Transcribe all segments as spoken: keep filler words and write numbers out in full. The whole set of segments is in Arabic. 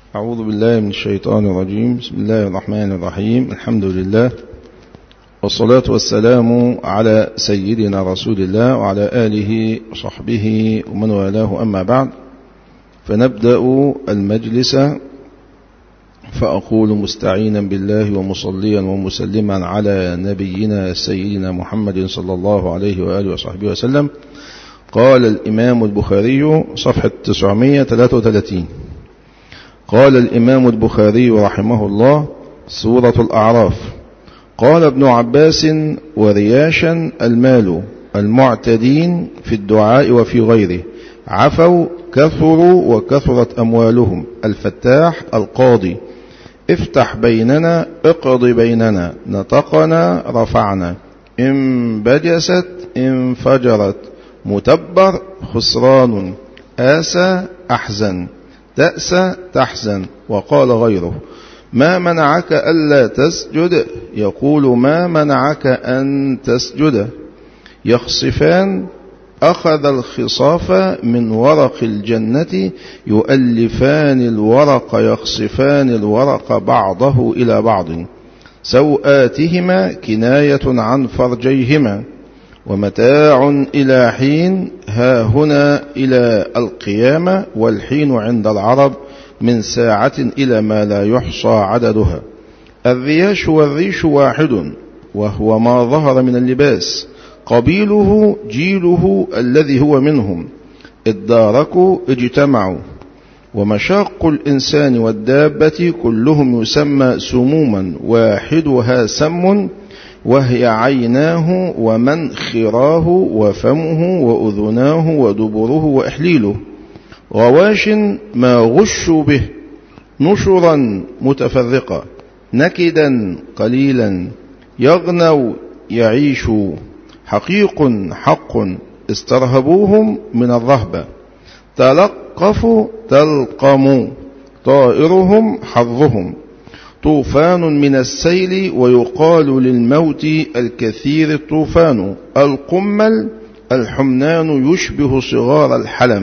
أعوذ بالله من الشيطان الرجيم. بسم الله الرحمن الرحيم. الحمد لله والصلاة والسلام على سيدنا رسول الله وعلى آله وصحبه ومن والاه، أما بعد، فنبدأ المجلس. فأقول مستعينا بالله ومصليا ومسلما على نبينا سيدنا محمد صلى الله عليه وآله وصحبه وسلم. قال الإمام البخاري صفحة تسعمائة وثلاثة وثلاثين، قال الإمام البخاري رحمه الله: سورة الأعراف. قال ابن عباس: ورياشا المال المعتدين في الدعاء وفي غيره، عفوا كثروا وكثرت أموالهم. الفتاح القاضي: افتح بيننا اقض بيننا، نطقنا رفعنا، انبجست انفجرت، متبر خسران، آسى أحزن، تأسى تحزن. وقال غيره: ما منعك ألا تسجد، يقول ما منعك أن تسجد. يخصفان أخذ الخصاف من ورق الجنة، يؤلفان الورق يخصفان الورق بعضه إلى بعض، سوآتهما كناية عن فرجيهما، ومتاع إلى حين، ها هنا إلى القيامة، والحين عند العرب من ساعة إلى ما لا يحصى عددها. الرياش والريش واحد، وهو ما ظهر من اللباس، قبيله جيله الذي هو منهم، اداركوا اجتمعوا. ومشاق الإنسان والدابة كلهم يسمى سموما، واحدها سم، وهي عيناه ومنخراه وفمه وأذناه ودبره وإحليله. غواش ما غشوا به، نشرا متفرقا، نكدا قليلا، يغنوا يعيشوا، حقيق حق، استرهبوهم من الرهبة، تلقفوا تلقموا، طائرهم حظهم. طوفان من السيل، ويقال للموت الكثير الطوفان. القمل الحمنان يشبه صغار الحلم.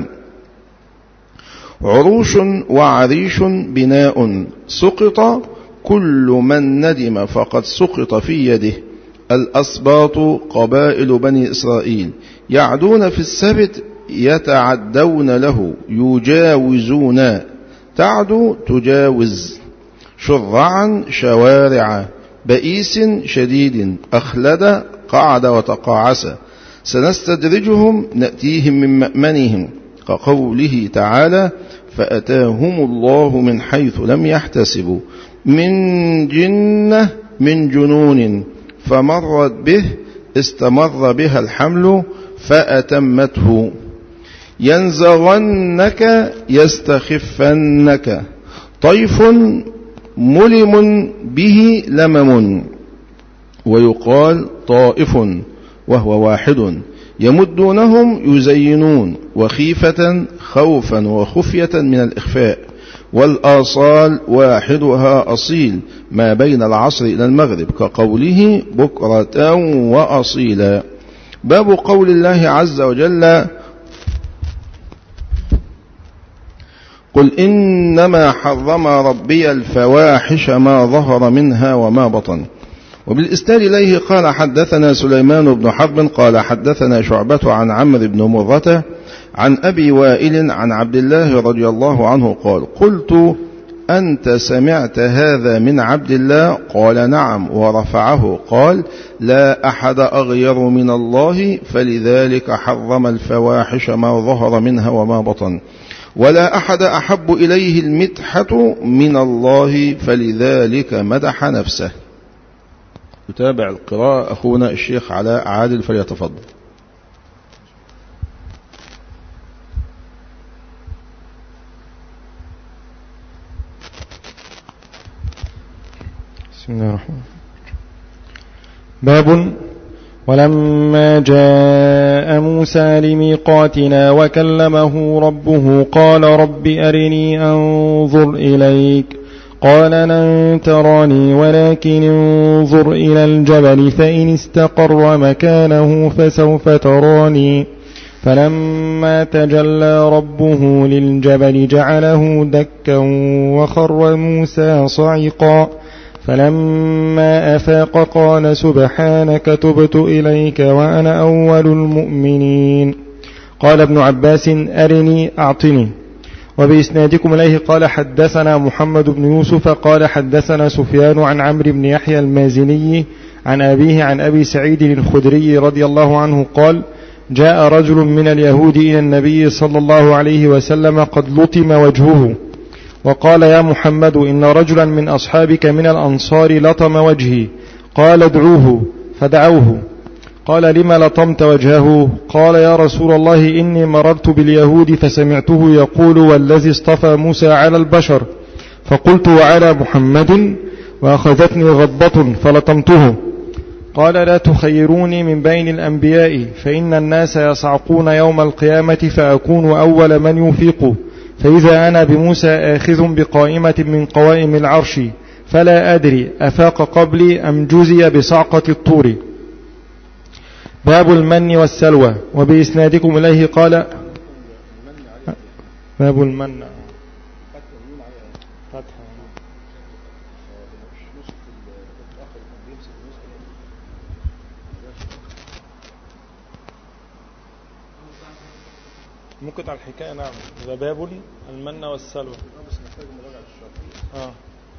عروش وعريش بناء، سقط كل من ندم فقد سقط في يده. الأسباط قبائل بني إسرائيل، يعدون في السبت يتعدون له، يجاوزون، تعدو تجاوز. شرعا شوارع، بئيس شديد، أخلد قعد وتقاعس. سنستدرجهم نأتيهم من مأمنهم، كقوله تعالى: فأتاهم الله من حيث لم يحتسبوا. من جنة من جنون، فمرت به استمر بها الحمل فأتمته. ينزغنك يستخفنك، طيف ملم به لمم. ويقال طائف وهو واحد. يمدونهم يزينون، وخيفة خوفا وخفية من الإخفاء. والآصال واحدها أصيل، ما بين العصر إلى المغرب، كقوله بكرة وأصيلا. باب قول الله عز وجل: قل إنما حرم ربي الفواحش ما ظهر منها وما بطن. وبالإسناد إليه قال: حدثنا سليمان بن حرب قال حدثنا شعبة عن عمرو بن مرة عن أبي وائل عن عبد الله رضي الله عنه قال: قلت: أنت سمعت هذا من عبد الله؟ قال: نعم. ورفعه قال: لا أحد أغير من الله، فلذلك حرم الفواحش ما ظهر منها وما بطن، ولا أحد أحب إليه المدحة من الله، فلذلك مدح نفسه. يتابع القراءة أخونا الشيخ علاء عادل، فليتفضل. بسم الله الرحمن الرحيم. باب: ولما جاء موسى لميقاتنا وكلمه ربه قال: رب أرني أنظر إليك. قال: لن تراني ولكن انظر إلى الجبل فإن استقر مكانه فسوف تراني فلما تجلى ربه للجبل جعله دكا وخر موسى صعقا فلما أفاق قال سبحانك تبت إليك وأنا أول المؤمنين. قال ابن عباس أرني أعطني. وبإسنادكم إليه قال حدثنا محمد بن يوسف قال حدثنا سفيان عن عمرو بن يحيى المازني عن أبيه عن أبي سعيد الخدري رضي الله عنه قال جاء رجل من اليهود إلى النبي صلى الله عليه وسلم قد لطم وجهه وقال يا محمد إن رجلا من أصحابك من الأنصار لطم وجهي. قال ادعوه فدعوه. قال لم لطمت وجهه؟ قال يا رسول الله إني مررت باليهود فسمعته يقول والذي اصطفى موسى على البشر فقلت وعلى محمد وأخذتني غضبة فلطمته. قال لا تخيروني من بين الأنبياء فإن الناس يصعقون يوم القيامة فأكون أول من يفيق فإذا أنا بموسى آخذ بقائمة من قوائم العرش فلا أدري أفاق قبلي أم جزي بصعقة الطور. باب المن والسلوى. وبإسنادكم إليه قال باب المن ممكن على الحكاية. نعم ده باب المن والسلوى. آه.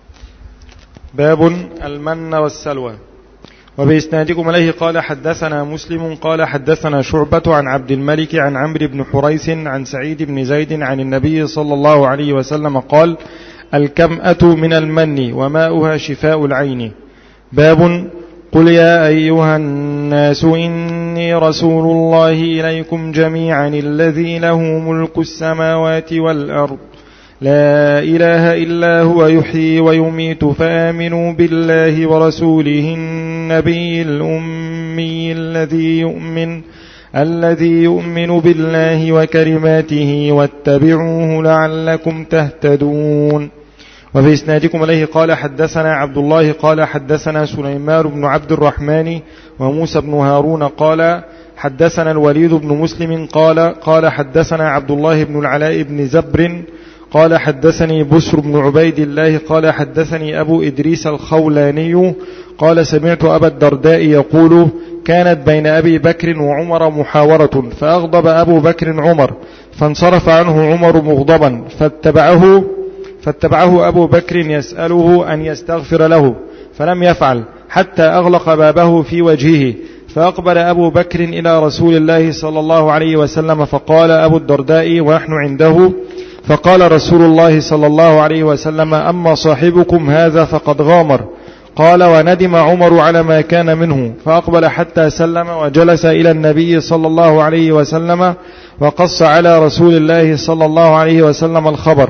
باب المن والسلوى. وبإسنادكم إليه قال حدثنا مسلم قال حدثنا شعبة عن عبد الملك عن عمرو بن حريث عن سعيد بن زيد عن النبي صلى الله عليه وسلم قال الكمأة من المن وماؤها شفاء العين. باب قل يا أيها الناس إني رسول الله إليكم جميعا الذي له ملك السماوات والأرض لا إله إلا هو يحيي ويميت فآمنوا بالله ورسوله النبي الأمي الذي يؤمن الذي يؤمن بالله وكلماته واتبعوه لعلكم تهتدون. وفي إسنادكم إليه قال حدثنا عبد الله قال حدثنا سليمان بن عبد الرحمن وموسى بن هارون قال حدثنا الوليد بن مسلم قال قال حدثنا عبد الله بن العلاء بن زبر قال حدثني بسر بن عبيد الله قال حدثني أبو إدريس الخولاني قال سمعت أبا الدرداء يقول كانت بين أبي بكر وعمر محاورة فأغضب أبو بكر عمر فانصرف عنه عمر مغضبا فاتبعه فاتبعه أبو بكر يسأله أن يستغفر له فلم يفعل حتى أغلق بابه في وجهه فأقبل أبو بكر إلى رسول الله صلى الله عليه وسلم فقال أبو الدرداء ونحن عنده فقال رسول الله صلى الله عليه وسلم أما صاحبكم هذا فقد غامر. قال وندم عمر على ما كان منه فأقبل حتى سلم وجلس إلى النبي صلى الله عليه وسلم وقص على رسول الله صلى الله عليه وسلم الخبر.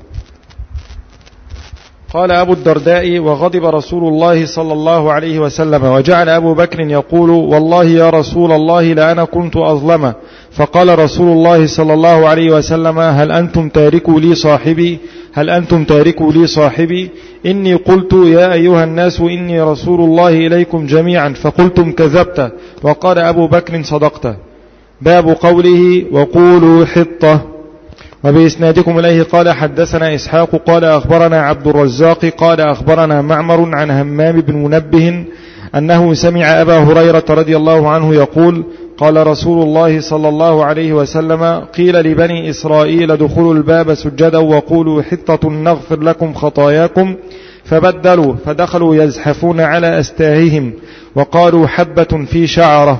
قال أبو الدرداء وغضب رسول الله صلى الله عليه وسلم وجعل أبو بكر يقول والله يا رسول الله لأنا كنت أظلم. فقال رسول الله صلى الله عليه وسلم هل أنتم تاركوا لي صاحبي هل أنتم تاركوا لي صاحبي إني قلت يا أيها الناس إني رسول الله إليكم جميعا فقلتم كذبت وقال أبو بكر صدقت. باب قوله وقولوا حطة. وبإسنادكم إليه قال حدثنا إسحاق قال أخبرنا عبد الرزاق قال أخبرنا معمر عن همام بن منبه أنه سمع أبا هريرة رضي الله عنه يقول قال رسول الله صلى الله عليه وسلم قيل لبني إسرائيل دخلوا الباب سجدا وقولوا حطة نغفر لكم خطاياكم فبدلوا فدخلوا يزحفون على أستاههم وقالوا حبة في شعرة.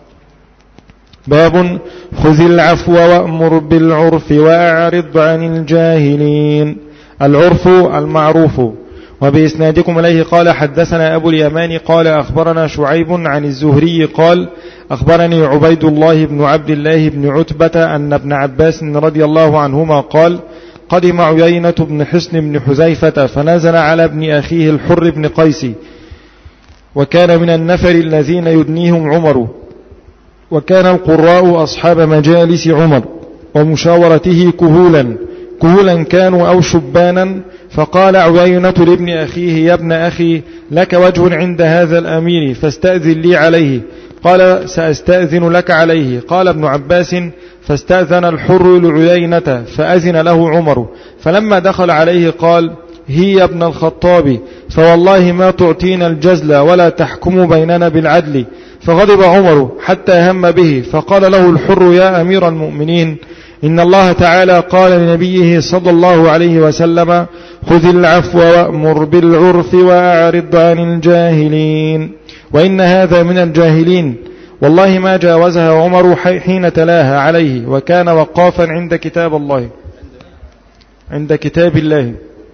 باب خذ العفو وأمر بالعرف وأعرض عن الجاهلين. العرف المعروف. وبإسنادكم إليه قال حدثنا أبو اليمان قال أخبرنا شعيب عن الزهري قال أخبرني عبيد الله بن عبد الله بن عتبة أن ابن عباس رضي الله عنهما قال قدم عيينة بن حصن بن حذيفة فنزل على ابن أخيه الحر بن قيس وكان من النفر الذين يدنيهم عمر وكان القراء أصحاب مجالس عمر ومشاورته كهولا كهولا كانوا أو شبانا. فقال عيينة لابن أخيه يا ابن أخي لك وجه عند هذا الأمير فاستأذن لي عليه. قال سأستأذن لك عليه. قال ابن عباس فاستأذن الحر لعيينة فأذن له عمر، فلما دخل عليه قال: هي ابن الخطاب، فوالله ما تعطينا الجزل ولا تحكم بيننا بالعدل. فغضب عمر حتى هم به، فقال له الحر: يا أمير المؤمنين، إن الله تعالى قال لنبيه صلى الله عليه وسلم: خذ العفو وأمر بالعرف وأعرض عن الجاهلين، وإن هذا من الجاهلين. والله ما جاوزها عمر حين تلاها عليه، وكان وقافا عند كتاب الله عند كتاب الله.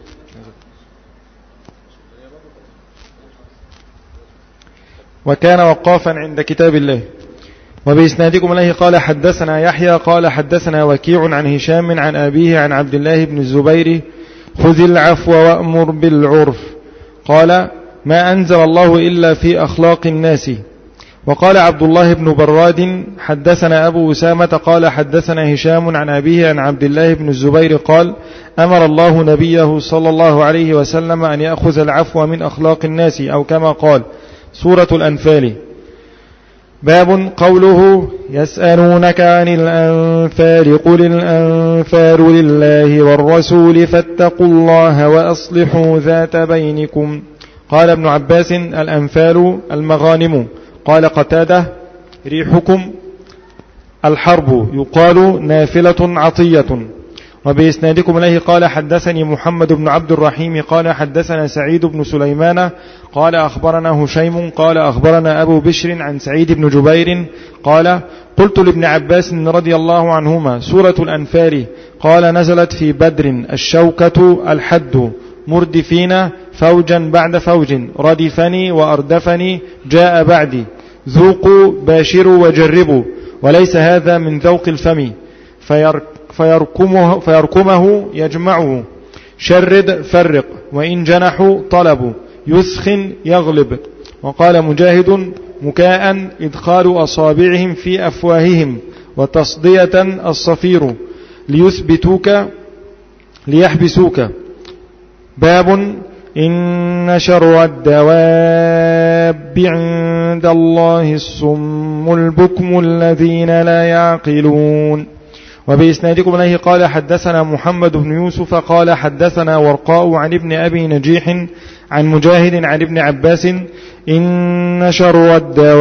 وكان وقافا عند كتاب الله. وبإسنادكم إليه قال حدثنا يحيى قال حدثنا وكيع عن هشام عن أبيه عن عبد الله بن الزبير: خذ العفو وأمر بالعرف. قال: ما أنزل الله إلا في أخلاق الناس. وقال عبد الله بن براد حدثنا أبو أسامة قال حدثنا هشام عن أبيه عن عبد الله بن الزبير قال: أمر الله نبيه صلى الله عليه وسلم أن يأخذ العفو من أخلاق الناس، أو كما قال. سورة الأنفال. باب قوله: يسألونك عن الأنفال قل الأنفال لله والرسول فاتقوا الله وأصلحوا ذات بينكم. قال ابن عباس: الأنفال المغانم. قال قتادة: ريحكم الحرب، يقال نافلة عطية. وبإسنادكم إليه قال حدثني محمد بن عبد الرحيم قال حدثنا سعيد بن سليمان قال أخبرنا هشيم قال أخبرنا أبو بشر عن سعيد بن جبير قال: قلت لابن عباس رضي الله عنهما: سورة الأنفال. قال: نزلت في بدر، الشوكة الحد، مردفين فوجا بعد فوج، ردفني وأردفني جاء بعدي، ذوقوا باشروا وجربوا، وليس هذا من ذوق الفم، فيرك فيركمه, فيركمه يجمعه، شرد فرق، وإن جنحوا طلبوا، يسخن يغلب. وقال مجاهد: مكاء إدخال أصابعهم في أفواههم، وتصدية الصفير، ليثبتوك ليحبسوك. باب إن شر الدواب عند الله الصم البكم الذين لا يعقلون. وبإسنادكم إليه قال حدثنا محمد بن يوسف قال حدثنا ورقاء عن ابن أبي نجيح عن مجاهد عن ابن عباس: إن شر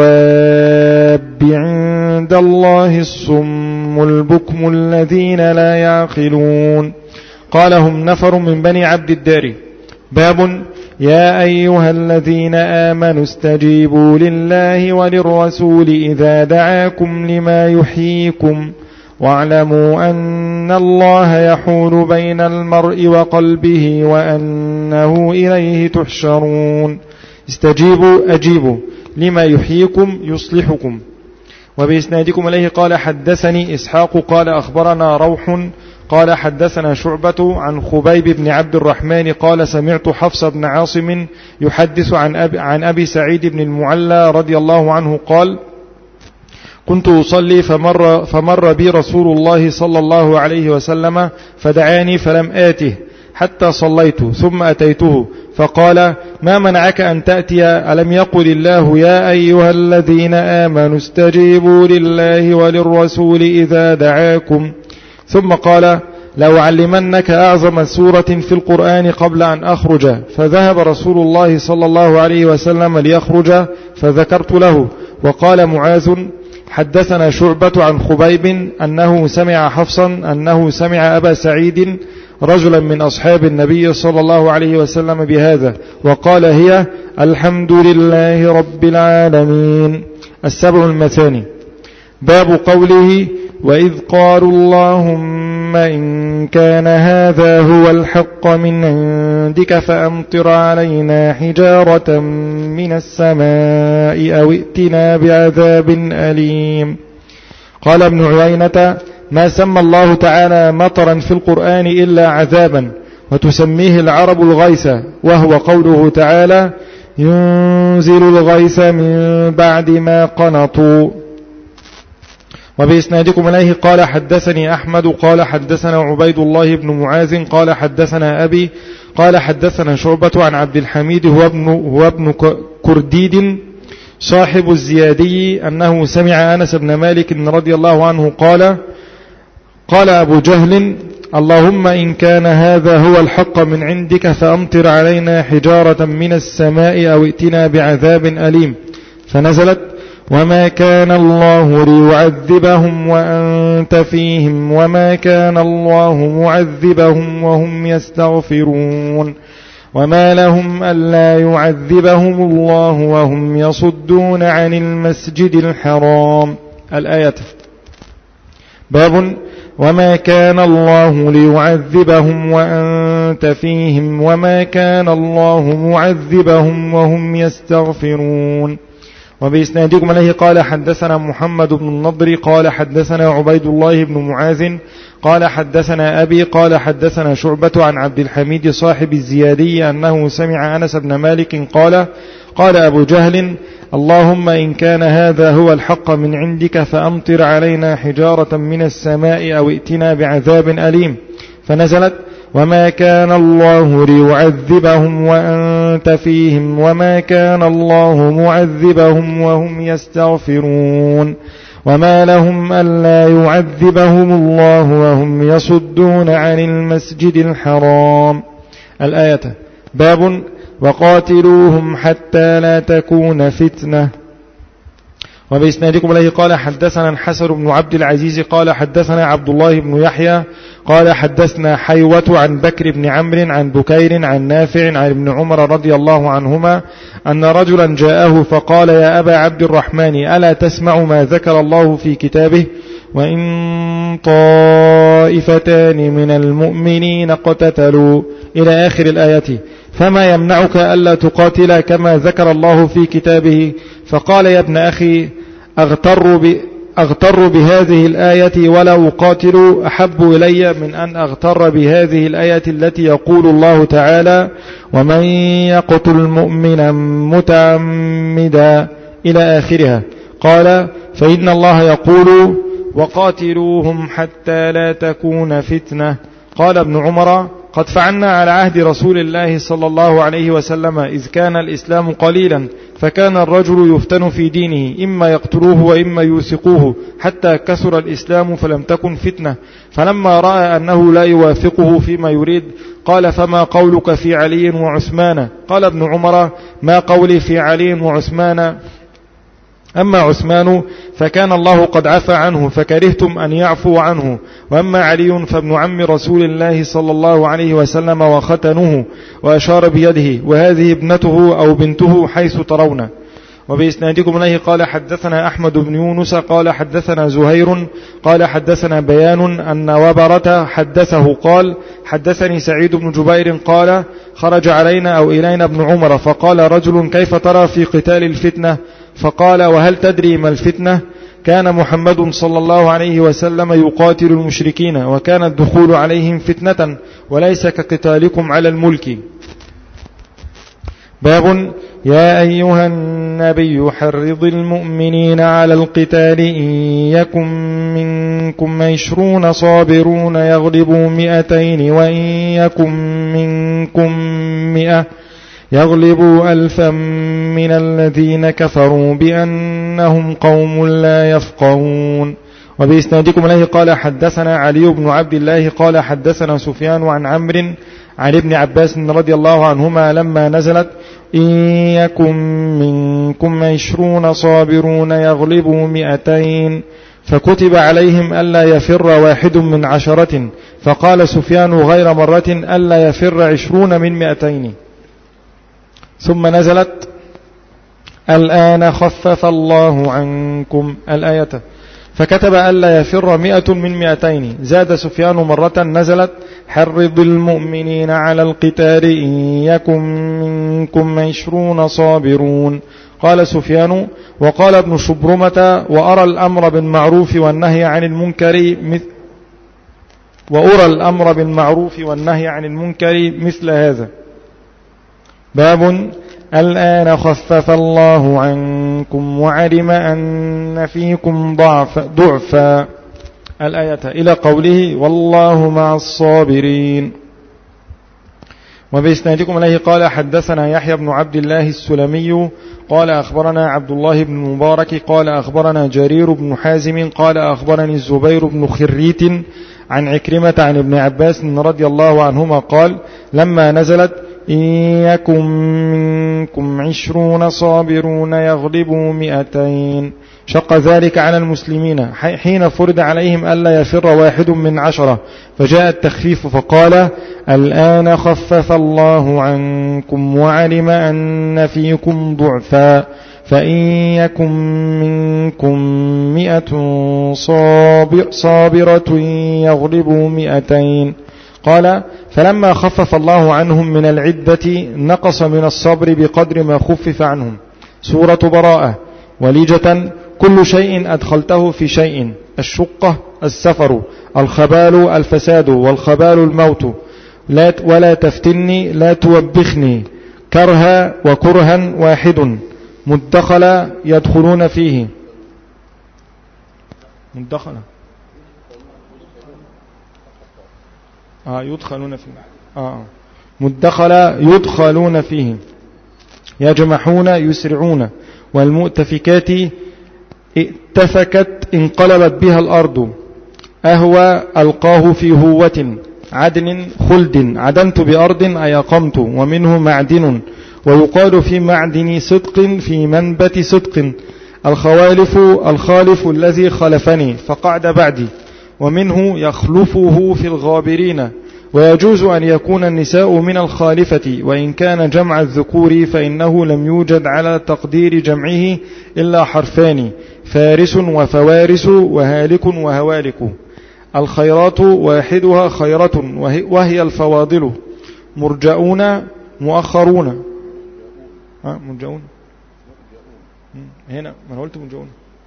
الدواب عند الله الصم البكم الذين لا يعقلون. قال: هم نفر من بني عبد الدار. باب يا أيها الذين آمنوا استجيبوا لله وللرسول إذا دعاكم لما يحييكم، واعلموا أن الله يحول بين المرء وقلبه وأنه إليه تحشرون. استجيبوا أجيبوا لما يحييكم يصلحكم. وبإسنادكم إليه قال حدثني إسحاق قال أخبرنا روح قال حدثنا شعبة عن خبيب بن عبد الرحمن قال: سمعت حفص بن عاصم يحدث عن أبي, عن أبي سعيد بن المعلى رضي الله عنه قال: كنت أصلي فمر, فمر بي رسول الله صلى الله عليه وسلم فدعاني فلم آته حتى صليت، ثم أتيته فقال: ما منعك أن تأتي؟ ألم يقل الله يا أيها الذين آمنوا استجيبوا لله وللرسول إذا دعاكم؟ ثم قال: لو علمنك أعظم سورة في القرآن قبل أن أخرج. فذهب رسول الله صلى الله عليه وسلم ليخرج فذكرت له. وقال معاذ: حدثنا شعبة عن خبيب أنه سمع حفصا أنه سمع أبا سعيد رجلا من أصحاب النبي صلى الله عليه وسلم بهذا، وقال: هي الحمد لله رب العالمين. السبع المثاني. باب قوله: وإذ قالوا اللهم إن كان هذا هو الحق من عندك فأمطر علينا حجارة من السماء أو ائتنا بعذاب أليم. قال ابن عيينة: ما سمى الله تعالى مطرا في القرآن إلا عذابا، وتسميه العرب الغيث، وهو قوله تعالى: ينزل الغيث من بعد ما قنطوا. وبإسنادكم إليه قال حدثني أحمد قال حدثنا عبيد الله بن معاذ قال حدثنا أبي قال حدثنا شعبة عن عبد الحميد هو ابن, هو ابن كرديد صاحب الزيادي أنه سمع أنس بن مالك رضي الله عنه قال: قال أبو جهل اللهم إن كان هذا هو الحق من عندك فأمطر علينا حجارة من السماء أو ائتنا بعذاب أليم. فنزلت وما كان الله ليعذبهم وأنت فيهم وما كان الله معذبهم وهم يستغفرون وما لهم ألا يعذبهم الله وهم يصدون عن المسجد الحرام. الآية. باب وما كان الله ليعذبهم وأنت فيهم وما كان الله معذبهم وهم يستغفرون. وبإسنادكم عليه قال حدثنا محمد بن النضر قال حدثنا عبيد الله بن معاذ قال حدثنا أبي قال حدثنا شعبة عن عبد الحميد صاحب الزيادي أنه سمع أنس بن مالك قال قال أبو جهل اللهم إن كان هذا هو الحق من عندك فأمطر علينا حجارة من السماء أو ائتنا بعذاب أليم. فنزلت وما كان الله ليعذبهم وأنت فيهم وما كان الله معذبهم وهم يستغفرون وما لهم ألا يعذبهم الله وهم يصدون عن المسجد الحرام. الآية. باب وقاتلوهم حتى لا تكون فتنة. وبإسنادكم إليه قال حدثنا الحسن بن عبد العزيز قال حدثنا عبد الله بن يحيى قال حدثنا حيوة عن بكر بن عمرو عن بكير عن نافع عن ابن عمر رضي الله عنهما أن رجلا جاءه فقال يا أبا عبد الرحمن ألا تسمع ما ذكر الله في كتابه وإن طائفتان من المؤمنين اقتتلوا إلى آخر الآية فما يمنعك ألا تقاتل كما ذكر الله في كتابه. فقال يا ابن أخي أغتر, ب... أغتر بهذه الآية ولا أقاتل أحب إلي من أن أغتر بهذه الآية التي يقول الله تعالى ومن يقتل مؤمنا متعمدا إلى آخرها. قال فإن الله يقول وقاتلوهم حتى لا تكون فتنة. قال ابن عمر قد فعلنا على عهد رسول الله صلى الله عليه وسلم إذ كان الإسلام قليلا فكان الرجل يفتن في دينه إما يقتلوه وإما يوثقوه حتى كثر الإسلام فلم تكن فتنة. فلما رأى أنه لا يوافقه فيما يريد قال فما قولك في علي وعثمان؟ قال ابن عمر ما قولي في علي وعثمان أما عثمان فكان الله قد عفى عنه فكرهتم أن يعفو عنه وأما علي فابن عم رسول الله صلى الله عليه وسلم وختنه وأشار بيده وهذه ابنته أو بنته حيث ترون. وبإسنادكم إليه قال حدثنا أحمد بن يونس قال حدثنا زهير قال حدثنا بيان أن وبرة حدثه قال حدثني سعيد بن جبير قال خرج علينا أو إلينا ابن عمر فقال رجل كيف ترى في قتال الفتنة؟ فقال وهل تدري ما الفتنة؟ كان محمد صلى الله عليه وسلم يقاتل المشركين وكان الدخول عليهم فتنة وليس كقتالكم على الملك. باب يا أيها النبي حرض المؤمنين على القتال إن يكن منكم عشرون صابرون يغلبوا مئتين وإن يكن منكم مئة يغلبوا ألفا من الذين كفروا بأنهم قوم لا يفقهون. وبإسنادكم إليه قال حدثنا علي بن عبد الله قال حدثنا سفيان عن عمرو عن ابن عباس رضي الله عنهما لما نزلت إن يكن منكم عشرون صابرون يغلبوا مئتين فكتب عليهم ألا يفر واحد من عشرة فقال سفيان غير مرة ألا يفر عشرون من مئتين. ثم نزلت الآن خفف الله عنكم الآية فكتب ألا يفر مئة من مئتين. زاد سفيان مرة نزلت حرض المؤمنين على القتال إن يكن منكم عشرون صابرون. قال سفيان وقال ابن شبرمة وأرى الأمر بالمعروف والنهي عن المنكر مثل وأرى الأمر بالمعروف والنهي عن المنكر مثل هذا. باب الآن خفف الله عنكم وعلم أن فيكم ضعف ضعفا الآية إلى قوله والله مع الصابرين. وبإسنادكم إليه قال حدثنا يحيى بن عبد الله السلمي قال أخبرنا عبد الله بن المبارك قال أخبرنا جرير بن حازم قال أخبرني الزبير بن خريت عن عكرمة عن ابن عباس رضي الله عنهما قال لما نزلت إن يكن منكم عشرون صابرون يغلبوا مئتين شق ذلك على المسلمين حين فرض عليهم ألا يفر واحد من عشرة، فجاء التخفيف فقال الآن خفف الله عنكم وعلم أن فيكم ضعفا فإن يكن منكم مئة صابر صابرة يغلبوا مئتين. قال فلما خفف الله عنهم من العدة نقص من الصبر بقدر ما خفف عنهم. سورة براءة. وليجة كل شيء أدخلته في شيء، الشقة السفر، الخبال الفساد، والخبال الموت، لا ولا تفتني لا توبخني، كرها وكرها واحد، مدخل يدخلون فيه مدخل آه يدخلون فيه آه مدخل يدخلون فيه، يجمحون يسرعون، والمؤتفكات ائتفكت انقلبت بها الأرض، أهوى ألقاه في هوة، عدن خلد، عدنت بأرض أي قمت، ومنه معدن، ويقال في معدن صدق في منبت صدق، الخوالف الخالف الذي خلفني فقعد بعدي، ومنه يخلفه في الغابرين. ويجوز أن يكون النساء من الخالفة، وإن كان جمع الذكور فإنه لم يوجد على تقدير جمعه إلا حرفان، فارس وفوارس وهالك وهوالك. الخيرات واحدها خيرة وهي الفواضل، مرجعون مؤخرون ها مرجعون هنا ما قلت مرجعون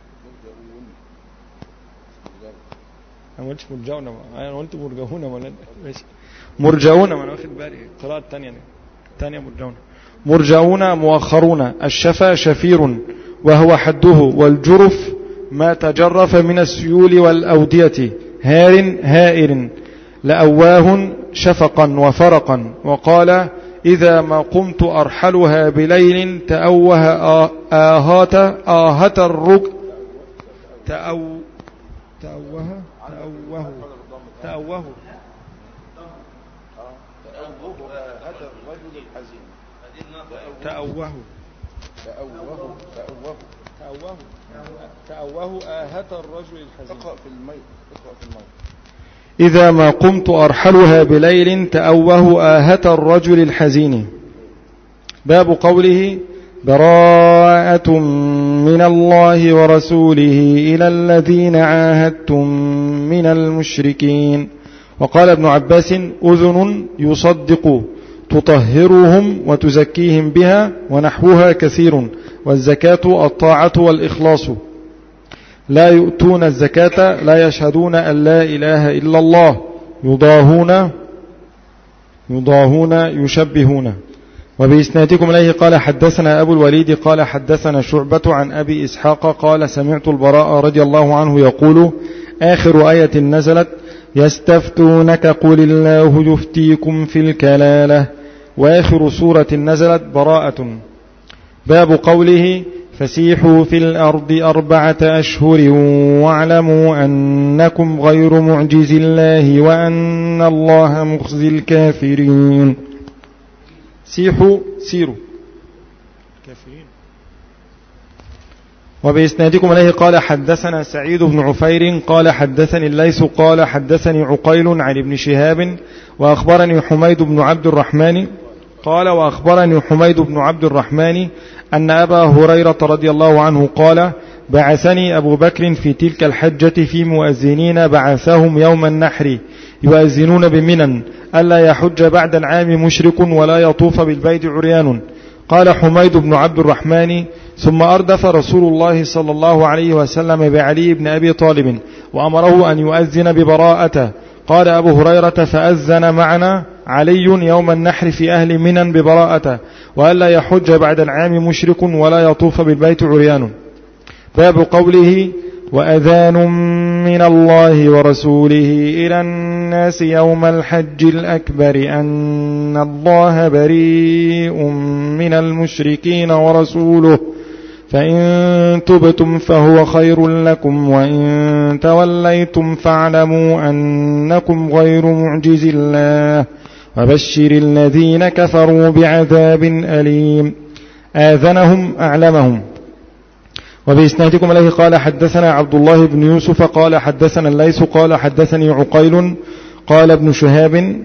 أنا قلت مرجعون أنا قلت مرجعون ولا مرجعون ما أنا واخد بالي القراءة الثانية الثانية مرجعون مرجعون مؤخرون. الشفا شفير وهو حده، والجرف ما تجرف من السيول والأودية، هار هائر، لأواه شفقا وفرقا. وقال إذا ما قمت أرحلها بليل تأوه آهات آهات الرج تأو تأوه تأوه تأوه تأوه تأوه تأوه تأوه آهات الرجل الحزين. اقرأ في الميت اقرأ في الميت. إذا ما قمت أرحلها بليل تأوه آهات الرجل الحزين. باب قوله براءة من الله ورسوله إلى الذين عاهدتم من المشركين. وقال ابن عباس أذن يصدق تطهرهم وتزكيهم بها، ونحوها كثير، والزكاة الطاعة والإخلاص. لا يؤتون الزكاة لا يشهدون أن لا إله إلا الله، يضاهون يضاهون يشبهون. وبإسنادكم إليه قال حدثنا أبو الوليد قال حدثنا شعبة عن أبي إسحاق قال سمعت البراء رضي الله عنه يقول آخر آية نزلت يستفتونك قل الله يفتيكم في الكلالة، وآخر سورة نزلت براءة. باب قوله فسيحوا في الأرض أربعة أشهر واعلموا أنكم غير معجز الله وأن الله مخزي الكافرين. سيحوا سيروا كافرين. وبإسنادكم إليه قال حدثنا سعيد بن عفير قال حدثني الليث قال حدثني عقيل عن ابن شهاب وأخبرني حميد بن عبد الرحمن قال وأخبرني حميد بن عبد الرحمن أن أبا هريرة رضي الله عنه قال بعثني أبو بكر في تلك الحجة في مؤذنين بعثهم يوم النحر يؤذنون بمنن ألا يحج بعد العام مشرك ولا يطوف بالبيت عريان. قال حميد بن عبد الرحمن ثم أردف رسول الله صلى الله عليه وسلم بعلي بن أبي طالب وأمره أن يؤذن ببراءته. قال أبو هريرة فأذن معنا علي يوم النحر في أهل منن ببراءته وألا يحج بعد العام مشرك ولا يطوف بالبيت عريان. باب قوله وأذان من الله ورسوله إلى الناس يوم الحج الأكبر أن الله بريء من المشركين ورسوله فإن تبتم فهو خير لكم وإن توليتم فاعلموا أنكم غير معجز الله وبشر الذين كفروا بعذاب أليم. آذنهم أعلمهم. وبإسنادكم عليه قال حدثنا عبد الله بن يوسف قال حدثنا الليث قال حدثني عقيل قال ابن شهاب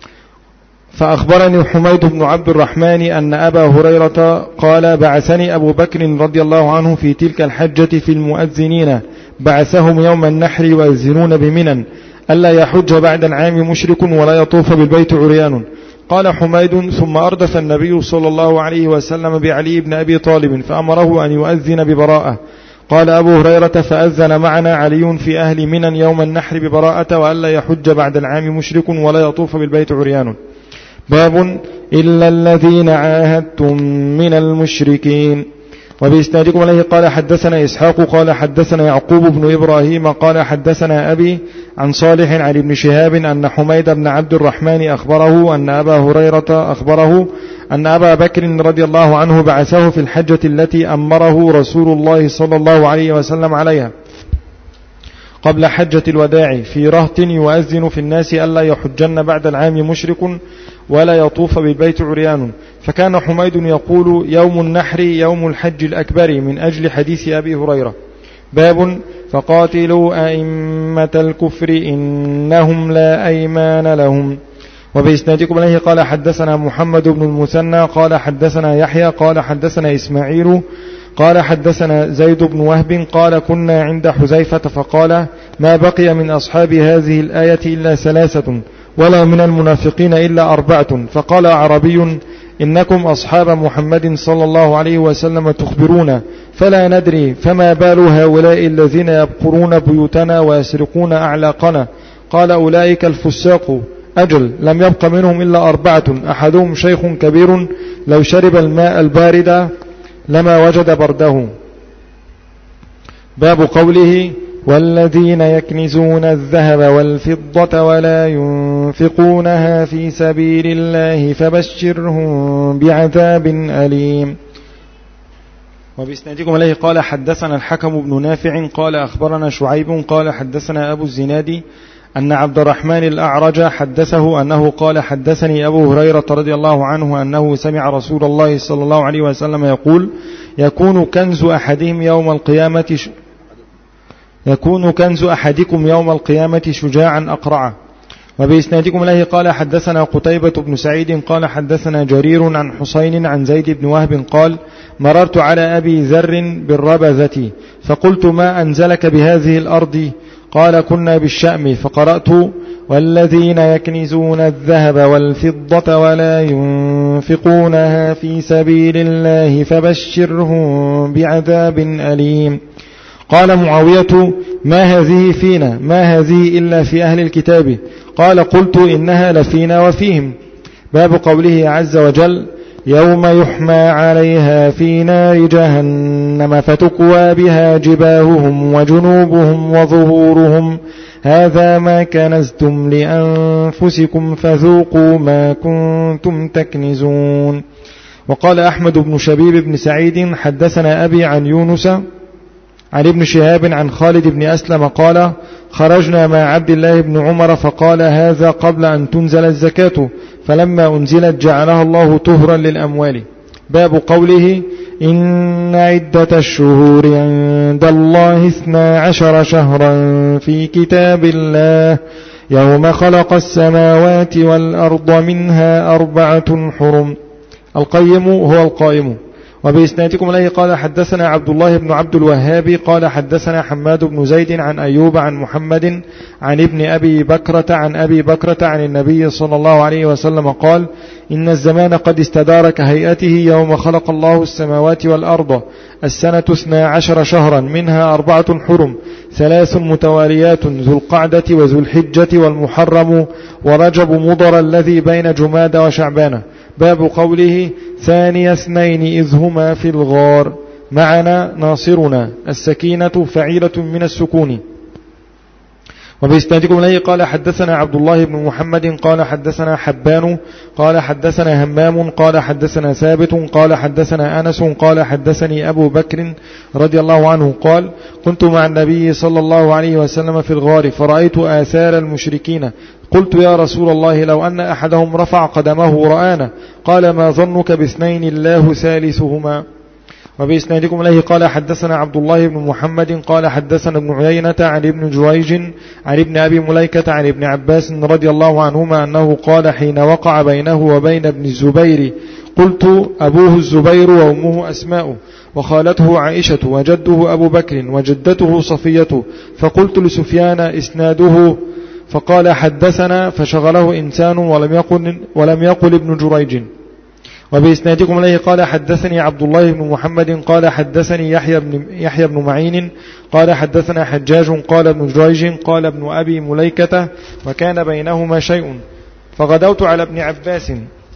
فأخبرني حميد بن عبد الرحمن أن أبا هريرة قال بعثني أبو بكر رضي الله عنه في تلك الحجة في المؤذنين بعثهم يوم النحر يؤذنون بمنن ألا يحج بعد العام مشرك ولا يطوف بالبيت عريان. قال حميد ثم أردف النبي صلى الله عليه وسلم بعلي بن أبي طالب فأمره أن يؤذن ببراءة. قال أبو هريرة فأذن معنا علي في أهل منن يوم النحر ببراءة وألا يحج بعد العام مشرك ولا يطوف بالبيت عريان. باب إلا الذين عاهدتم من المشركين. وبإسنادكم عليه قال حدثنا إسحاق قال حدثنا يعقوب بن إبراهيم قال حدثنا أبي عن صالح عن ابن شهاب أن حميد بن عبد الرحمن أخبره أن أبا هريرة أخبره أن أبا بكر رضي الله عنه بعثه في الحجة التي أمره رسول الله صلى الله عليه وسلم عليها قبل حجة الوداع في رهط يؤذن في الناس ألا يحجن بعد العام مشرك ولا يطوف بالبيت عريان. فكان حميد يقول يوم النحر يوم الحج الأكبر من أجل حديث أبي هريرة. باب فقاتلوا أئمة الكفر إنهم لا أيمان لهم. وبإسنادكم عليه قال حدثنا محمد بن المثنى قال حدثنا يحيى قال حدثنا إسماعيل قال حدثنا زيد بن وهب قال كنا عند حذيفة فقال ما بقي من أصحاب هذه الآية إلا ثلاثة ولا من المنافقين إلا أربعة. فقال عربي إنكم أصحاب محمد صلى الله عليه وسلم تخبرون فلا ندري فما بال هؤلاء الذين يبقرون بيوتنا ويسرقون أعلاقنا. قال أولئك الفساق. أجل لم يبق منهم إلا أربعة أحدهم شيخ كبير لو شرب الماء البارد لما وجد برده. باب قوله والذين يكنزون الذهب والفضة ولا ينفقونها في سبيل الله فبشرهم بعذاب أليم. وبإسنادكم عليه قال حدثنا الحكم بن نافع قال أخبرنا شعيب قال حدثنا أبو الزناد أن عبد الرحمن الأعرج حدثه أنه قال حدثني أبو هريرة رضي الله عنه أنه سمع رسول الله صلى الله عليه وسلم يقول يكون كنز أحدهم يوم القيامة ش... يكون كنز أحدكم يوم القيامة شجاعا أقرعا. وبإسنادكم إليه قال حدثنا قتيبة بن سعيد قال حدثنا جرير عن حسين عن زيد بن وهب قال مررت على أبي ذر بالربذة فقلت ما أنزلك بهذه الأرض؟ قال كنا بالشأم فقرأت والذين يكنزون الذهب والفضة ولا ينفقونها في سبيل الله فبشرهم بعذاب أليم. قال معاوية ما هذه فينا ما هذه إلا في أهل الكتاب؟ قال قلت إنها لفينا وفيهم. باب قوله عز وجل يوم يحمى عليها في نار جهنم فتكوى بها جباههم وجنوبهم وظهورهم هذا ما كنزتم لأنفسكم فذوقوا ما كنتم تكنزون. وقال أحمد بن شبيب بن سعيد حدثنا أبي عن يونس عن ابن شهاب عن خالد بن أسلم قال خرجنا مع عبد الله بن عمر فقال هذا قبل أن تنزل الزكاة فلما أنزلت جعلها الله طهرا للأموال. باب قوله إن عدة الشهور عند الله اثنا عشر شهرا في كتاب الله يوم خلق السماوات والأرض منها أربعة حرم. القيم هو القائم. وبإسنادكم عليه قال حدثنا عبد الله بن عبد الوهاب قال حدثنا حماد بن زيد عن أيوب عن محمد عن ابن أبي بكرة عن أبي بكرة عن النبي صلى الله عليه وسلم قال إن الزمان قد استدار كهيئته يوم خلق الله السماوات والأرض السنة اثنا عشر شهرا منها أربعة حرم ثلاث متواليات ذو القعدة وذو الحجة والمحرم ورجب مضر الذي بين جماد وشعبان. باب قوله ثاني اثنين إذ هما في الغار معنا ناصرنا السكينة فعيلة من السكون. وبإسنادكم إليه قال حدثنا عبد الله بن محمد قال حدثنا حبان قال حدثنا همام قال حدثنا ثابت قال حدثنا أنس قال حدثني أبو بكر رضي الله عنه قال كنت مع النبي صلى الله عليه وسلم في الغار فرأيت آثار المشركين قلت يا رسول الله لو أن أحدهم رفع قدمه رآنا قال ما ظنك باثنين الله ثالثهما. وبإسنادكم إليه قال حدثنا عبد الله بن محمد قال حدثنا ابن عيينة عن ابن جريج عن ابن أبي مليكة عن ابن عباس رضي الله عنهما أنه قال حين وقع بينه وبين ابن الزبير قلت أبوه الزبير وأمه أسماء وخالته عائشة وجده أبو بكر وجدته صفية فقلت لسفيان إسناده فقال حدثنا فشغله إنسان ولم يقل, ولم يقل ابن جريج. وبإسنادكم إليه قال حدثني عبد الله بن محمد قال حدثني يحيى بن, يحيى بن معين قال حدثنا حجاج قال ابن جريج قال ابن أبي مليكة وكان بينهما شيء فغدوت على ابن عباس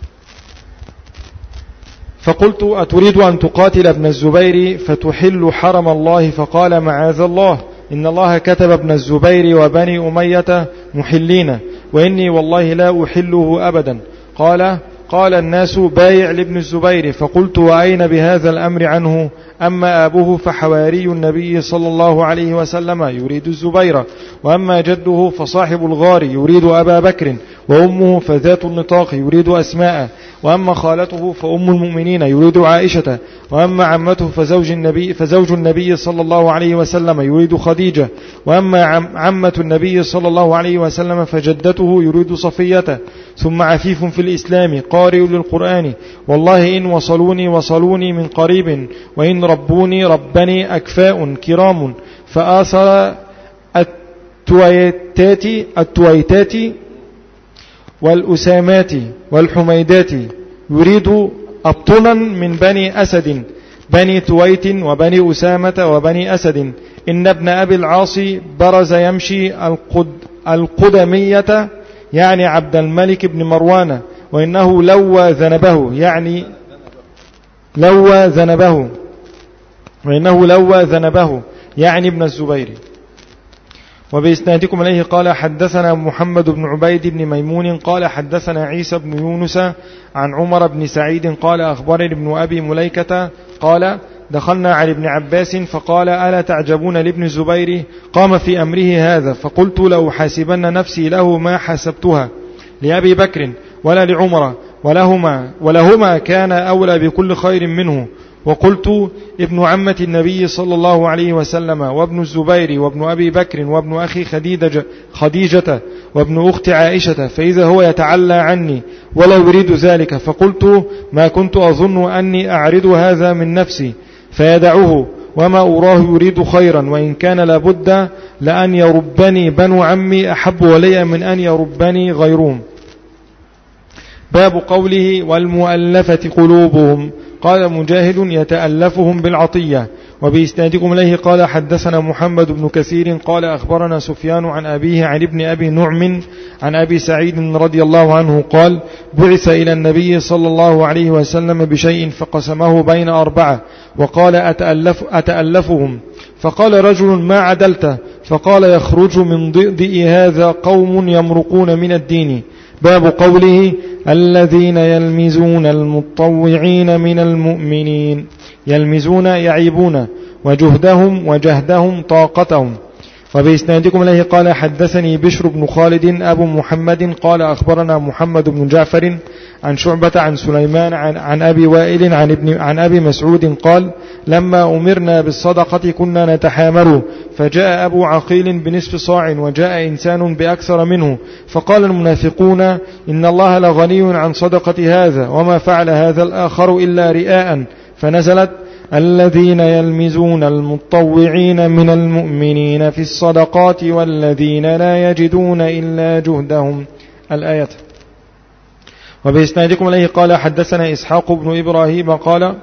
فقلت أتريد أن تقاتل ابن الزبير فتحل حرم الله فقال معاذ الله إن الله كتب ابن الزبير وبني أمية محلين وإني والله لا أحله أبدا. قال قال الناس بايع لابن الزبير فقلت وأين بهذا الأمر عنه أما أبوه فحواري النبي صلى الله عليه وسلم يريد الزبير وأما جده فصاحب الغار يريد أبا بكر وأمه فذات النطاق يريد أسماء وأما خالته فأم المؤمنين يريد عائشة وأما عمته فزوج النبي, فزوج النبي صلى الله عليه وسلم يريد خديجة وأما عمة النبي صلى الله عليه وسلم فجدته يريد صفية ثم عفيف في الإسلام قارئ للقرآن والله إن وصلوني وصلوني من قريب وإن ربوني ربني أكفاء كرام فآثر التويتات, التويتات والأسامات والحميدات يريد أبطنا من بني أسد بني تويت وبني أسامة وبني أسد إن ابن أبي العاص برز يمشي القد القدمية يعني عبد الملك بن مروان وإنه لوى ذنبه يعني لوى ذنبه وإنه لوى ذنبه يعني ابن الزبير. وبإسنادكم إليه قال حدثنا محمد بن عبيد بن ميمون قال حدثنا عيسى بن يونس عن عمر بن سعيد قال أخبرني ابن أبي مليكة قال دخلنا على ابن عباس فقال ألا تعجبون لابن الزبير قام في أمره هذا فقلت لو حاسبن نفسي له ما حسبتها لأبي بكر ولا لعمر ولهما, ولهما كان أولى بكل خير منه. وقلت ابن عمة النبي صلى الله عليه وسلم وابن الزبير وابن أبي بكر وابن أخي خديجة, خديجة وابن أخت عائشة فإذا هو يتعلى عني ولا يريد ذلك فقلت ما كنت أظن أني أعرض هذا من نفسي فيدعه وما أراه يريد خيرا وإن كان لابد لأن يربني بنو عمي أحب ولي من أن يربني غيرهم. باب قوله والمؤلفة قلوبهم قال مجاهد يتألفهم بالعطية. وبإسنادكم إليه قال حدثنا محمد بن كثير قال أخبرنا سفيان عن أبيه عن ابن أبي نعم عن أبي سعيد رضي الله عنه قال بعث إلى النبي صلى الله عليه وسلم بشيء فقسمه بين أربعة وقال أتألف أتألفهم فقال رجل ما عدلت فقال يخرج من ضئضئ هذا قوم يمرقون من الدين. باب قوله الذين يلمزون المتطوعين من المؤمنين يلمزون يعيبون وجهدهم وجهدهم طاقتهم. وبإسنادكم إليه قال حدثني بشر بن خالد أبو محمد قال أخبرنا محمد بن جعفر عن شعبة عن سليمان عن, عن أبي وائل عن, ابن عن أبي مسعود قال لما أمرنا بالصدقة كنا نتحامل فجاء أبو عقيل بنصف صاع وجاء إنسان بأكثر منه فقال المنافقون إن الله لغني عن صدقة هذا وما فعل هذا الآخر إلا رئاء فنزلت الذين يلمزون المتطوعين من المؤمنين في الصدقات والذين لا يجدون إلا جهدهم الآية. وبإسنادكم إليه قال حدثنا إسحاق بن إبراهيم قال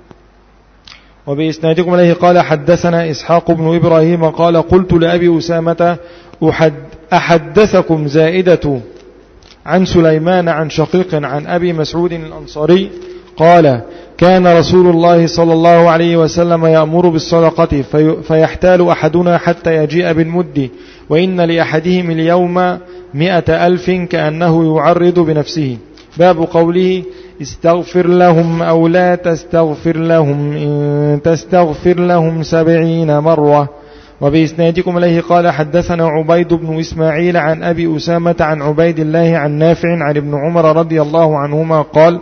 وبإسنادكم إليه قال حدثنا إسحاق بن إبراهيم قال قلت لأبي أسامة أحد أحدثكم زائدة عن سليمان عن شقيق عن أبي مسعود الأنصاري قال كان رسول الله صلى الله عليه وسلم يأمر بالصدقة في فيحتال أحدنا حتى يجيء بالمد وإن لأحدهم اليوم مئة ألف كأنه يعرض بنفسه. باب قوله استغفر لهم أو لا تستغفر لهم إن تستغفر لهم سبعين مرة. وبإسنادكم إليه قال حدثنا عبيد بن إسماعيل عن أبي أسامة عن عبيد الله عن نافع عن ابن عمر رضي الله عنهما قال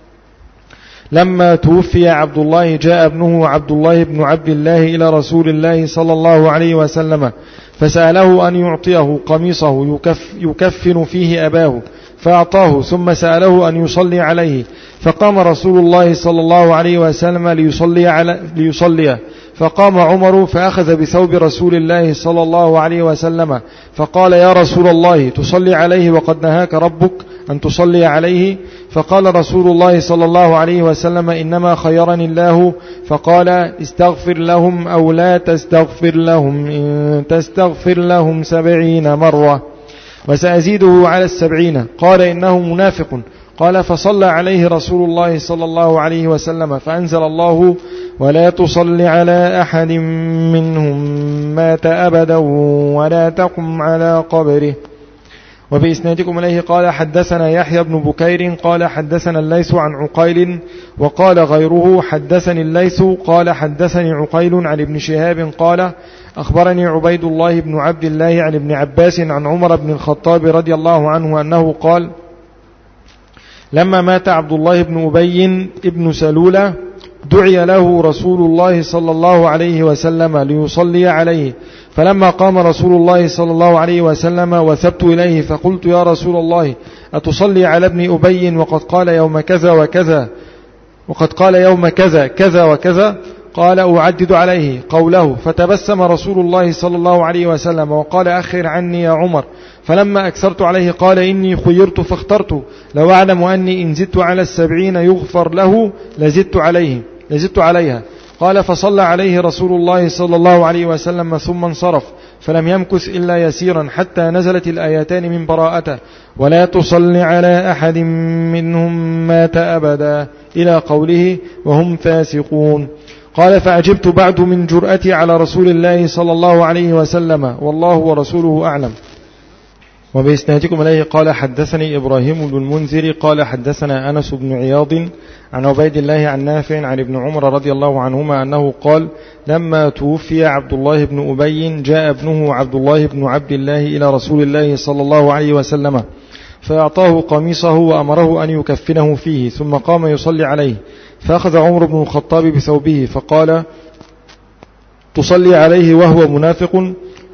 لما توفي عبد الله جاء ابنه عبد الله بن عبد الله إلى رسول الله صلى الله عليه وسلم فسأله أن يعطيه قميصه يكف يكفن فيه أباه فأعطاه ثم سأله أن يصلي عليه فقام رسول الله صلى الله عليه وسلم ليصلي, على ليصلي فقام عمر فأخذ بثوب رسول الله صلى الله عليه وسلم فقال يا رسول الله تصلي عليه وقد نهاك ربك أن تصلي عليه. فقال رسول الله صلى الله عليه وسلم إنما خيرني الله فقال استغفر لهم أو لا تستغفر لهم إن تستغفر لهم سبعين مرة وسأزيده على السبعين. قال إنه منافق. قال فصلى عليه رسول الله صلى الله عليه وسلم فأنزل الله ولا تصل على أحد منهم مات أبدا ولا تقم على قبره. وبإسنادكم إليه قال حدثنا يحيى بن بكير قال حدثنا الليث عن عقيل وقال غيره حدثني الليث قال حدثني عقيل عن ابن شهاب قال أخبرني عبيد الله بن عبد الله عن ابن عباس عن عمر بن الخطاب رضي الله عنه أنه قال لما مات عبد الله بن أبي ابن سلولة دعي له رسول الله صلى الله عليه وسلم ليصلي عليه فلما قام رسول الله صلى الله عليه وسلم وثبت إليه فقلت يا رسول الله أتصلي على ابن أبي وقد قال يوم كذا وكذا وقد قال يوم كذا كذا وكذا قال أعدد عليه قوله فتبسم رسول الله صلى الله عليه وسلم وقال أخر عني يا عمر فلما أكثرت عليه قال إني خيرت فاخترت لو أعلم أني إن زدت على السبعين يغفر له لزدت عليه لزدت عليها. قال فصلى عليه رسول الله صلى الله عليه وسلم ثم انصرف فلم يمكث إلا يسيرا حتى نزلت الآيتان من براءته ولا تصل على أحد منهم مات أبدا إلى قوله وهم فاسقون. قال فأجبت بعد من جرأتي على رسول الله صلى الله عليه وسلم والله ورسوله أعلم. وبإسنادكم إليه قال حدثني إبراهيم بن المنذر قال حدثنا أنس بن عياض عن عبيد الله عن نافع عن ابن عمر رضي الله عنهما أنه قال لما توفي عبد الله بن أبي جاء ابنه عبد الله بن عبد الله إلى رسول الله صلى الله عليه وسلم فأعطاه قميصه وأمره أن يكفنه فيه ثم قام يصلي عليه فأخذ عمر بن الخطاب بثوبه فقال تصلي عليه وهو منافق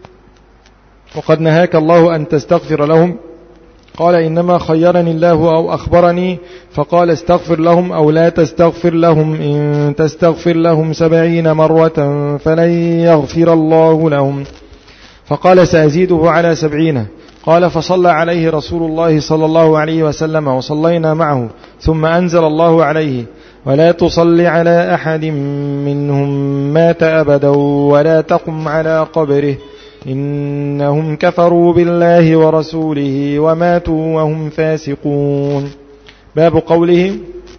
وقد نهاك الله أن تستغفر لهم. قال إنما خيرني الله أو أخبرني فقال استغفر لهم أو لا تستغفر لهم إن تستغفر لهم سبعين مرة فلن يغفر الله لهم. فقال سأزيده على سبعين. قال فصلى عليه رسول الله صلى الله عليه وسلم وصلينا معه ثم أنزل الله عليه ولا تصل على أحد منهم مات أبدا ولا تقم على قبره إنهم كفروا بالله ورسوله وماتوا وهم فاسقون. باب قوله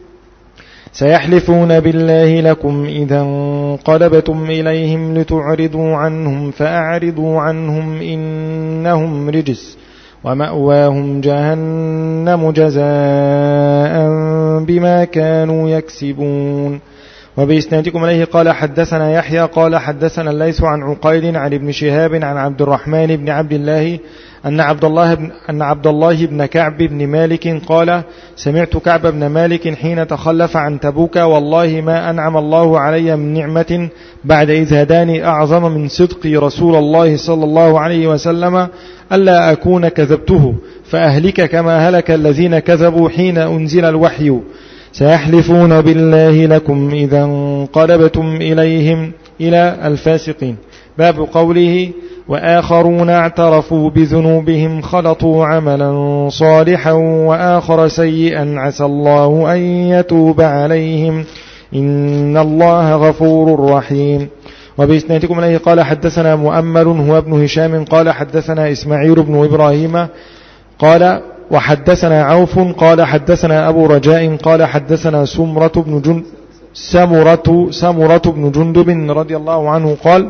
سيحلفون بالله لكم إذا انقلبتم إليهم لتعرضوا عنهم فأعرضوا عنهم إنهم رجس ومأواهم جهنم جزاء بما كانوا يكسبون. وبإسنادكم إليه قال حدثنا يحيى قال حدثنا الليث عن عقيل عن ابن شهاب عن عبد الرحمن بن عبد الله أن عبد الله بن, أن عبد الله بن كعب بن مالك قال سمعت كعب بن مالك حين تخلف عن تبوك والله ما أنعم الله علي من نعمة بعد إذ هداني أعظم من صدق رسول الله صلى الله عليه وسلم ألا أكون كذبته فأهلك كما هلك الذين كذبوا حين أنزل الوحي سيحلفون بالله لكم إذا انقلبتم إليهم إلى الفاسقين. باب قوله وآخرون اعترفوا بذنوبهم خلطوا عملا صالحا وآخر سيئا عسى الله أن يتوب عليهم إن الله غفور رحيم. وبإسنادكم إليه قال حدثنا مؤمل هو ابن هشام قال حدثنا إسماعيل بن إبراهيم قال وحدثنا عوف قال حدثنا أبو رجاء قال حدثنا سمرة بن جند سمرة سمرة بن جندب رضي الله عنه قال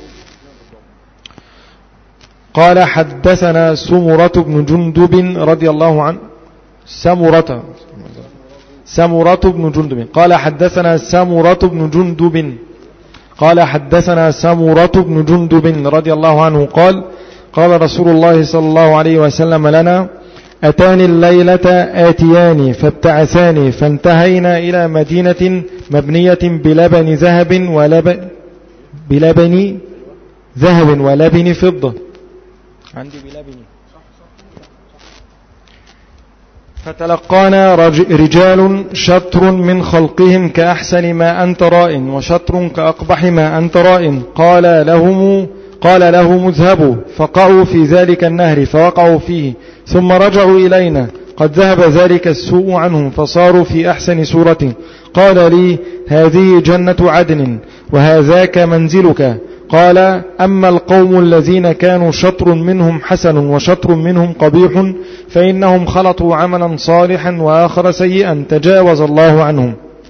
قال حدثنا سمرة بن جندب رضي الله عنه سمرة سمرة بن جندب قال حدثنا سمرة بن جندب قال حدثنا سمرة بن جندب رضي الله عنه قال قال رسول الله صلى الله عليه وسلم لنا أتاني الليلة آتيان فابتعثاني فانتهينا إلى مدينة مبنية بلبن ذهب ولبن بلبن ذهب ولبن فضة عندي بلبن فتلقانا رجال شطر من خلقهم كأحسن ما أنت رائن وشطر كأقبح ما أنت رائن قال لهم قال لهم اذهبوا فقعوا في ذلك النهر فوقعوا فيه ثم رجعوا إلينا قد ذهب ذلك السوء عنهم فصاروا في أحسن سورة قال لي هذه جنة عدن وهذاك منزلك قال أما القوم الذين كانوا شطر منهم حسن وشطر منهم قبيح فإنهم خلطوا عملا صالحا وآخر سيئا تجاوز الله عنهم.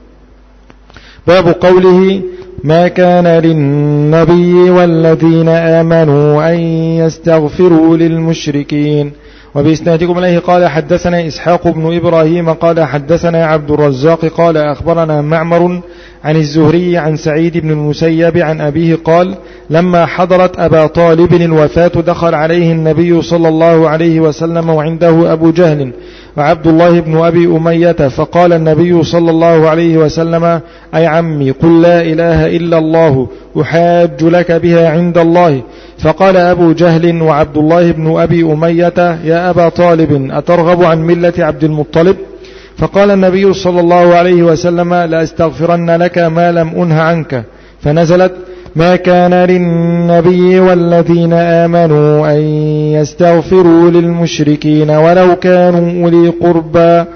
باب قوله ما كان للنبي والذين آمنوا أن يستغفروا للمشركين. وبإسنادكم إليه قال حدثنا إسحاق بن إبراهيم قال حدثنا عبد الرزاق قال أخبرنا معمر عن الزهري عن سعيد بن المسيب عن أبيه قال لما حضرت أبا طالب الوفاة دخل عليه النبي صلى الله عليه وسلم وعنده أبو جهل وعبد الله بن أبي أمية فقال النبي صلى الله عليه وسلم أي عمي قل لا إله إلا الله أحاج لك بها عند الله. فقال أبو جهل وعبد الله بن أبي أمية يا أبا طالب أترغب عن ملة عبد المطلب؟ فقال النبي صلى الله عليه وسلم لأستغفرن لك ما لم أنه عنك. فنزلت ما كان للنبي والذين آمنوا أن يستغفروا للمشركين ولو كانوا أولي قربى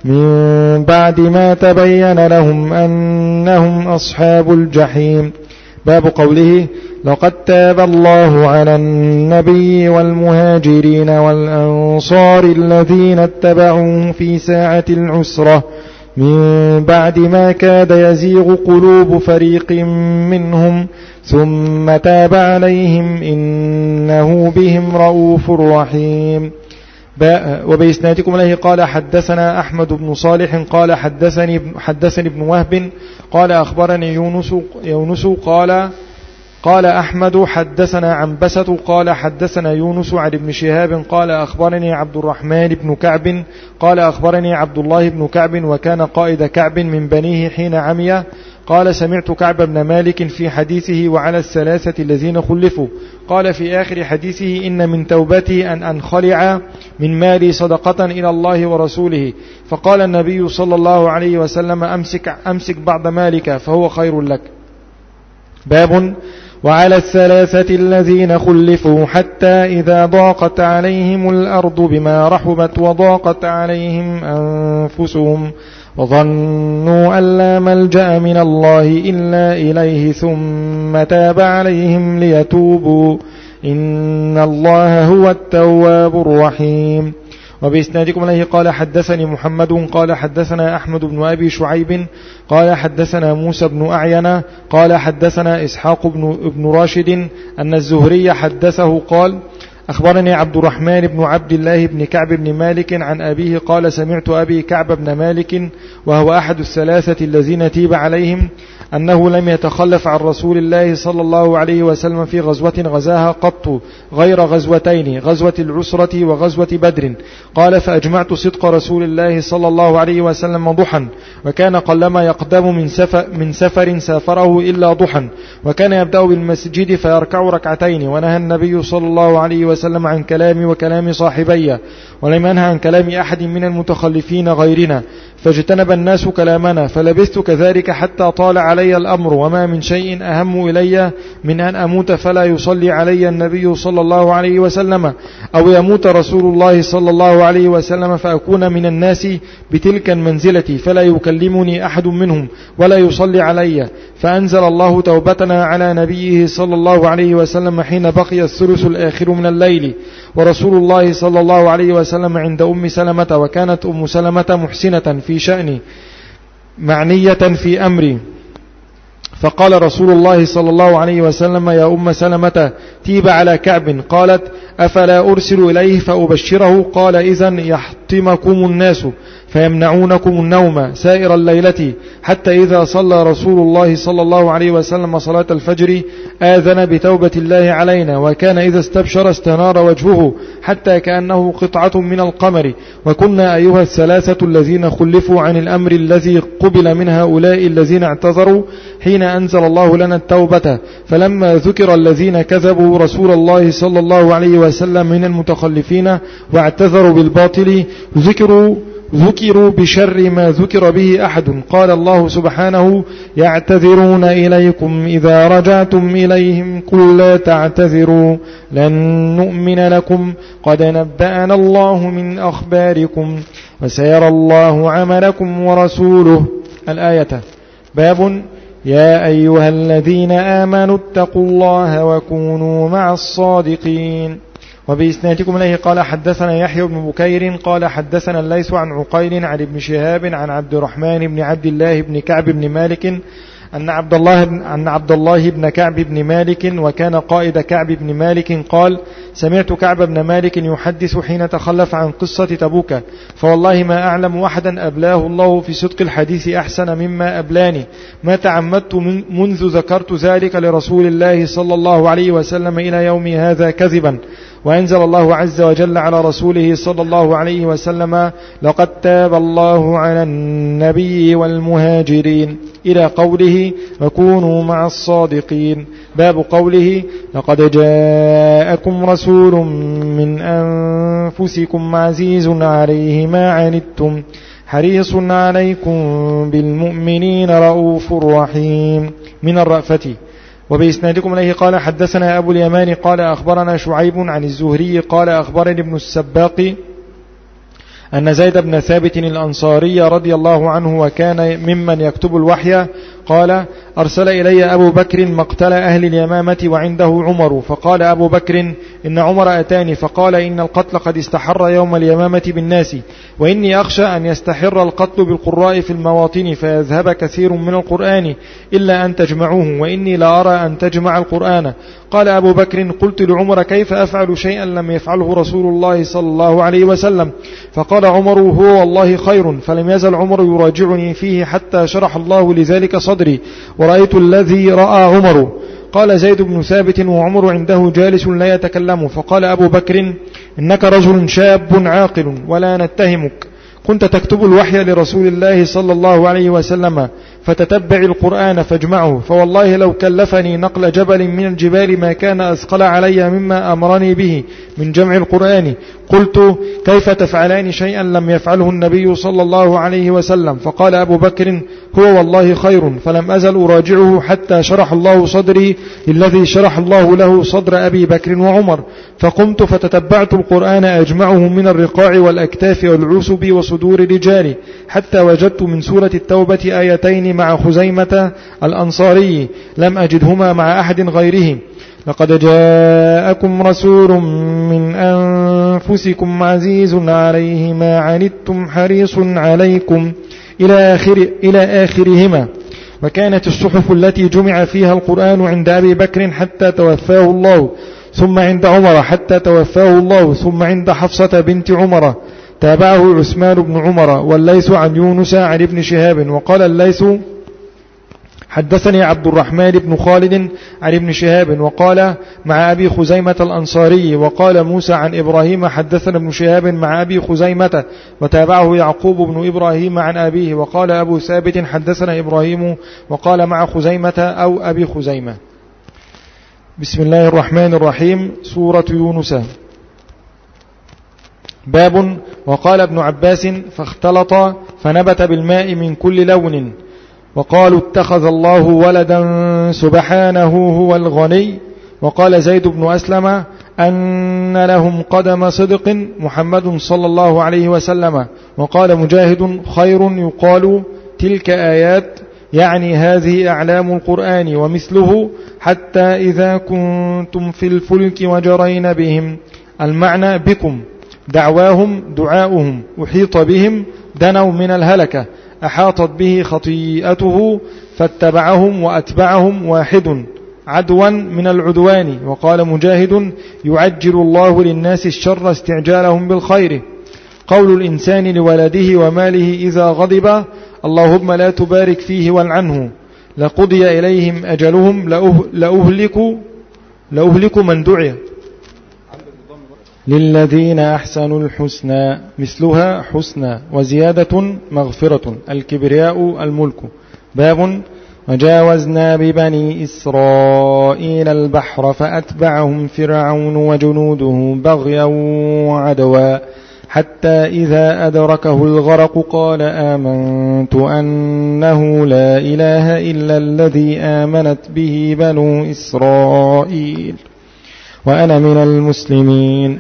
من بعد ما تبين لهم أنهم أصحاب الجحيم. باب قوله لقد تاب الله على النبي والمهاجرين والأنصار الذين اتبعوه في ساعة العسرة من بعد ما كاد يزيغ قلوب فريق منهم ثم تاب عليهم إنه بهم رؤوف رحيم. وبإسنادكم إليه قال حدثنا أحمد بن صالح قال حدثني حدثني ابن وهب قال أخبرني يونس يونس قال قال أحمد حدثنا عنبسة قال حدثنا يونس عن ابن شهاب قال أخبرني عبد الرحمن بن كعب قال أخبرني عبد الله بن كعب وكان قائد كعب من بنيه حين عمي قال سمعت كعب بن مالك في حديثه وعلى الثلاثة الذين خلفوا قال في آخر حديثه إن من توبتي أن أنخلع من مالي صدقة إلى الله ورسوله. فقال النبي صلى الله عليه وسلم أمسك, أمسك بعض مالك فهو خير لك. باب وعلى الثلاثة الذين خلفوا حتى إذا ضاقت عليهم الأرض بما رحبت وضاقت عليهم أنفسهم وظنوا أن لا ملجأ من الله إلا إليه ثم تاب عليهم ليتوبوا إن الله هو التواب الرحيم. وبإسنادكم إليه قال حدثني محمد قال حدثنا أحمد بن أبي شعيب قال حدثنا موسى بن أعين قال حدثنا إسحاق بن, بن راشد أن الزهري حدثه قال أخبرني عبد الرحمن بن عبد الله بن كعب بن مالك عن أبيه قال سمعت أبي كعب بن مالك وهو أحد الثلاثة الذين تيب عليهم أنه لم يتخلف عن رسول الله صلى الله عليه وسلم في غزوة غزاها قط غير غزوتين غزوة العسرة وغزوة بدر. قال فأجمعت صدق رسول الله صلى الله عليه وسلم ضحا وكان قلما يقدم من سفر, من سفر سافره إلا ضحا وكان يبدأ بالمسجد فيركع ركعتين. ونهى النبي صلى الله عليه وسلم عن كلامي وكلام صاحبي ولم ينهى عن كلام أحد من المتخلفين غيرنا فاجتنب الناس كلامنا فلبثت كذلك حتى طال علي الأمر وما من شيء أهم إلي من أن أموت فلا يصلي علي النبي صلى الله عليه وسلم أو يموت رسول الله صلى الله عليه وسلم فأكون من الناس بتلك المنزلة فلا يكلمني أحد منهم ولا يصلي علي فأنزل الله توبتنا على نبيه صلى الله عليه وسلم حين بقي الثلث الآخر من الليل، ورسول الله صلى الله عليه وسلم عند أم سلمة، وكانت أم سلمة محسنة في شأني معنية في أمري. فقال رسول الله صلى الله عليه وسلم: يا أم سلمة، تيب على كعب. قالت: أفلا أرسل إليه فأبشره؟ قال: إذن يحطمكم الناس فيمنعونكم النوم سائر الليلة، حتى إذا صلى رسول الله صلى الله عليه وسلم صلاة الفجر آذن بتوبة الله علينا، وكان إذا استبشر استنار وجهه حتى كأنه قطعة من القمر. وكنا أيها الثلاثة الذين خلفوا عن الأمر الذي قبل من هؤلاء الذين اعتذروا حين أنزل الله لنا التوبة. فلما ذكر الذين كذبوا رسول الله صلى الله عليه وسلم من المتخلفين واعتذروا بالباطل ذكروا ذكروا بشر ما ذكر به أحد. قال الله سبحانه: يعتذرون إليكم إذا رجعتم إليهم قل لا تعتذروا لن نؤمن لكم قد نبأنا الله من أخباركم وسيرى الله عملكم ورسوله. الآية. باب يا أيها الذين آمنوا اتقوا الله وكونوا مع الصادقين. وبإسنادكم إليه قال حدثنا يحيى بن بكير قال حدثنا الليث عن عقيل عن ابن شهاب عن عبد الرحمن بن عبد الله بن كعب بن مالك أن عبد الله أن عبد الله بن كعب بن مالك وكان قائد كعب بن مالك قال: سمعت كعب بن مالك يحدث حين تخلف عن قصة تبوك، فوالله ما أعلم أحدا أبلاه الله في صدق الحديث أحسن مما أبلاني، ما تعمدت منذ ذكرت ذلك لرسول الله صلى الله عليه وسلم إلى يومي هذا كذبا. وأنزل الله عز وجل على رسوله صلى الله عليه وسلم: لقد تاب الله على النبي والمهاجرين، إلى قوله: وكونوا مع الصادقين. باب قوله: لقد جاءكم رسول من أنفسكم عزيز عليه ما عنتم حريص عليكم بالمؤمنين رؤوف رحيم، من الرأفة. وبإسنادكم إليه قال حدثنا أبو اليمان قال أخبرنا شعيب عن الزهري قال أخبرني ابن السباق أن زيد بن ثابت الأنصاري رضي الله عنه وكان ممن يكتب الوحي قال: أرسل إلي أبو بكر مقتل أهل اليمامة وعنده عمر، فقال أبو بكر: إن عمر أتاني فقال: إن القتل قد استحر يوم اليمامة بالناس، وإني أخشى أن يستحر القتل بالقراء في المواطن فيذهب كثير من القرآن إلا أن تجمعوه، وإني لا أرى أن تجمع القرآن. قال أبو بكر: قلت لعمر: كيف أفعل شيئا لم يفعله رسول الله صلى الله عليه وسلم؟ فقال عمر: هو والله خير. فلم يزل عمر يراجعني فيه حتى شرح الله لذلك صدري، ورأيت الذي رأى عمر. قال زيد بن ثابت وعمر عنده جالس لا يتكلم، فقال أبو بكر: إنك رجل شاب عاقل ولا نتهمك، كنت تكتب الوحي لرسول الله صلى الله عليه وسلم، فتتبع القرآن فاجمعه، فوالله لو كلفني نقل جبل من الجبال ما كان أثقل علي مما أمرني به من جمع القرآن. قلت: كيف تفعلان شيئا لم يفعله النبي صلى الله عليه وسلم؟ فقال أبو بكر: هو والله خير. فلم أزل أراجعه حتى شرح الله صدري الذي شرح الله له صدر أبي بكر وعمر، فقمت فتتبعت القرآن أجمعه من الرقاع والأكتاف والعسب وصدور الرجال، حتى وجدت من سورة التوبة آيتين مع خزيمة الأنصاري لم أجدهما مع أحد غيره: لقد جاءكم رسول من أنفسكم عزيز عليه ما عنتم حريص عليكم إلى آخر إلى آخرهما. وكانت الصحف التي جمع فيها القرآن عند أبي بكر حتى توفاه الله، ثم عند عمر حتى توفاه الله، ثم عند حفصة بنت عمر. تابعه عثمان بن عمر. والليث عن يونس عن ابن شهاب. وقال الليث: حدثني عبد الرحمن بن خالد عن ابن شهاب وقال مع أبي خزيمة الأنصاري. وقال موسى عن إبراهيم حدثنا ابن شهاب مع أبي خزيمة، وتابعه يعقوب بن إبراهيم عن أبيه. وقال أبو ثابت حدثنا إبراهيم وقال مع خزيمة أو أبي خزيمة. بسم الله الرحمن الرحيم. سورة يونس. باب وقال ابن عباس: فاختلط فنبت بالماء من كل لون، وقالوا اتخذ الله ولدا سبحانه هو الغني. وقال زيد بن أسلم: أن لهم قدم صدق محمد صلى الله عليه وسلم. وقال مجاهد: خير يقال تلك آيات يعني هذه أعلام القرآن ومثله حتى إذا كنتم في الفلك وجرين بهم. المعنى بكم، دعواهم دعاؤهم، أحيط بهم دنوا من الهلكة، أحاطت به خطيئته فاتبعهم وأتبعهم واحد عدوا من العدوان. وقال مجاهد يعجل الله للناس الشر استعجالهم بالخير. قول الإنسان لولده وماله إذا غضب اللهم لا تبارك فيه والعنه، لقضي إليهم أجلهم لأهلك, لأهلك من دعي. للذين أحسنوا الحسنى مثلها حسنى وزيادة مغفرة الكبرياء الملك. باب وجاوزنا ببني إسرائيل البحر فأتبعهم فرعون وجنوده بغيا وعدوا حتى إذا أدركه الغرق قال آمنت أنه لا إله إلا الذي آمنت به بنو إسرائيل وأنا من المسلمين.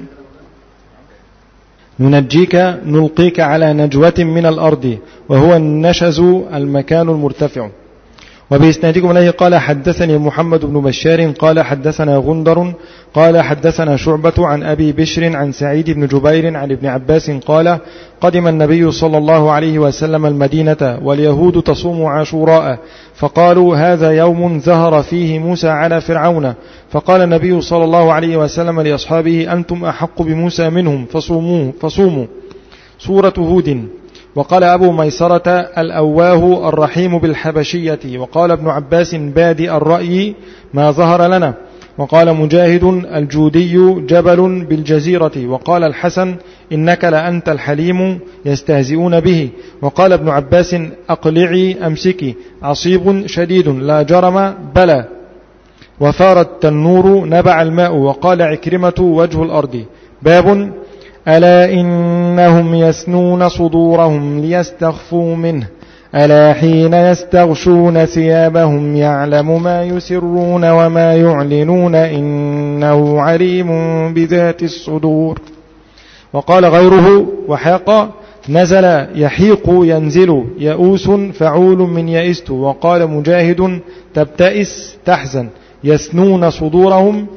ننجيك نلقيك على نجوة من الأرض، وهو النشز المكان المرتفع. وبإسنادكم إليه قال حدثني محمد بن بشار قال حدثنا غندر قال حدثنا شعبة عن أبي بشر عن سعيد بن جبير عن ابن عباس قال قدم النبي صلى الله عليه وسلم المدينة واليهود تصوم عاشوراء، فقالوا هذا يوم ظهر فيه موسى على فرعون، فقال النبي صلى الله عليه وسلم لأصحابه أنتم أحق بموسى منهم فصوموا, فصوموا. سورة هود. وقال أبو ميسرة الأواه الرحيم بالحبشية. وقال ابن عباس بادئ الرأي ما ظهر لنا. وقال مجاهد الجودي جبل بالجزيرة. وقال الحسن إنك لأنت الحليم يستهزئون به. وقال ابن عباس أقلعي أمسكي عصيب شديد لا جرم بلى وفار التنور نبع الماء. وقال عكرمة وجه الأرض. باب ألا إنهم يسنون صدورهم ليستخفوا منه ألا حين يستغشون ثيابهم يعلم ما يسرون وما يعلنون إنه عليم بذات الصدور. وقال غيره وحاق نزل يحيق ينزل يئوس فعول من يئست. وقال مجاهد تبتئس تحزن يسنون صدورهم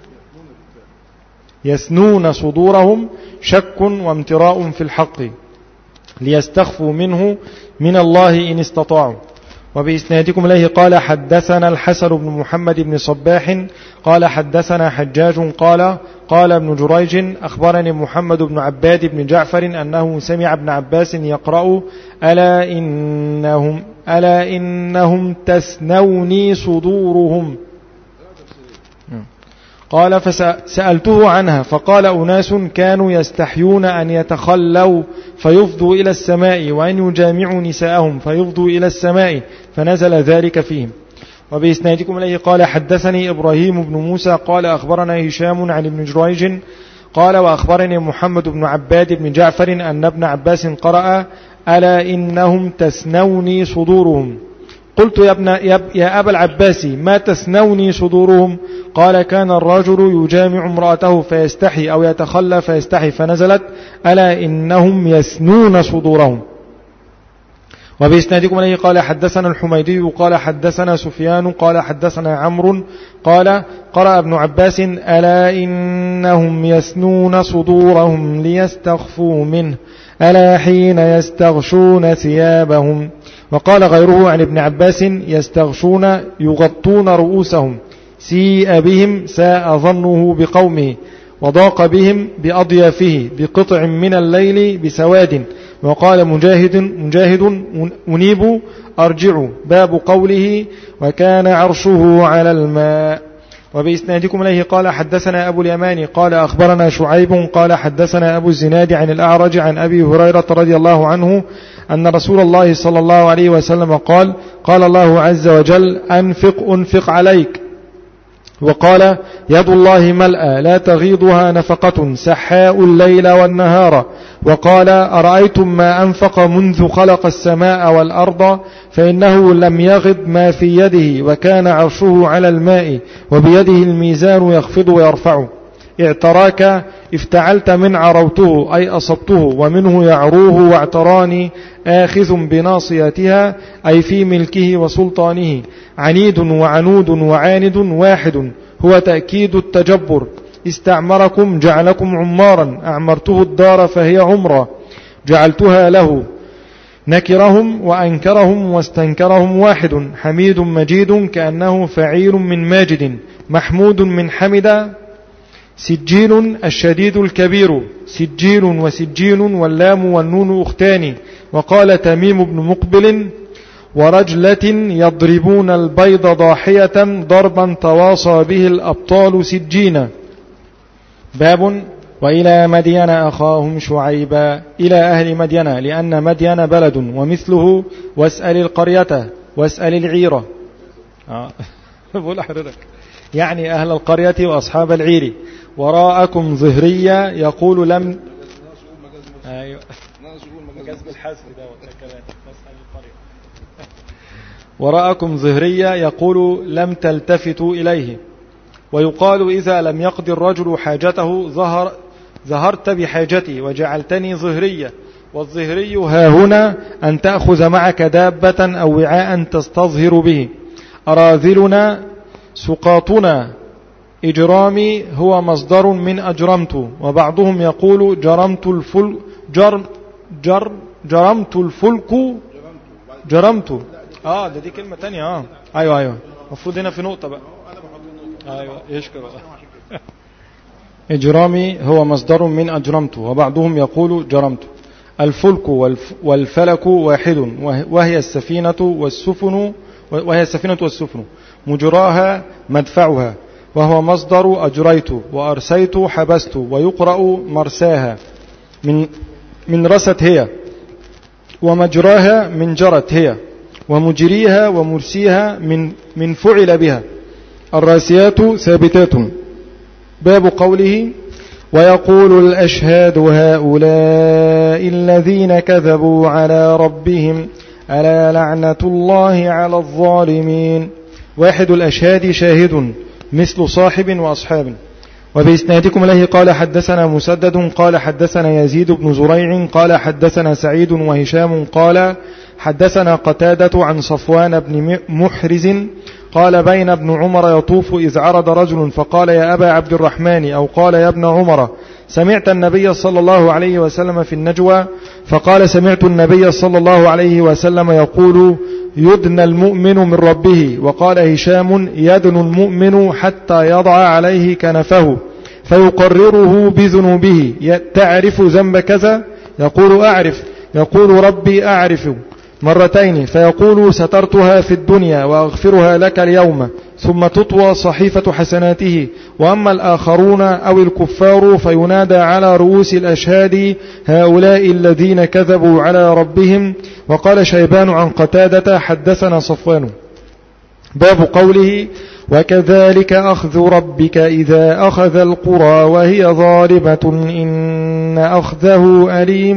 يسنون صدورهم شك وامتراء في الحق ليستخفوا منه من الله إن استطاعوا. وبإسنادكم إليه قال حدثنا الحسن بن محمد بن صباح قال حدثنا حجاج قال قال ابن جريج أخبرني محمد بن عباد بن جعفر أنه سمع ابن عباس يقرأ ألا إنهم, ألا إنهم تسنوني صدورهم. قال فسألته عنها فقال أناس كانوا يستحيون أن يتخلوا فيفضوا إلى السماء وأن يجامعوا نساءهم فيفضوا إلى السماء فنزل ذلك فيهم. وبإسنادكم إليه قال حدثني إبراهيم بن موسى قال أخبرنا هشام عن ابن جريج قال وأخبرني محمد بن عباد بن جعفر أن ابن عباس قرأ ألا إنهم تسنوني صدورهم. قلت يا, ابن يا أبا العباس ما تسنوني صدورهم؟ قال كان الرجل يجامع امرأته فيستحي أو يتخلى فيستحي فنزلت ألا إنهم يسنون صدورهم. وبإسنادكم إليه قال حدثنا الحميدي قال حدثنا سفيان قال حدثنا عمرو قال قرأ ابن عباس ألا إنهم يسنون صدورهم ليستخفوا منه ألا حين يستغشون ثيابهم. وقال غيره عن ابن عباس يستغشون يغطون رؤوسهم سيء بهم ساء ظنه بقومه وضاق بهم بأضيافه بقطع من الليل بسواد. وقال مجاهد مجاهد أنيب أرجع. باب قوله وكان عرشه على الماء. وبإسنادكم إليه قال حدثنا أبو اليمان قال أخبرنا شعيب قال حدثنا أبو الزناد عن الأعرج عن أبي هريرة رضي الله عنه أن رسول الله صلى الله عليه وسلم قال قال الله عز وجل أنفق أنفق عليك. وقال يد الله ملأى لا تغيضها نفقة سحاء الليل والنهار. وقال أرأيتم ما أنفق منذ خلق السماء والأرض فإنه لم يغض ما في يده وكان عرشه على الماء وبيده الميزان يخفض ويرفع. اعتراك افتعلت من عروته أي أصبته، ومنه يعروه واعتراني آخذ بناصيتها أي في ملكه وسلطانه. عنيد وعنود وعاند واحد هو تأكيد التجبر. استعمركم جعلكم عمارا، أعمرته الدار فهي عمرا جعلتها له. نكرهم وأنكرهم واستنكرهم واحد. حميد مجيد كأنه فعيل من ماجد. محمود من حمد. سجين الشديد الكبير. سجين وسجين واللام والنون أختان. وقال تميم بن مقبل ورجلة يضربون البيض ضاحية ضربا تواصى به الأبطال سجينا. باب وإلى مدين أخاهم شعيبا. إلى أهل مدين لأن مدين بلد، ومثله واسأل القرية واسأل العيرة. آه. بقول حضرتك يعني أهل القرية وأصحاب العير. وراءكم ظهرية يقول لم أيوة مجاز بالحذف ده كمان. واسأل القرية. وراءكم ظهرية يقول لم تلتفتوا إليه. ويقال إذا لم يقضي الرجل حاجته ظهر ظهرت بحاجتي وجعلتني ظهرية. والظهري ها هنا أن تأخذ معك دابة أو وعاء تستظهر به. أراذلنا سقاطنا. إجرامي هو مصدر من أجرمت. وبعضهم يقول جرمت الفلك جر جر جرمت الفلك جرمت. آه ده دي كلمة تانية. آه أيوة أيوة مفروض هنا في نقطة بقى. أيوة يشكر. إجرامي هو مصدر من أجرمت. وبعضهم يقول جرمت. الفلك والفلك واحد، وهي السفينة والسفن وهي السفينة والسفن مجراها مدفعها، وهو مصدر أجريت وأرسيت حبست. ويقرأ مرساها من من رست هي، ومجراها من جرت هي، ومجريها ومرسيها من من فعل بها. الراسيات ثابتات. باب قوله ويقول الأشهاد هؤلاء الذين كذبوا على ربهم ألا لعنة الله على الظالمين. واحد الأشهاد شاهد مثل صاحب وأصحاب. وبإسنادكم إليه قال حدثنا مسدد قال حدثنا يزيد بن زريع قال حدثنا سعيد وهشام قال حدثنا قتادة عن صفوان بن محرز قال بين ابن عمر يطوف إذ عرض رجل فقال يا أبا عبد الرحمن أو قال يا ابن عمر سمعت النبي صلى الله عليه وسلم في النجوى؟ فقال سمعت النبي صلى الله عليه وسلم يقول يدنى المؤمن من ربه. وقال هشام يدنو المؤمن حتى يضع عليه كنفه فيقرره بذنوبه. تعرف ذنب كذا؟ يقول أعرف. يقول ربي أعرف مرتين. فيقول سترتها في الدنيا وأغفرها لك اليوم. ثم تطوى صحيفة حسناته. وأما الآخرون أو الكفار فينادى على رؤوس الأشهاد هؤلاء الذين كذبوا على ربهم. وقال شيبان عن قتادة حدثنا صفوان. باب قوله وكذلك أخذ ربك إذا أخذ القرى وهي ظالمة إن أخذه أليم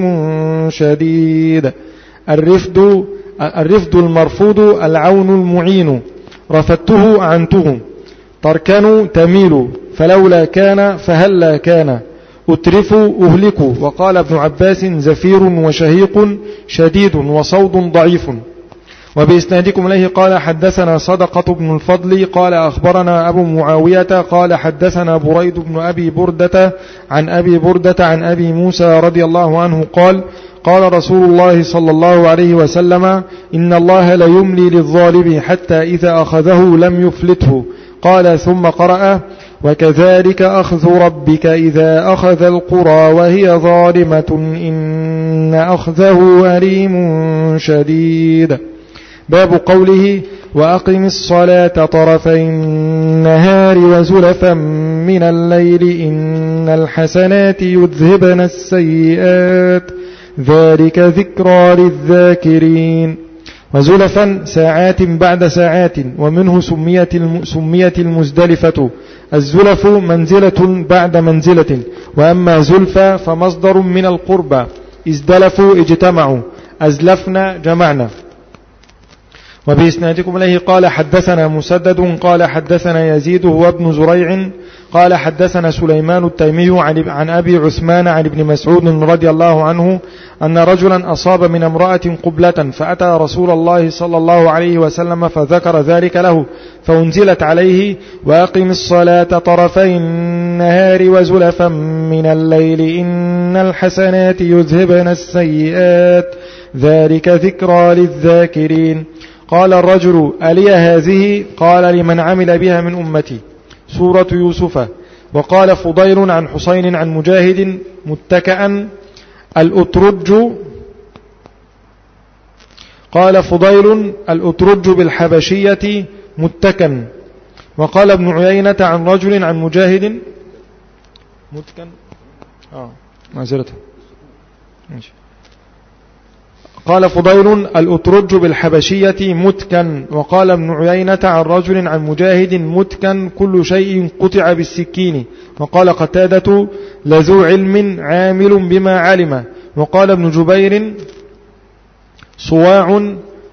شديد. الرفد الرفد المرفوض العون المعين. رفدته أعنته. تركن تميل فلولا كان فهلا كان. أترف أهلك. وقال ابن عباس زفير وشهيق شديد وصوت ضعيف. وبإسنادكم إليه قال حدثنا صدقة بن الفضل قال أخبرنا أبو معاوية قال حدثنا بريد بن أبي بردة عن أبي بردة عن أبي موسى رضي الله عنه قال قال رسول الله صلى الله عليه وسلم إن الله لا يملي للظالم حتى إذا أخذه لم يفلته. قال ثم قرأ وكذلك أخذ ربك إذا أخذ القرى وهي ظالمة إن أخذه أليم شديد. باب قوله وأقم الصلاة طرفي النهار وزلفا من الليل إن الحسنات يذهبن السيئات ذلك ذكرى للذاكرين. وزلفا ساعات بعد ساعات. ومنه سميت سميت المزدلفة. الزلف منزلة بعد منزلة. وأما زلفا فمصدر من القربى. ازدلفوا اجتمعوا. أزلفنا جمعنا. وبإسنادكم إليه قال حدثنا مسدد قال حدثنا يزيد هو ابن زريع قال حدثنا سليمان التيمي عن أبي عثمان عن ابن مسعود رضي الله عنه أن رجلا أصاب من امرأة قبلة فأتى رسول الله صلى الله عليه وسلم فذكر ذلك له فأنزلت عليه وأقم الصلاة طرفي النهار وزلفا من الليل إن الحسنات يذهبن السيئات ذلك ذكرى للذاكرين. قال الرجل ألي هذه؟ قال لمن عمل بها من أمتي. سورة يوسف. وقال فضيل عن حسين عن مجاهد متكئا الأترج قال فضيل الأترج بالحبشية متكا. وقال ابن عيينة عن رجل عن مجاهد متكا آه معذرة ماشي. قال فضيل الأترج بالحبشية متكا. وقال ابن عيينة عن رجل عن مجاهد متكا كل شيء قطع بالسكين. وقال قتادة لذو علم عامل بما علم. وقال ابن جبير صواع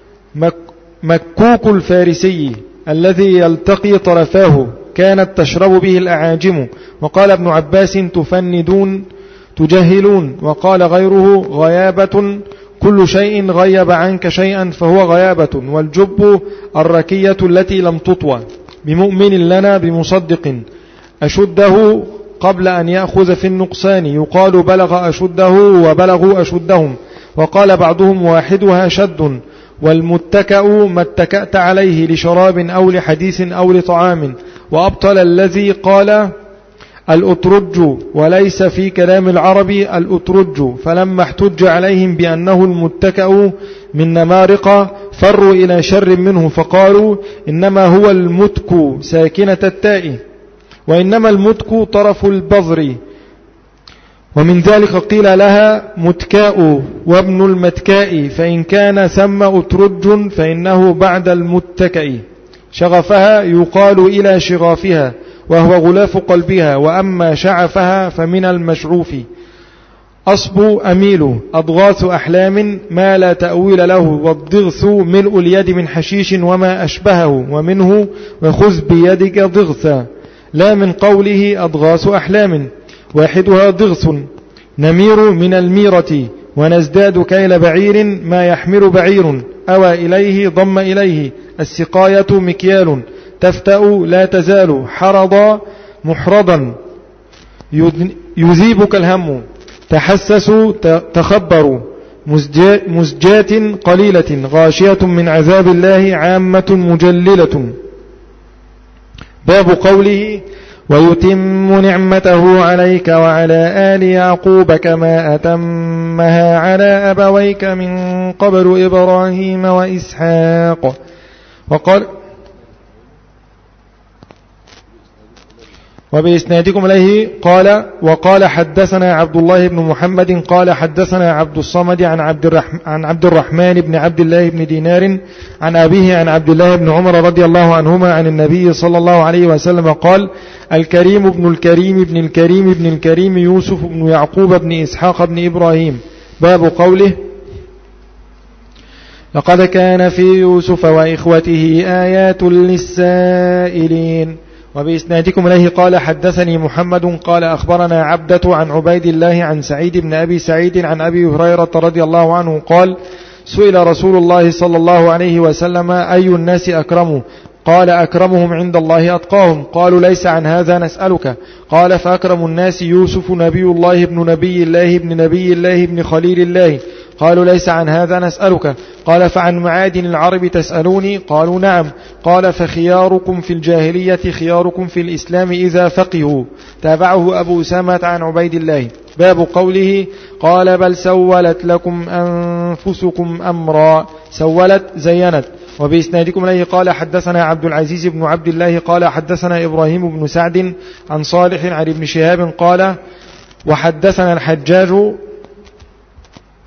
مكوك الفارسي الذي يلتقي طرفاه كانت تشرب به الأعاجم. وقال ابن عباس تفندون تجهلون. وقال غيره غيابة كل شيء غيب عنك شيئا فهو غيابة. والجب الركية التي لم تطوى. بمؤمن لنا بمصدق أشده قبل أن يأخذ في النقصان. يقال بلغ أشده وبلغوا أشدهم. وقال بعضهم واحدها شد. والمتكأ ما اتكأت عليه لشراب أو لحديث أو لطعام. وأبطل الذي قال الأترج وليس في كلام العرب الأترج. فلما احتج عليهم بأنه المتكأ من نمارق فروا إلى شر منه فقالوا إنما هو المتك ساكنة التاء وإنما المتك طرف البذر. ومن ذلك قيل لها متكاء وابن المتكاء فإن كان ثم أترج فإنه بعد المتكأ. شغفها يقال إلى شغافها وهو غلاف قلبها. وأما شعفها فمن المشعوف. أصب أميل أضغاث أحلام ما لا تأويل له. والضغث ملء اليد من حشيش وما أشبهه. ومنه وخذ بيدك ضغثا لا من قوله أضغاث أحلام. واحدها ضغث نمير من الميرة. ونزداد كيل بعير ما يحمل بعير أوى إليه ضم إليه. السقاية مكيال تفتأ لا تزال حرضا محرضا يذيبك الهم. تحسسوا تخبروا مزجات قليلة غاشية من عذاب الله عامة مجللة. باب قوله ويتم نعمته عليك وعلى آل يعقوب كما أتمها على أبويك من قبل إبراهيم وإسحاق. وقال وبإسنادكم إليه قال وقال حدثنا عبد الله بن محمد قال حدثنا عبد الصمد عن عبد الرحمن, عن عبد الرحمن بن عبد الله بن دينار عن أبيه عن عبد الله بن عمر رضي الله عنهما عن النبي صلى الله عليه وسلم قال الكريم ابن الكريم ابن الكريم ابن الكريم يوسف بن يعقوب بن إسحاق بن إبراهيم. باب قوله لقد كان في يوسف وإخوته آيات للسائلين. وبإسنادكم إليه قال حدثني محمد قال أخبرنا عبدة عن عبيد الله عن سعيد بن أبي سعيد عن أبي هريرة رضي الله عنه قال سئل رسول الله صلى الله عليه وسلم أي الناس أكرم؟ قال أكرمهم عند الله أتقاهم. قالوا ليس عن هذا نسألك. قال فأكرم الناس يوسف نبي الله ابن نبي الله ابن نبي الله ابن خليل الله. قالوا ليس عن هذا نسألك. قال فعن معادن العرب تسألوني؟ قالوا نعم. قال فخياركم في الجاهلية خياركم في الإسلام إذا فقهوا. تابعه أبو أسامة عن عبيد الله. باب قوله قال بل سولت لكم أنفسكم أمرا. سولت زينت. وبإسنادكم إليه قال حدثنا عبد العزيز بن عبد الله قال حدثنا إبراهيم بن سعد عن صالح عن ابن شهاب قال وحدثنا الحجاج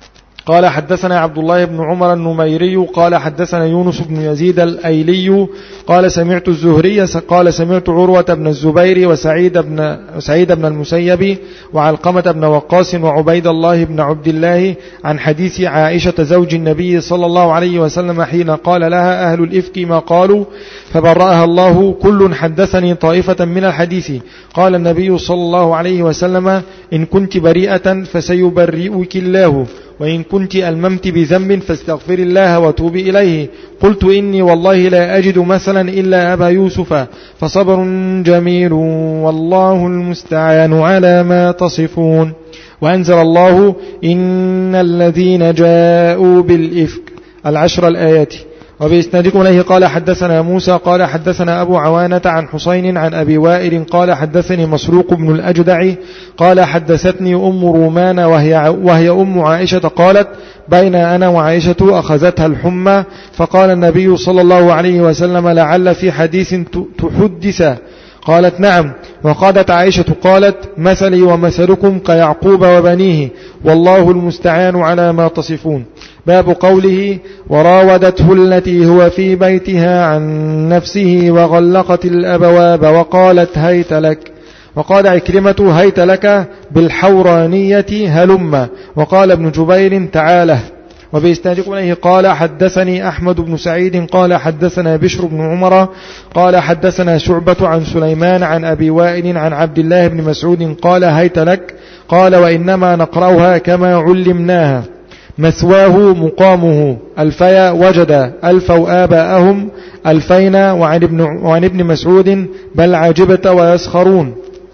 قال حدثنا عبد الله بن عمر النميري قال حدثنا يونس بن يزيد الأيلي قال سمعت الزهري قال سمعت عروة بن الزبير وسعيد بن, سعيد بن المسيب وعلقمة بن وقاص وعبيد الله بن عبد الله عن حديث عائشة زوج النبي صلى الله عليه وسلم حين قال لها أهل الإفك ما قالوا فبرأها الله كل حدثني طائفة من الحديث. قال النبي صلى الله عليه وسلم إن كنت بريئة فسيبرئك الله وإن كنت ألممت بذنب فاستغفر الله وتوب إليه. قلت إني والله لا أجد مثلا إلا أبا يوسف فصبر جميل والله المستعان على ما تصفون. وأنزل الله إن الذين جاءوا بالإفك العشر الآيات. وبإسنادكم إليه قال حدثنا موسى قال حدثنا أبو عوانة عن حسين عن أبي وائل قال حدثني مسروق بن الأجدع قال حدثتني أم رومان وهي, وهي أم عائشة قالت بين أنا وعائشة أخذتها الحمى فقال النبي صلى الله عليه وسلم لعل في حديث تحدث. قالت نعم. وقالت عائشة قالت مثلي ومثلكم كيعقوب وبنيه والله المستعان على ما تصفون. باب قوله وراودته التي هو في بيتها عن نفسه وغلقت الأبواب وقالت هيت لك. وقال عكرمة هيت لك بالحورانية هلم. وقال ابن جبير تعاله. وبإسنادكم إليه قال حدثني أحمد بن سعيد قال حدثنا بشر بن عمر قال حدثنا شعبة عن سليمان عن أبي وائل عن عبد الله بن مسعود قال هيت لك. قال وإنما نقرأها كما علمناها مثواه مقامه الفيا وجد ألفوا آباءهم ألفينا وعن ابن, وعن ابن مسعود بل عجبت ويسخرون.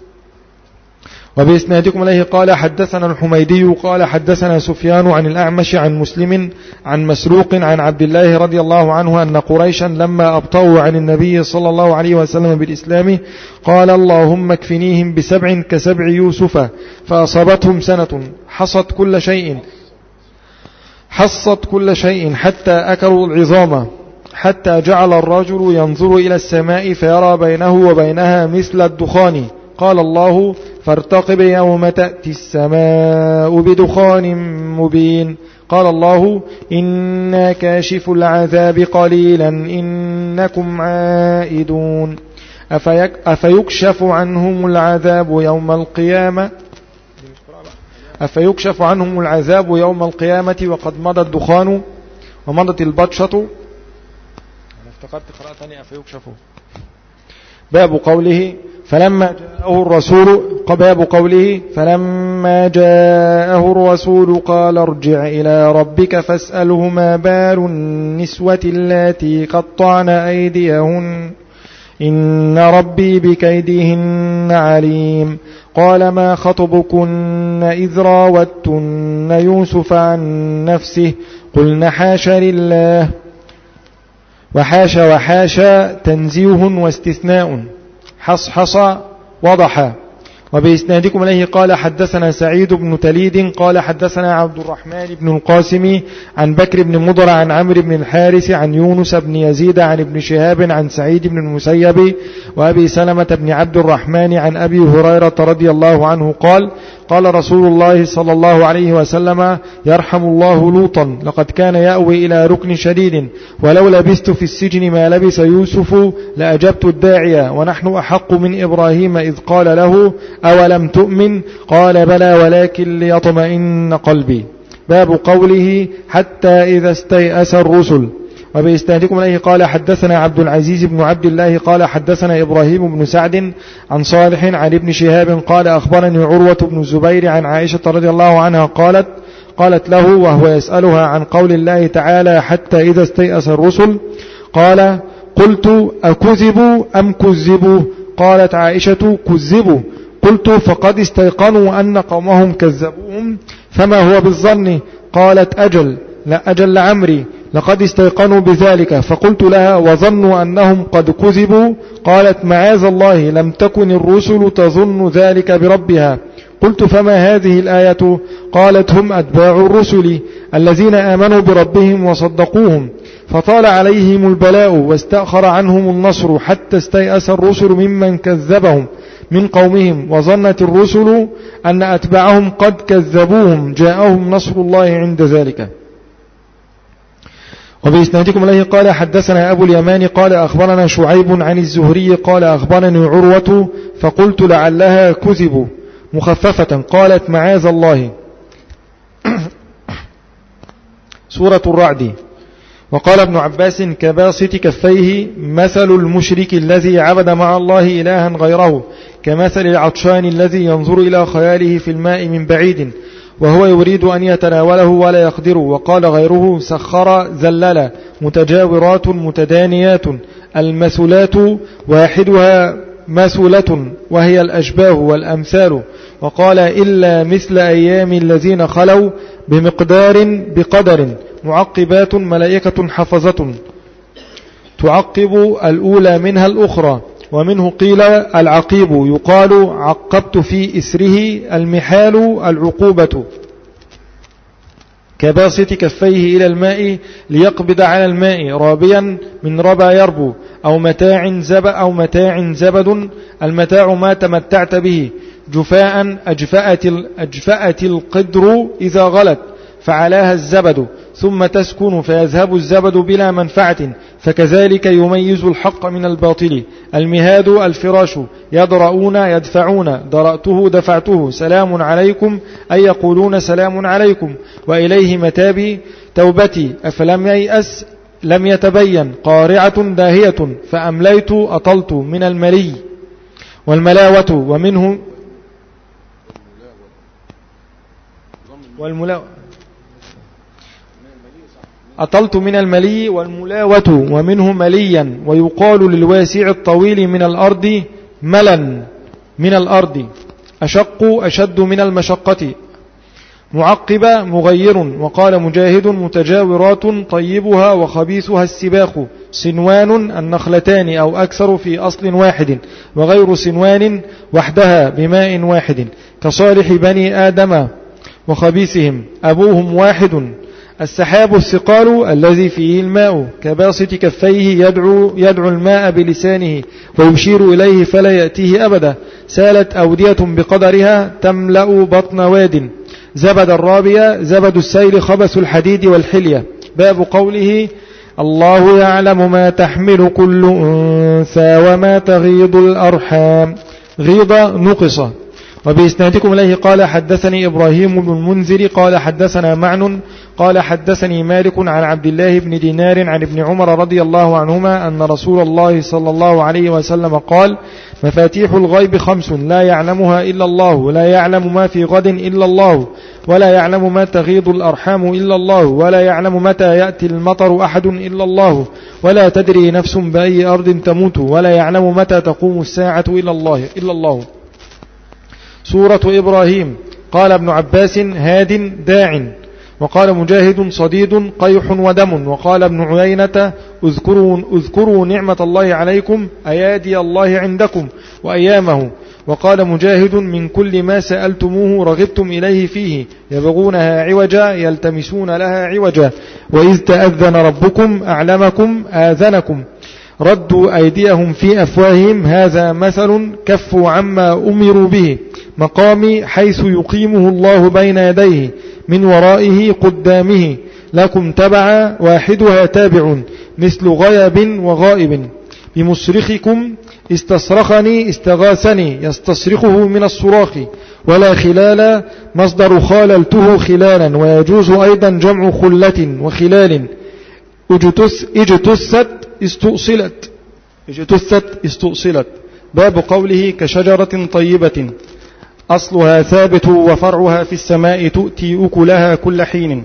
وبإسنادكم إليه قال حدثنا الحميدي قال حدثنا سفيان عن الأعمش عن مسلم عن مسروق عن عبد الله رضي الله عنه أن قريشا لما أبطأوا عن النبي صلى الله عليه وسلم بالإسلام قال اللهم اكفنيهم بسبع كسبع يوسف فأصابتهم سنة حصت كل شيء حصت كل شيء حتى أكلوا العظام حتى جعل الرجل ينظر إلى السماء فيرى بينه وبينها مثل الدخان. قال الله فارتقب يوم تأتي السماء بدخان مبين. قال الله إنا كاشف العذاب قليلا إنكم عائدون. أفيك أفيكشف عنهم العذاب يوم القيامة أفيكشف عنهم العذاب يوم القيامة وقد مضى الدخان ومضت البطشة. أنا افتقدت قراءة ثانية أفيكشف. باب قوله فلما جاءه الرسول باب قوله فلما جاءه الرسول قال ارجع إلى ربك فاسأله ما بال النسوة اللاتي قطعن أيديهن إن ربي بكيدهن عليم. قال ما خطبكن إذ راوتن يوسف عن نفسه قلن حاش لله. وحاش وحاش تنزيه واستثناء حصحص وضح. وبإسنادكم إليه قال حدثنا سعيد بن تليد قال حدثنا عبد الرحمن بن القاسم عن بكر بن مضر عن عمرو بن الحارث عن يونس بن يزيد عن ابن شهاب عن سعيد بن المسيب وأبي سلمة بن عبد الرحمن عن أبي هريرة رضي الله عنه قال قال رسول الله صلى الله عليه وسلم يرحم الله لوطا لقد كان يأوي إلى ركن شديد ولو لبثت في السجن ما لبث يوسف لأجبت الداعية ونحن أحق من إبراهيم إذ قال له أولم تؤمن قال بلى ولكن ليطمئن قلبي. باب قوله حتى إذا استيأس الرسل. وبإسنادكم إليه قال حدثنا عبد العزيز بن عبد الله قال حدثنا إبراهيم بن سعد عن صالح عن ابن شهاب قال أخبرني عروة بن الزبير عن عائشة رضي الله عنها قالت قالت له وهو يسألها عن قول الله تعالى حتى إذا استيأس الرسل قال قلت أكذبوا أم كذبوا قالت عائشة كذبوا قلت فقد استيقنوا أن قومهم كذبوهم فما هو بالظن قالت أجل لا أجل عمري لقد استيقنوا بذلك فقلت لها وظنوا أنهم قد كذبوا قالت معاذ الله لم تكن الرسل تظن ذلك بربها قلت فما هذه الآية قالت هم أتباع الرسل الذين آمنوا بربهم وصدقوهم فطال عليهم البلاء واستأخر عنهم النصر حتى استيأس الرسل ممن كذبهم من قومهم، وظنت الرسل أن أتباعهم قد كذبوهم، جاءهم نصر الله عند ذلك. وبإسنادكم إليه قال حدثنا أبو اليمان قال أخبرنا شعيب عن الزهري قال أخبرني عروة فقلت لعلها كذب مخففة، قالت معاذ الله. سورة الرعد. وقال ابن عباس كباسط كفيه مثل المشرك الذي عبد مع الله إلها غيره كمثل العطشان الذي ينظر إلى خياله في الماء من بعيد وهو يريد أن يتناوله ولا يقدر. وقال غيره سخر زللا متجاورات متدانيات المثلات واحدها مثلة وهي الأشباه والأمثال. وقال إلا مثل أيام الذين خلوا بمقدار بقدر معقبات ملائكة حفظة تعقب الأولى منها الأخرى. ومنه قيل العقيب يقال عقبت في إسره المحال العقوبة كباسط كفيه إلى الماء ليقبض على الماء رابيا من ربى يربو أو متاع زب أو متاع زبد. المتاع ما تمتعت به جفاء أجفأت, أجفأت القدر إذا غلت فعلاها الزبد ثم تسكن فيذهب الزبد بلا منفعة. فكذلك يميز الحق من الباطل. المهاد الفراش يدرؤون يدفعون درأته دفعته سلام عليكم أي يقولون سلام عليكم. وإليه متابي توبتي أفلم ييأس لم يتبين قارعة داهية فأمليت أطلت من الملي والملاوة. ومنه والملاوة أطلت من الملي والملاوة. ومنه مليا ويقال للواسع الطويل من الأرض ملا من الأرض أشق أشد من المشقة معقبة مغير. وقال مجاهد متجاورات طيبها وخبيثها السباخ سنوان النخلتان أو أكثر في أصل واحد وغير سنوان وحدها بماء واحد كصالح بني آدم وخبيثهم أبوهم واحد. السحاب الثقال الذي فيه الماء كباسط كفيه يدعو, يدعو الماء بلسانه ويشير إليه فلا يأتيه أبدا. سالت أودية بقدرها تملأ بطن واد. زبد الرابية زبد السيل خبث الحديد والحلية. باب قوله الله يعلم ما تحمل كل أنثى وما تغيض الأرحام غيض نقص. وبإسنادكم إليه قال حدثني إبراهيم بن المنذر قال حدثنا معن قال حدثني مالك عن عبد الله بن دينار عن ابن عمر رضي الله عنهما أن رسول الله صلى الله عليه وسلم قال مفاتيح الغيب خمس لا يعلمها إلا الله ولا يعلم ما في غد إلا الله ولا يعلم ما تغيض الأرحام إلا الله ولا يعلم متى يأتي المطر أحد إلا الله ولا تدري نفس بأي أرض تموت ولا يعلم متى تقوم الساعة إلا الله إلا الله. سورة إبراهيم. قال ابن عباس هاد داع. وقال مجاهد صديد قيح ودم. وقال ابن عيينة اذكروا, اذكروا نعمة الله عليكم أيادي الله عندكم وأيامه. وقال مجاهد من كل ما سألتموه رغبتم إليه فيه يبغونها عوجا يلتمسون لها عوجا وإذ تأذن ربكم أعلمكم آذنكم ردوا أيديهم في أفواههم هذا مثل كفوا عما أمروا به مقامي حيث يقيمه الله بين يديه من ورائه قدامه لكم تبع واحدها تابع مثل غيب وغائب بمصرخكم استصرخني استغاثني يستصرخه من الصراخ ولا خلال مصدر خاللته خلالا ويجوز أيضا جمع خلة وخلال اجتث اجتثت استؤصلت اجتثت استؤصلت. باب قوله كشجرة طيبة أصلها ثابت وفرعها في السماء تؤتي أكلها كل حين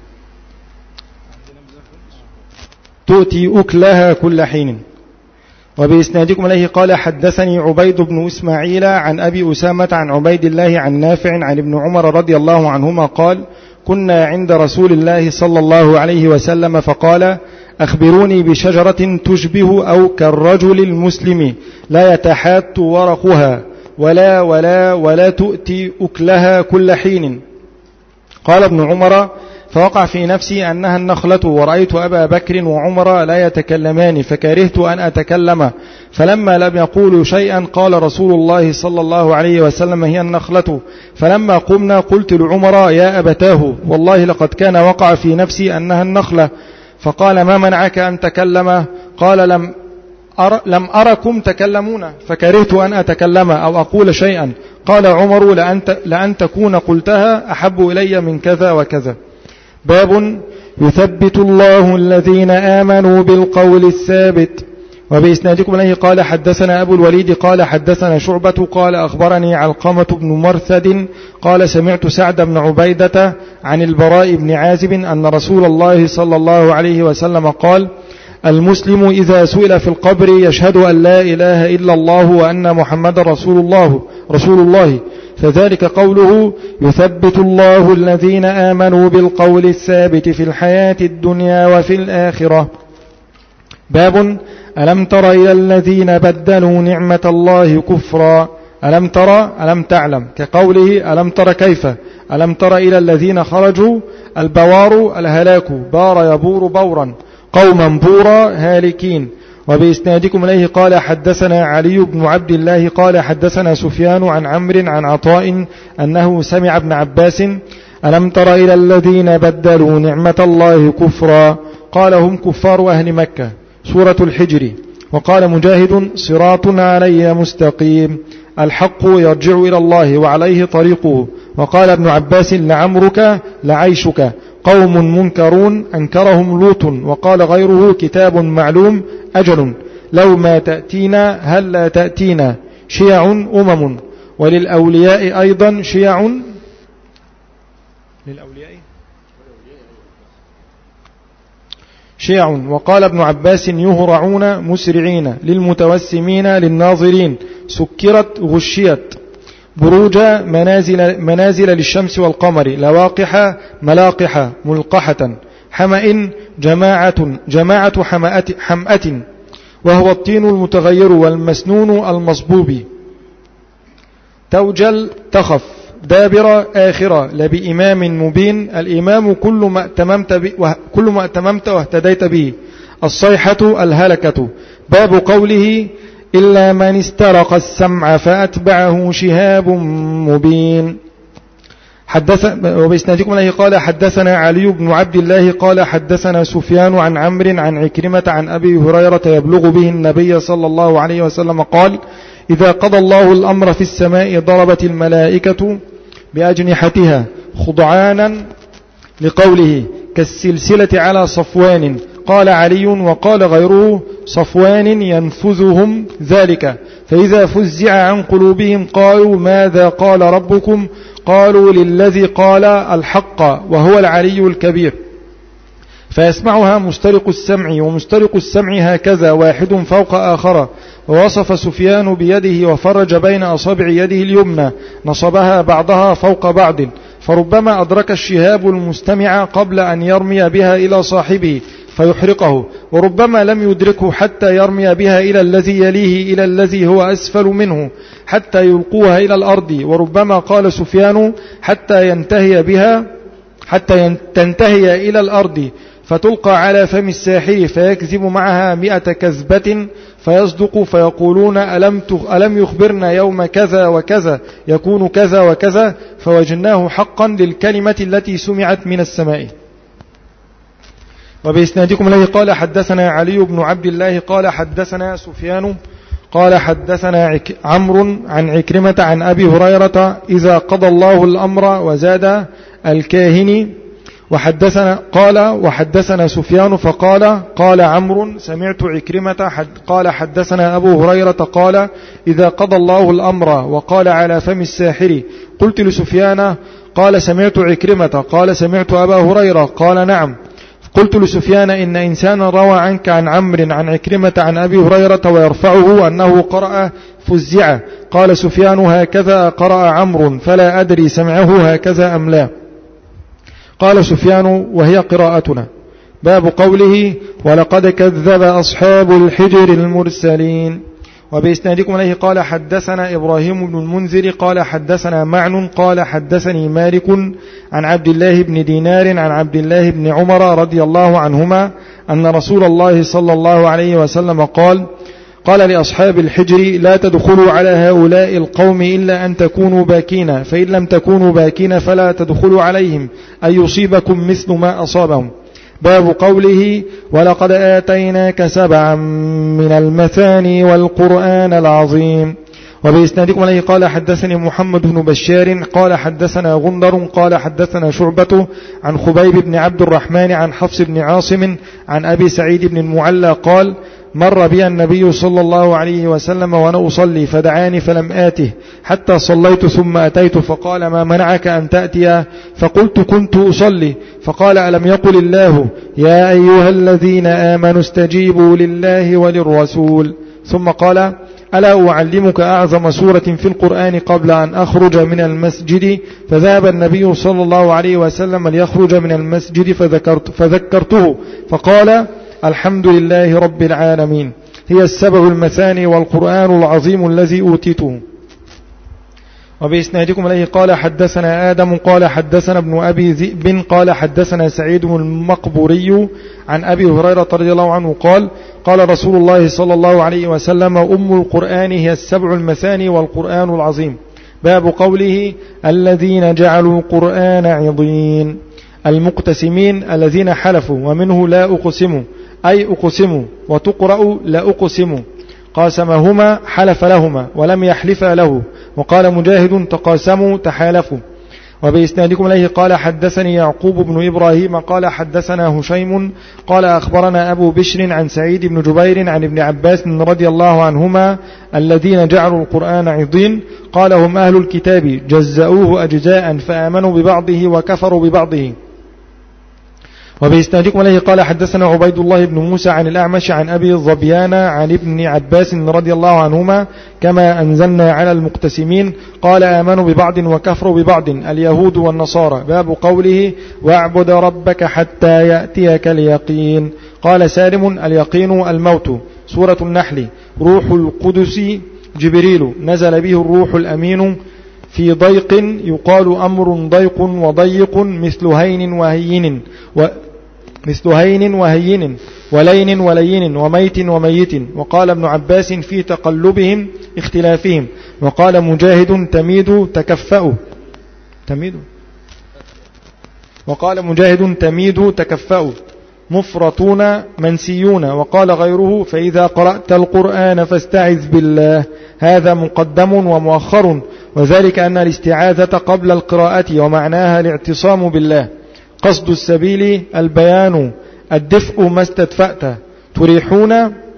تؤتي أكلها كل حين. وبإسنادكم إليه قال حدثني عبيد بن إسماعيل عن أبي أسامة عن عبيد الله عن نافع عن ابن عمر رضي الله عنهما قال كنا عند رسول الله صلى الله عليه وسلم فقال أخبروني بشجرة تشبه أو كالرجل المسلم لا يتحات ورقها ولا ولا ولا تؤتي أكلها كل حين. قال ابن عمر فوقع في نفسي أنها النخلة، ورأيت أبا بكر وعمر لا يتكلمان فكرهت أن أتكلم، فلما لم يقولوا شيئا قال رسول الله صلى الله عليه وسلم هي النخلة. فلما قمنا قلت لعمر يا أبتاه والله لقد كان وقع في نفسي أنها النخلة. فقال ما منعك أن تكلم؟ قال لم أر لم أركم تكلمون فكرهت أن أتكلم أو أقول شيئا. قال عمر لأن, لأن تكون قلتها أحب إلي من كذا وكذا. باب يثبت الله الذين آمنوا بالقول الثابت. وبإسنادكم إليه قال حدثنا أبو الوليد قال حدثنا شعبة قال أخبرني علقمة بن مرثد قال سمعت سعد بن عبيدة عن البراء بن عازب أن رسول الله صلى الله عليه وسلم قال المسلم إذا سئل في القبر يشهد أن لا إله إلا الله وأن محمد رسول الله رسول الله فذلك قوله يثبت الله الذين آمنوا بالقول الثابت في الحياة الدنيا وفي الآخرة. باب ألم تر إلى الذين بدلوا نعمة الله كفرا. ألم تر ألم تعلم كقوله ألم تر كيف. ألم تر إلى الذين خرجوا البوار الهلاك بار يبور بورا قوما بورا هالكين. وبإسنادكم إليه قال حدثنا علي بن عبد الله قال حدثنا سفيان عن عمرو عن عطاء أنه سمع ابن عباس ألم تر إلى الذين بدلوا نعمة الله كفرا قال هم كفار أهل مكة سورة الحجر. وقال مجاهد صراط علي مستقيم الحق يرجع إلى الله وعليه طريقه. وقال ابن عباس لعمرك لعيشك قوم منكرون أنكرهم لوط. وقال غيره كتاب معلوم أجل لو ما تأتينا هل لا تأتينا شيع أمم. وللأولياء أيضا شيع للأولياء شيع. وقال ابن عباس يهرعون مسرعين للمتوسمين للناظرين سكرت غشيت بروج منازل, منازل للشمس والقمر لواقح ملاقح ملقحة حمأ جماعة, جماعة حمأة, حمأة وهو الطين المتغير والمسنون المصبوب توجل تخف دابرة آخرة لبإمام مبين. الإمام كل ما اتممت, كل ما اتممت واهتديت به. الصيحة الهلكة. باب قوله إلا من استرق السمع فأتبعه شهاب مبين. حدث وبإسنادكم إليه قال حدثنا علي بن عبد الله قال حدثنا سفيان عن عمرو عن عكرمة عن أبي هريرة يبلغ به النبي صلى الله عليه وسلم قال إذا قضى الله الأمر في السماء ضربت الملائكة بأجنحتها خضعانا لقوله كالسلسلة على صفوان. قال علي وقال غيره صفوان ينفذهم ذلك فإذا فزع عن قلوبهم قالوا ماذا قال ربكم قالوا للذي قال الحق وهو العلي الكبير فيسمعها مسترق السمع ومسترق السمع هكذا واحد فوق آخر. ووصف سفيان بيده وفرج بين أصابع يده اليمنى نصبها بعضها فوق بعض فربما أدرك الشهاب المستمع قبل أن يرمي بها إلى صاحبه فيحرقه وربما لم يدركه حتى يرمي بها إلى الذي يليه إلى الذي هو أسفل منه حتى يلقوها إلى الأرض. وربما قال سفيان حتى ينتهي بها حتى تنتهي إلى الأرض فتلقى على فم الساحر فيكذب معها مئة كذبة فيصدق فيقولون ألم, ألم يخبرنا يوم كذا وكذا يكون كذا وكذا فوجدناه حقا للكلمة التي سمعت من السماء. وبإسنادكم إليه قال حدثنا علي بن عبد الله قال حدثنا سفيان قال حدثنا عمرو عن عكرمة عن أبي هريرة إذا قضى الله الأمر وزاد الكاهن. وحدثنا قال وحدثنا سفيان فقال قال عمرو سمعت عكرمة حد قال حدثنا أبو هريرة قال إذا قضى الله الأمر وقال على فم الساحر. قلت لسفيان قال سمعت عكرمة قال سمعت أبا هريرة قال نعم. قلت لسفيان إن إنسانا روى عنك عن عمرو عن عكرمة عن أبي هريرة ويرفعه أنه قرأ فزع. قال سفيان هكذا قرأ عمرو فلا أدري سمعه هكذا أم لا. قال سفيان وهي قراءتنا. باب قوله ولقد كذب أصحاب الحجر المرسلين. وبإسنادكم إليه قال حدثنا إبراهيم بن المنذر قال حدثنا معن قال حدثني مالك عن عبد الله بن دينار عن عبد الله بن عمر رضي الله عنهما أن رسول الله صلى الله عليه وسلم قال قال لأصحاب الحجر لا تدخلوا على هؤلاء القوم إلا أن تكونوا باكين، فإن لم تكونوا باكين فلا تدخلوا عليهم أن يصيبكم مثل ما أصابهم. باب قوله ولقد آتيناك سبعا من المثاني والقرآن العظيم. وبإسنادكم عليه قال حدثني محمد بن بشار قال حدثنا غندر قال حدثنا شعبة عن خبيب بن عبد الرحمن عن حفص بن عاصم عن أبي سعيد بن المعلى قال مر بي النبي صلى الله عليه وسلم وأنا أصلي فدعاني فلم آته حتى صليت ثم أتيت فقال ما منعك أن تأتي؟ فقلت كنت أصلي. فقال ألم يقل الله يا أيها الذين آمنوا استجيبوا لله وللرسول؟ ثم قال ألا أعلمك أعظم سورة في القرآن قبل أن أخرج من المسجد؟ فذهب النبي صلى الله عليه وسلم ليخرج من المسجد فذكرت فذكرته فقال الحمد لله رب العالمين هي السبع المثاني والقرآن العظيم الذي أوتيته. وبإسنادكم إليه قال حدثنا آدم قال حدثنا ابن أبي ذئب قال حدثنا سعيد المقبوري عن أبي هريرة رضي الله عنه قال قال رسول الله صلى الله عليه وسلم أم القرآن هي السبع المثاني والقرآن العظيم. باب قوله الذين جعلوا القرآن عضين، المقتسمين الذين حلفوا، ومنه لا أقسم أي أقسم، وتقرأ لا أقسم، قاسمهما حلف لهما ولم يحلف له. وقال مجاهد تقاسموا تحالفوا. وبإسنادكم إليه قال حدثني يعقوب بن إبراهيم قال حدثنا هشيم قال أخبرنا أبو بشر عن سعيد بن جبير عن ابن عباس رضي الله عنهما الذين جعلوا القرآن عضين قال هم أهل الكتاب جزأوه أجزاء فآمنوا ببعضه وكفروا ببعضه. وبإسنادكم إليه قال حدثنا عبيد الله بن موسى عن الأعمش عن أبي ظبيان عن ابن عباس رضي الله عنهما كما أنزلنا على المقتسمين قال آمنوا ببعض وكفروا ببعض اليهود والنصارى. باب قوله واعبد ربك حتى يأتيك اليقين. قال سالم اليقين الموت. سورة النحل. روح القدس جبريل نزل به الروح الأمين في ضيق يقال أمر ضيق وضيق مثل هين وهين و مثل هين وهين ولين ولين وميت وميت. وقال ابن عباس في تقلبهم اختلافهم. وقال مجاهد تميد تكفأ تميد وقال مجاهد تميد تكفأ مفرطون منسيون. وقال غيره فإذا قرأت القرآن فاستعذ بالله. هذا مقدم ومؤخر، وذلك أن الاستعاذة قبل القراءة ومعناها الاعتصام بالله. قصد السبيل البيان الدفء ما استدفأت. تريحون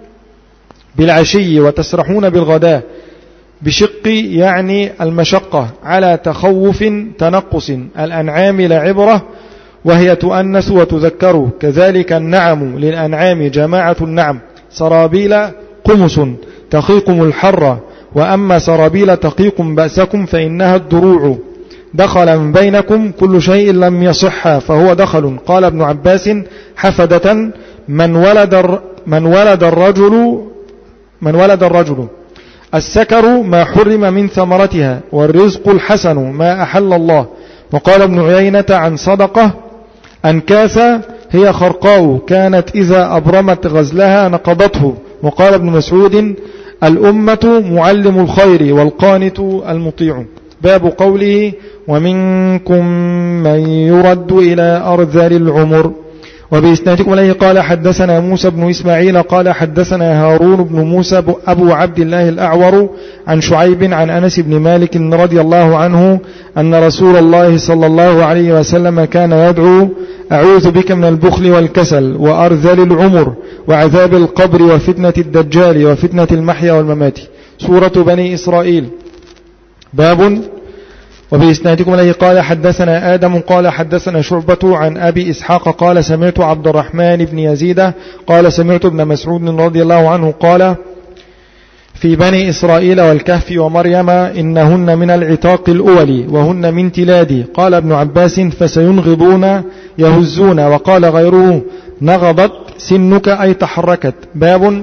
بالعشي وتسرحون بالغداء. بشق يعني المشقة على تخوف تنقص. الأنعام لعبرة وهي تؤنث وتذكر. كذلك النعم للأنعام جماعة النعم. سرابيل قمص تقيكم الحر، وأما سرابيل تقيكم بأسكم فإنها الدروع. دخل من بينكم كل شيء لم يصح فهو دخل. قال ابن عباس حفدة من ولد من ولد الرجل من ولد الرجل. السكر ما حرم من ثمرتها، والرزق الحسن ما أحل الله. وقال ابن عيينة عن صدقة أنكاثة هي خرقاء كانت إذا أبرمت غزلها نقضته. وقال ابن مسعود الأمة معلم الخير والقانت المطيع. باب قوله ومنكم من يرد إلى أرذل العمر. وبإسنادكم إليه قال حدثنا موسى بن إسماعيل قال حدثنا هارون بن موسى أبو عبد الله الأعور عن شعيب عن أنس بن مالك رضي الله عنه أن رسول الله صلى الله عليه وسلم كان يدعو أعوذ بك من البخل والكسل وأرذل العمر وعذاب القبر وفتنة الدجال وفتنة المحيا والممات. سورة بني إسرائيل. باب. وبإسنادكم إليه قال حدثنا آدم قال حدثنا شعبة عن أبي إسحاق قال سمعت عبد الرحمن بن يزيد قال سمعت ابن مسعود رضي الله عنه قال في بني إسرائيل والكهف ومريم إنهن من العتاق الأول وهن من تلادي. قال ابن عباس فسينغضون يهزون. وقال غيره نغضت سنك أي تحركت. باب.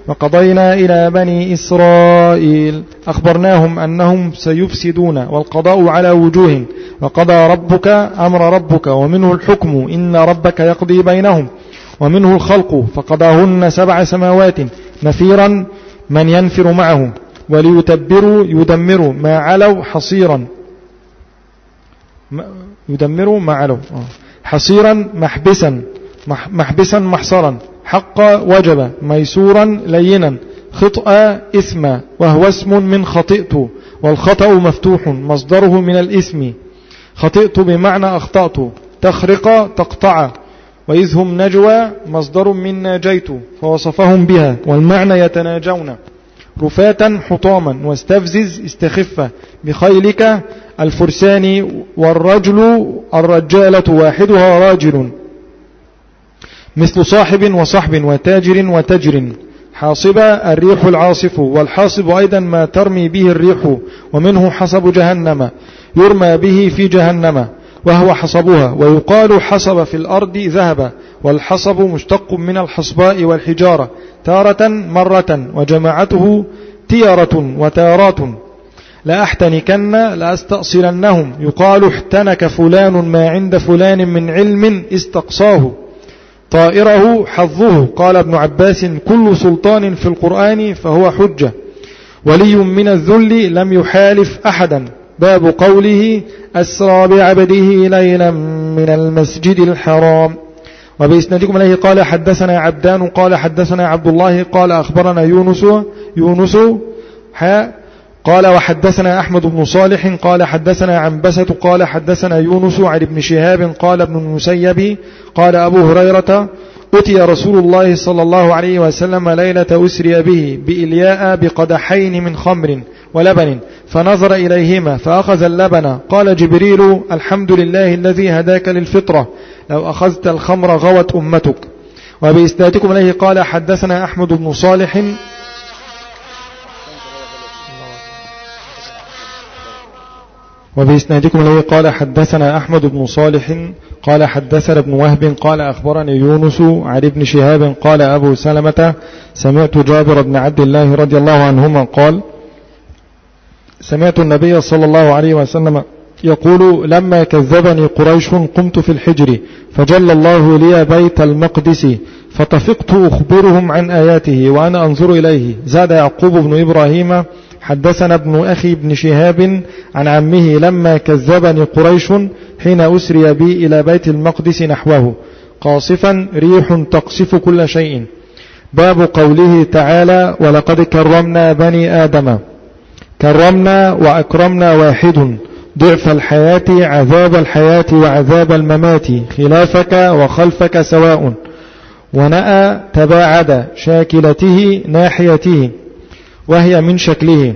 وقضينا إلى بني إسرائيل أخبرناهم أنهم سيفسدون والقضاء على وجوه وقضى ربك أمر ربك ومنه الحكم إن ربك يقضي بينهم ومنه الخلق فقضاهن سبع سماوات نفيرا من ينفر معه وليتبروا يدمروا ما علوا حصيرا يدمروا ما علوا حصيرا محبسا محبسا محصرا حق وجب ميسورا لينا خطأ إثما وهو اسم من خطئت والخطأ مفتوح مصدره من الإثم خطئت بمعنى أخطأت تخرق تقطع وإذ هم نجوى مصدر من ناجيت فوصفهم بها والمعنى يتناجون رفاتا حطاما واستفزز استخفة بخيلك الفرسان والرجل الرجالة واحدها راجل مثل صاحب وصحب وتاجر وتجر حاصب الريح العاصف والحاصب أيضا ما ترمي به الريح ومنه حصب جهنم يرمى به في جهنم وهو حصبها ويقال حصب في الأرض ذهب والحصب مشتق من الحصباء والحجارة تارة مرة وجماعته تيرة وتارات لأحتنكن لأستأصلنهم يقال احتنك فلان ما عند فلان من علم استقصاه طائره حظه قال ابن عباس كل سلطان في القرآن فهو حجة ولي من الذل لم يحالف أحدا باب قوله أسرى بعبده ليلا من المسجد الحرام وبإسنادكم إليه قال حدثنا عبدان قال حدثنا عبد الله قال أخبرنا يونس يونس حاء قال وحدثنا أحمد بن صالح قال حدثنا عنبسة قال حدثنا يونس عن ابن شهاب قال ابن المسيب قال أبو هريرة أتي رسول الله صلى الله عليه وسلم ليلة أسري به بإلياء بقدحين من خمر ولبن فنظر إليهما فأخذ اللبن قال جبريل الحمد لله الذي هداك للفطرة لو أخذت الخمر غوت أمتك وبإسنادكم إليه قال حدثنا أحمد بن صالح وبإسنادكم إليه قال حدثنا أحمد بن صالح قال حدثنا ابن وهب قال أخبرني يونس عن ابن شهاب قال أبو سلمة سمعت جابر بن عبد الله رضي الله عنهما قال سمعت النبي صلى الله عليه وسلم يقول لما كذبني قريش قمت في الحجر فجل الله لي بيت المقدس فطفقت أخبرهم عن آياته وأنا أنظر إليه. زاد يعقوب بن إبراهيم حدثنا ابن أخي بن شهاب عن عمه لما كذبني قريش حين أسري بي إلى بيت المقدس نحوه قاصفا ريح تقصف كل شيء. باب قوله تعالى ولقد كرمنا بني آدم. كرمنا وأكرمنا واحد ضعف الحياة عذاب الحياة وعذاب الممات خلافك وخلفك سواء ونأى تباعد شاكلته ناحيته وهي من شكله.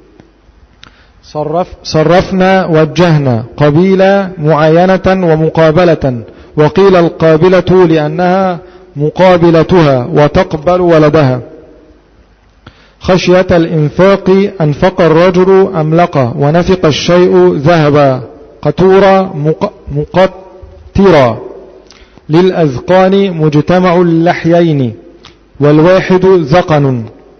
صرف صرفنا وجهنا قبيلة معينة ومقابلة وقيل القابلة لأنها مقابلتها وتقبل ولدها. خشية الإنفاق أنفق الرجل أملق ونفق الشيء ذهبا قطورا مقطرا للأذقان مجتمع اللحيين والواحد ذقن.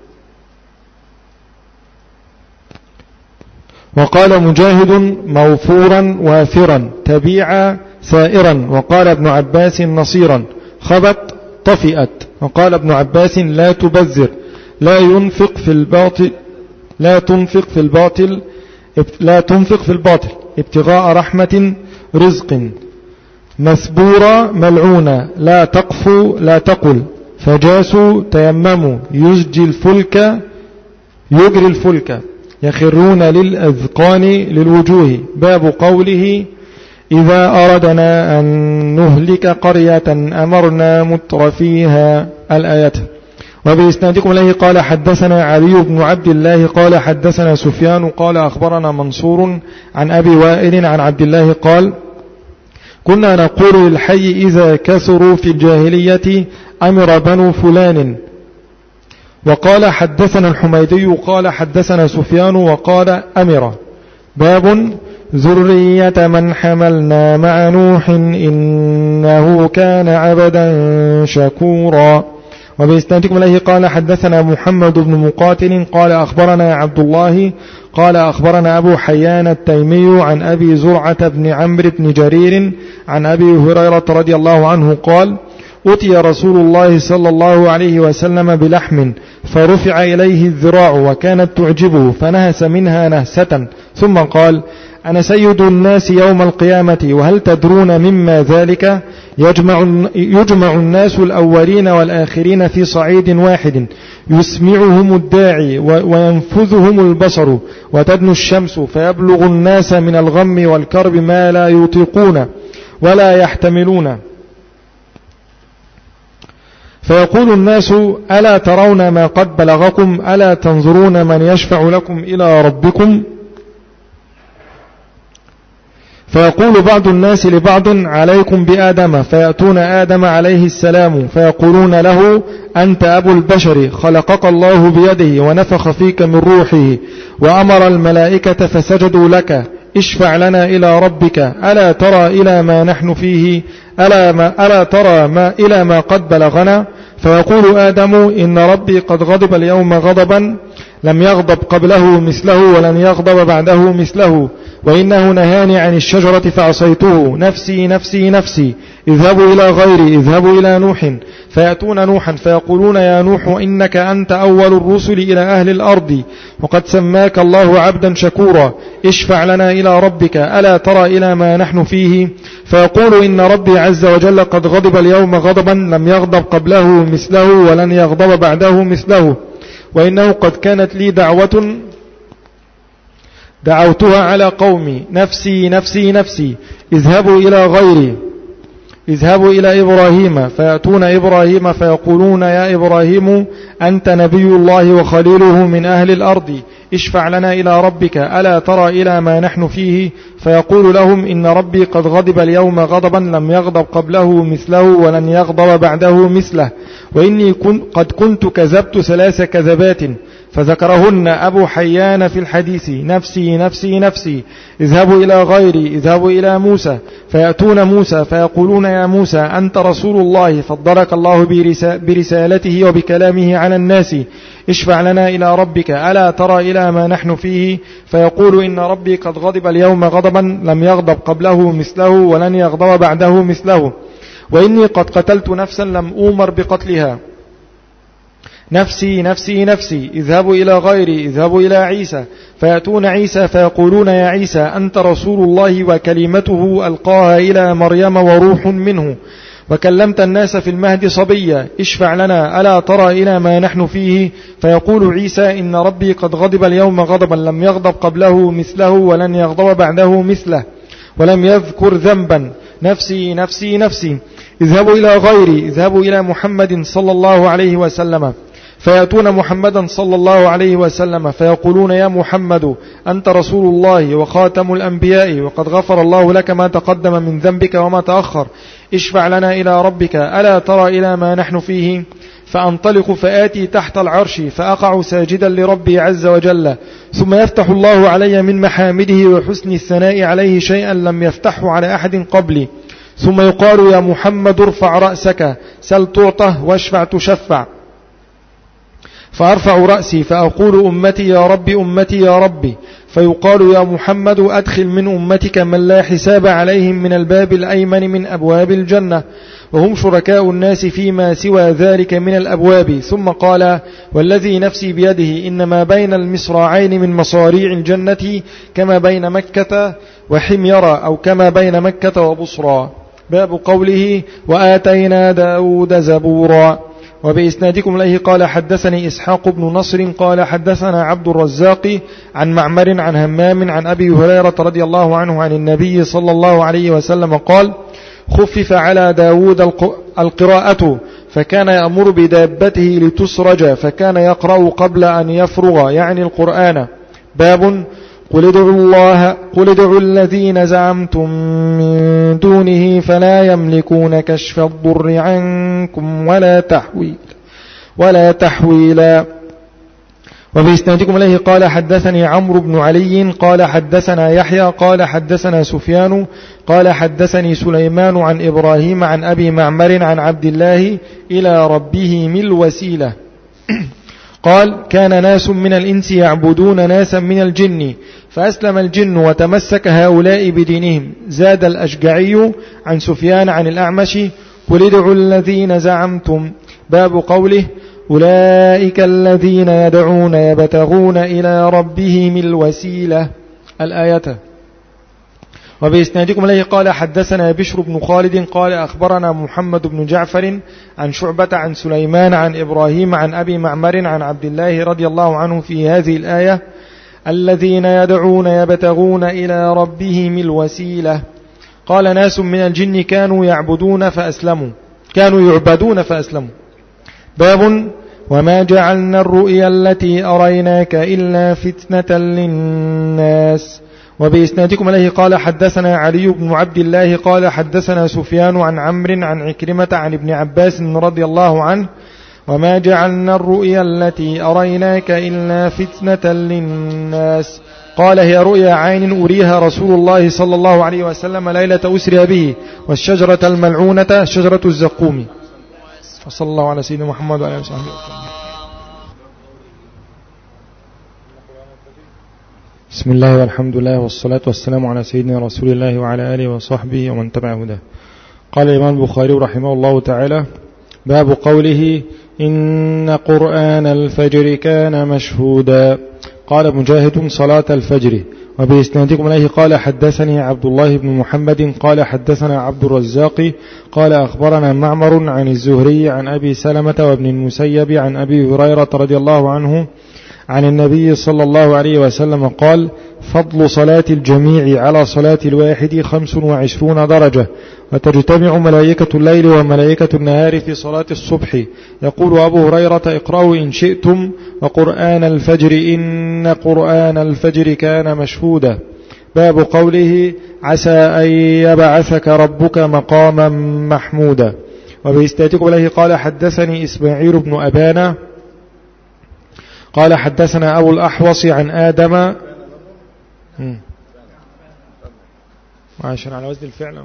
وقال مجاهد موفورا وافرا تبيعا سائرا. وقال ابن عباس نصيرا خبت طفئت. وقال ابن عباس لا تبذر لا ينفق في الباطل لا تنفق في الباطل لا تنفق في الباطل ابتغاء رحمة رزق. مثبورة ملعونة لا تقفوا لا تقل. فجاسوا تيمموا يسجي الفلك يجري الفلك يخرون للأذقان للوجوه. باب قوله إذا أردنا أن نهلك قرية أمرنا متر فيها الآية. وبإسنادكم إليه قال حدثنا علي بن عبد الله قال حدثنا سفيان قال أخبرنا منصور عن أبي وائل عن عبد الله قال كنا نقول للحي إذا كثروا في الجاهلية أمر بنو فلان. وقال حدثنا الحميدي قال حدثنا سفيان وقال أمر. باب ذرية من حملنا مع نوح إنه كان عبدا شكورا. وبإسنادكم إليه قال حدثنا محمد بن مقاتل قال أخبرنا عبد الله قال أخبرنا أبو حيان التيمي عن أبي زرعة بن عمرو بن جرير عن أبي هريرة رضي الله عنه قال أتي رسول الله صلى الله عليه وسلم بلحم فرفع إليه الذراع وكانت تعجبه فنهس منها نهسة ثم قال أنا سيد الناس يوم القيامة وهل تدرون مما ذلك؟ يجمع, يجمع الناس الأولين والآخرين في صعيد واحد يسمعهم الداعي وينفذهم البصر وتدنو الشمس فيبلغ الناس من الغم والكرب ما لا يطيقون ولا يحتملون فيقول الناس ألا ترون ما قد بلغكم ألا تنظرون من يشفع لكم إلى ربكم فيقول بعض الناس لبعض عليكم بآدم فيأتون آدم عليه السلام فيقولون له أنت أبو البشر خلقك الله بيده ونفخ فيك من روحه وأمر الملائكة فسجدوا لك اشفع لنا إلى ربك ألا ترى إلى ما نحن فيه ألا, ما ألا ترى ما إلى ما قد بلغنا فيقول آدم إن ربي قد غضب اليوم غضبا لم يغضب قبله مثله ولن يغضب بعده مثله وإنه نهاني عن الشجرة فعصيته نفسي نفسي نفسي اذهبوا إلى غيري اذهبوا إلى نوح فيأتون نوحا فيقولون يا نوح إنك أنت أول الرسل إلى أهل الأرض وقد سماك الله عبدا شكورا اشفع لنا إلى ربك ألا ترى إلى ما نحن فيه فيقول إن ربي عز وجل قد غضب اليوم غضبا لم يغضب قبله مثله ولن يغضب بعده مثله وإنه قد كانت لي دعوة دعوتها على قومي نفسي نفسي نفسي اذهبوا إلى غيري اذهبوا إلى إبراهيم فيأتون إبراهيم فيقولون يا إبراهيم أنت نبي الله وخليله من أهل الأرض اشفع لنا إلى ربك ألا ترى إلى ما نحن فيه فيقول لهم إن ربي قد غضب اليوم غضبا لم يغضب قبله مثله ولن يغضب بعده مثله وإني كن قد كنت كذبت ثلاث كذبات فذكرهن أبو حيان في الحديث نفسي نفسي نفسي اذهبوا إلى غيري اذهبوا إلى موسى فيأتون موسى فيقولون يا موسى أنت رسول الله فضلك الله برسالته وبكلامه على الناس اشفع لنا إلى ربك ألا ترى إلى ما نحن فيه فيقول إن ربي قد غضب اليوم غضبا لم يغضب قبله مثله ولن يغضب بعده مثله وإني قد قتلت نفسا لم أؤمر بقتلها نفسي نفسي نفسي اذهبوا إلى غيري اذهبوا إلى عيسى فيأتون عيسى فيقولون يا عيسى أنت رسول الله وكلمته ألقاها إلى مريم وروح منه وكلمت الناس في المهد صبيا اشفع لنا ألا ترى إلى ما نحن فيه فيقول عيسى إن ربي قد غضب اليوم غضبا لم يغضب قبله مثله ولن يغضب بعده مثله ولم يذكر ذنبا نفسي نفسي نفسي اذهبوا إلى غيري اذهبوا إلى محمد صلى الله عليه وسلم فيأتون محمدا صلى الله عليه وسلم فيقولون يا محمد أنت رسول الله وخاتم الأنبياء وقد غفر الله لك ما تقدم من ذنبك وما تأخر اشفع لنا إلى ربك ألا ترى إلى ما نحن فيه فأنطلق فآتي تحت العرش فأقع ساجدا لربي عز وجل ثم يفتح الله علي من محامده وحسن الثناء عليه شيئا لم يفتحه على أحد قبلي ثم يقال يا محمد ارفع رأسك سل تعطه واشفع تشفع فأرفع رأسي فأقول أمتي يا ربي أمتي يا ربي فيقال يا محمد أدخل من أمتك من لا حساب عليهم من الباب الأيمن من أبواب الجنة وهم شركاء الناس فيما سوى ذلك من الأبواب ثم قال والذي نفسي بيده إنما بين المصراعين من مصاريع الجنة كما بين مكة وحميرة أو كما بين مكة وبصرى. باب قوله وآتينا داود زبورا. وبإسنادكم إليه قال حدثني إسحاق بن نصر قال حدثنا عبد الرزاق عن معمر عن همام عن أبي هريرة رضي الله عنه عن النبي صلى الله عليه وسلم قال خفف على داود القراءة فكان يأمر بدابته لتسرج فكان يقرأ قبل أن يفرغ يعني القرآن. باب قل ادعوا الله قل ادعوا الذين زعمتم من دونه فلا يملكون كشف الضر عنكم ولا تحويل ولا تحويلا. وبإسنادكم إليه قال حدثني عمرو بن علي قال حدثنا يحيى قال حدثنا سفيان قال حدثني سليمان عن إبراهيم عن أبي معمر عن عبد الله إلى ربهم الوسيلة قال كان ناس من الإنس يعبدون ناسا من الجن فأسلم الجن وتمسك هؤلاء بدينهم. زاد الأشجعي عن سفيان عن الأعمش قل ادعوا الذين زعمتم. باب قوله أولئك الذين يدعون يبتغون إلى ربهم الوسيلة الآية. وبإسنادكم إليه قال حدثنا بشر بن خالد قال أخبرنا محمد بن جعفر عن شعبة عن سليمان عن إبراهيم عن أبي معمر عن عبد الله رضي الله عنه في هذه الآية الذين يدعون يبتغون إلى ربهم الوسيلة. قال ناس من الجن كانوا يعبدون فأسلموا كانوا يعبدون فأسلموا. باب وما جعلنا الرؤيا التي أريناك إلا فتنة للناس. وبإسنادكم إليه قال حدثنا علي بن عبد الله قال حدثنا سفيان عن عمرو عن عكرمة عن ابن عباس رضي الله عنه وما جعلنا الرؤيا التي أريناك إلا فتنة للناس. قال هي رؤيا عين أريها رسول الله صلى الله عليه وسلم ليلة أسري به والشجرة الملعونة شجرة الزقوم. وصلى الله على سيدنا محمد وعلى آله وصحبه وسلم. بسم الله والحمد لله والصلاة والسلام على سيدنا رسول الله وعلى آله وصحبه ومن تبع هداه. قال الإمام البخاري رحمه الله تعالى باب قوله إن قرآن الفجر كان مشهودا. قال مجاهد صلاة الفجر. وبإسنادكم إليه قال حدثني عبد الله بن محمد قال حدثنا عبد الرزاق قال أخبرنا معمر عن الزهري عن أبي سلمة وابن المسيب عن أبي هريرة رضي الله عنه عن النبي صلى الله عليه وسلم قال فضل صلاة الجميع على صلاة الواحد خمس وعشرون درجة وتجتمع ملائكة الليل وملائكة النهار في صلاة الصبح. يقول أبو هريرة اقرأوا إن شئتم وقرآن الفجر إن قرآن الفجر كان مشهودا. باب قوله عسى أن يبعثك ربك مقاما محمودا. وبإسنادكم إليه قال حدثني إسماعيل بن أبانا قال حدثنا أبو الأحوص عن آدم عشان على وزن الفعل.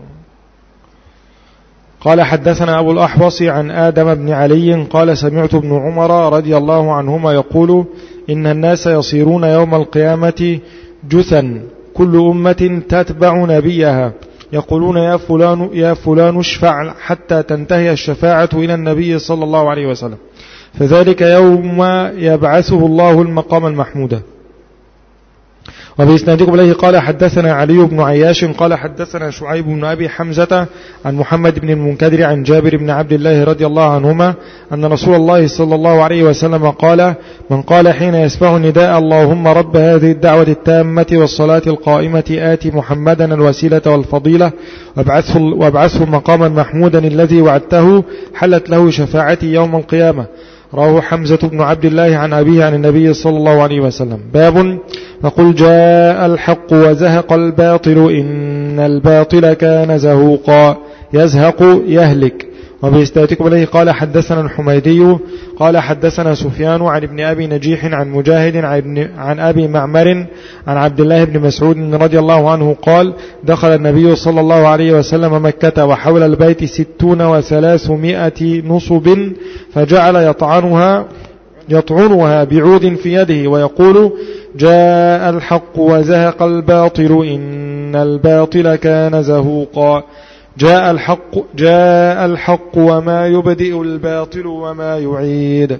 قال حدثنا أبو الأحوص عن آدم بن علي قال سمعت ابن عمر رضي الله عنهما يقول إن الناس يصيرون يوم القيامة جثا كل أمة تتبع نبيها يقولون يا فلان يا فلان اشفع حتى تنتهي الشفاعة إلى النبي صلى الله عليه وسلم فذلك يوم يبعثه الله المقام المحمود. وبإسنادكم إليه قال حدثنا علي بن عياش قال حدثنا شعيب بن أبي حمزة عن محمد بن المنكدر عن جابر بن عبد الله رضي الله عنهما أن رسول الله صلى الله عليه وسلم قال من قال حين يسمع نداء اللهم رب هذه الدعوة التامة والصلاة القائمة آت محمدا الوسيلة والفضيلة وابعثه, وابعثه مقاما محمودا الذي وعدته حلت له شفاعتي يوم القيامة. رواه حمزة بن عبد الله عن أبيه عن النبي صلى الله عليه وسلم. باب وقل جاء الحق وزهق الباطل إن الباطل كان زهوقا يزهق يهلك. وبإسنادكم إليه قال حدثنا الحميدي قال حدثنا سفيان عن ابن أبي نجيح عن مجاهد عن أبي معمر عن عبد الله بن مسعود رضي الله عنه قال دخل النبي صلى الله عليه وسلم مكة وحول البيت ستون وثلاثمائة نصب فجعل يطعنها يطعنها بعود في يده ويقول جاء الحق وزهق الباطل إن الباطل كان زهوقا. جاء الحق جاء الحق وما يبدئ الباطل وما يعيد.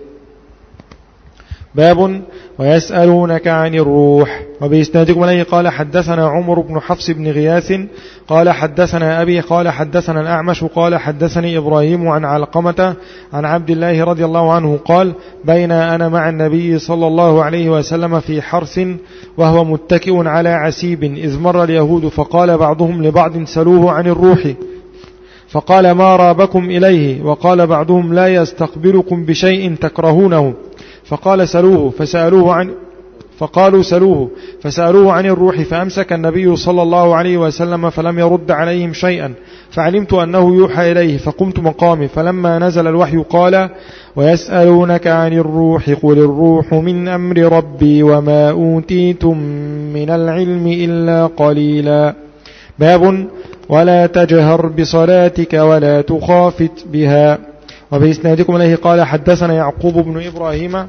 باب ويسألونك عن الروح. وبإسنادكم إليه قال حدثنا عمر بن حفص بن غياث قال حدثنا أبي قال حدثنا الأعمش قال حدثني إبراهيم عن علقمة عن عبد الله رضي الله عنه قال بين أنا مع النبي صلى الله عليه وسلم في حرث وهو متكئ على عسيب إذ مر اليهود فقال بعضهم لبعض سلوه عن الروح فقال ما رابكم إليه وقال بعضهم لا يستقبلكم بشيء تكرهونه فقال سلوه فسألوه عن فقالوا سلوه، فسألوه عن الروح فأمسك النبي صلى الله عليه وسلم فلم يرد عليهم شيئا، فعلمت أنه يوحى إليه فقمت مقامي، فلما نزل الوحي قال: ويسألونك عن الروح قل الروح من أمر ربي وما أوتيتم من العلم إلا قليلا. باب ولا تجهر بصلاتك ولا تخافت بها. وبإسنادكم إليه قال حدثنا يعقوب بن إبراهيم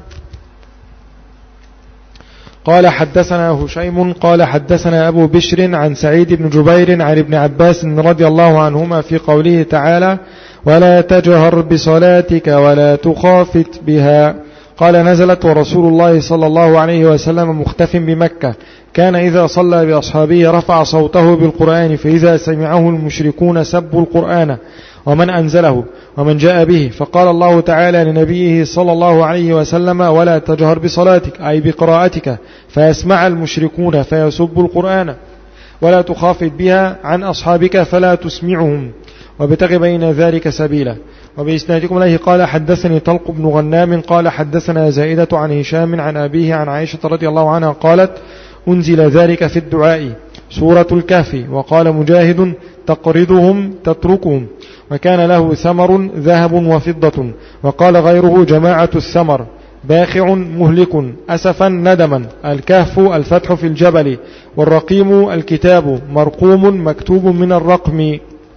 قال حدثنا هشيم قال حدثنا أبو بشر عن سعيد بن جبير عن ابن عباس رضي الله عنهما في قوله تعالى: ولا تجهر بصلاتك ولا تخافت بها. قال: نزلت ورسول الله صلى الله عليه وسلم مختف بمكة، كان إذا صلى بأصحابه رفع صوته بالقرآن، فإذا سمعه المشركون سبوا القرآن ومن أنزله ومن جاء به، فقال الله تعالى لنبيه صلى الله عليه وسلم: ولا تجهر بصلاتك أي بقراءتك فيسمع المشركون فيسبوا القرآن، ولا تخافت بها عن أصحابك فلا تسمعهم، وابتغ بين ذلك سبيلا. وبإسنادكم إليه قال حدثني طلق بن غنام قال حدثنا زائدة عن هشام عن أبيه عن عائشة رضي الله عنها قالت: أنزل ذلك في الدعاء سورة الكهف. وقال مجاهد: تقرضهم تتركهم، وكان له ثمر ذهب وفضة. وقال غيره: جماعة الثمر باخع مهلك أسفا ندما. الكهف الفتح في الجبل، والرقيم الكتاب مرقوم مكتوب من الرقم.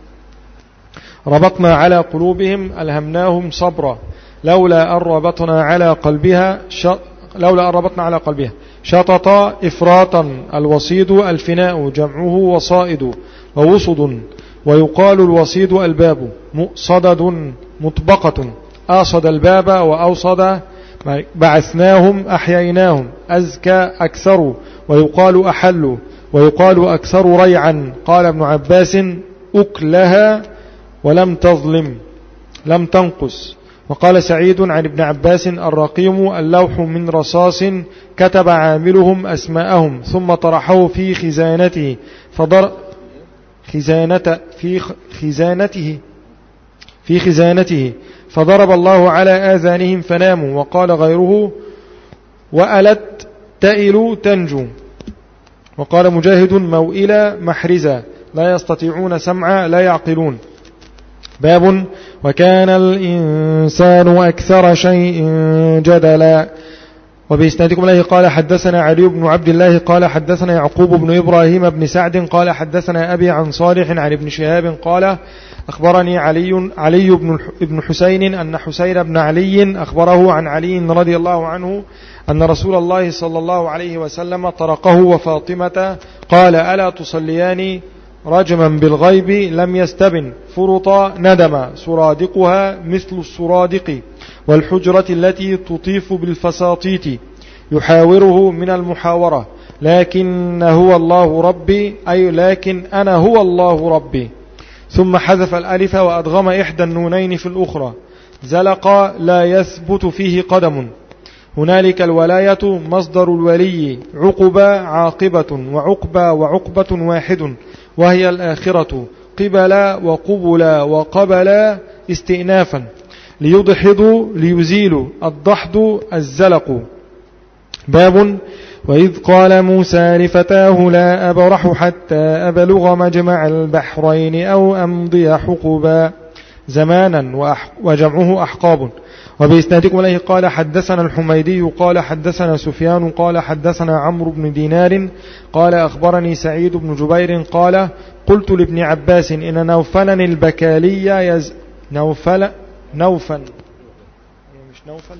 ربطنا على قلوبهم ألهمناهم صبرا، لولا أن ربطنا على قلبها ش... لولا أن ربطنا على قلبها شطط إفراطا. الوصيد الفناء جمعه وصائد ووصد، ويقال الوصيد الباب. مؤصدد مطبقة، آصد الباب وأوصد. بعثناهم أحييناهم. أزكى أكثر، ويقال أحل، ويقال أكثر ريعا. قال ابن عباس: أكلها ولم تظلم لم تنقص. وقال سعيد عن ابن عباس: الرقيم اللوح من رصاص كتب عاملهم أسماءهم ثم طرحه في خزانته فضر خزانة في خزانته في خزانته فضرب الله على آذانهم فناموا. وقال غيره: وألت تئل تنجو. وقال مجاهد: موئلة محرزة، لا يستطيعون سمعا لا يعقلون. باب وكان الإنسان أكثر شيء جدلا. وبإسنادكم إليه قال حدثنا علي بن عبد الله قال حدثنا يعقوب بن إبراهيم بن سعد قال حدثنا أبي عن صالح عن ابن شهاب قال: أخبرني علي علي بن حسين أن حسين بن علي أخبره عن علي رضي الله عنه أن رسول الله صلى الله عليه وسلم طرقه وفاطمة قال: ألا تصليان رجما بالغيب لم يستبن فرط ندم سرادقها مثل السرادق والحجرة التي تطيف بالفساطيط يحاوره من المحاورة لكن هو الله ربي أي لكن أنا هو الله ربي. ثم حذف الألف وأدغم إحدى النونين في الأخرى. زلق لا يثبت فيه قدم. هنالك الولاية مصدر الولي، عقبة عاقبة، وعقبة وعقبة واحد وهي الآخرة، قبل وقبل وقبل استئنافا. ليضحض ليزيل، الضحض الزلق. باب وإذ قال موسى لفتاه لا أبرح حتى أبلغ مجمع البحرين أو أمضي حقبا. زمانا وجمعه أحقاب. وبإسنادكم إليه قال حدثنا الحميدي قال حدثنا سفيان قال حدثنا عمرو بن دينار قال أخبرني سعيد بن جبير قال: قلت لابن عباس إن نوفلا البكالي يز نوفل نوفل مش نوفل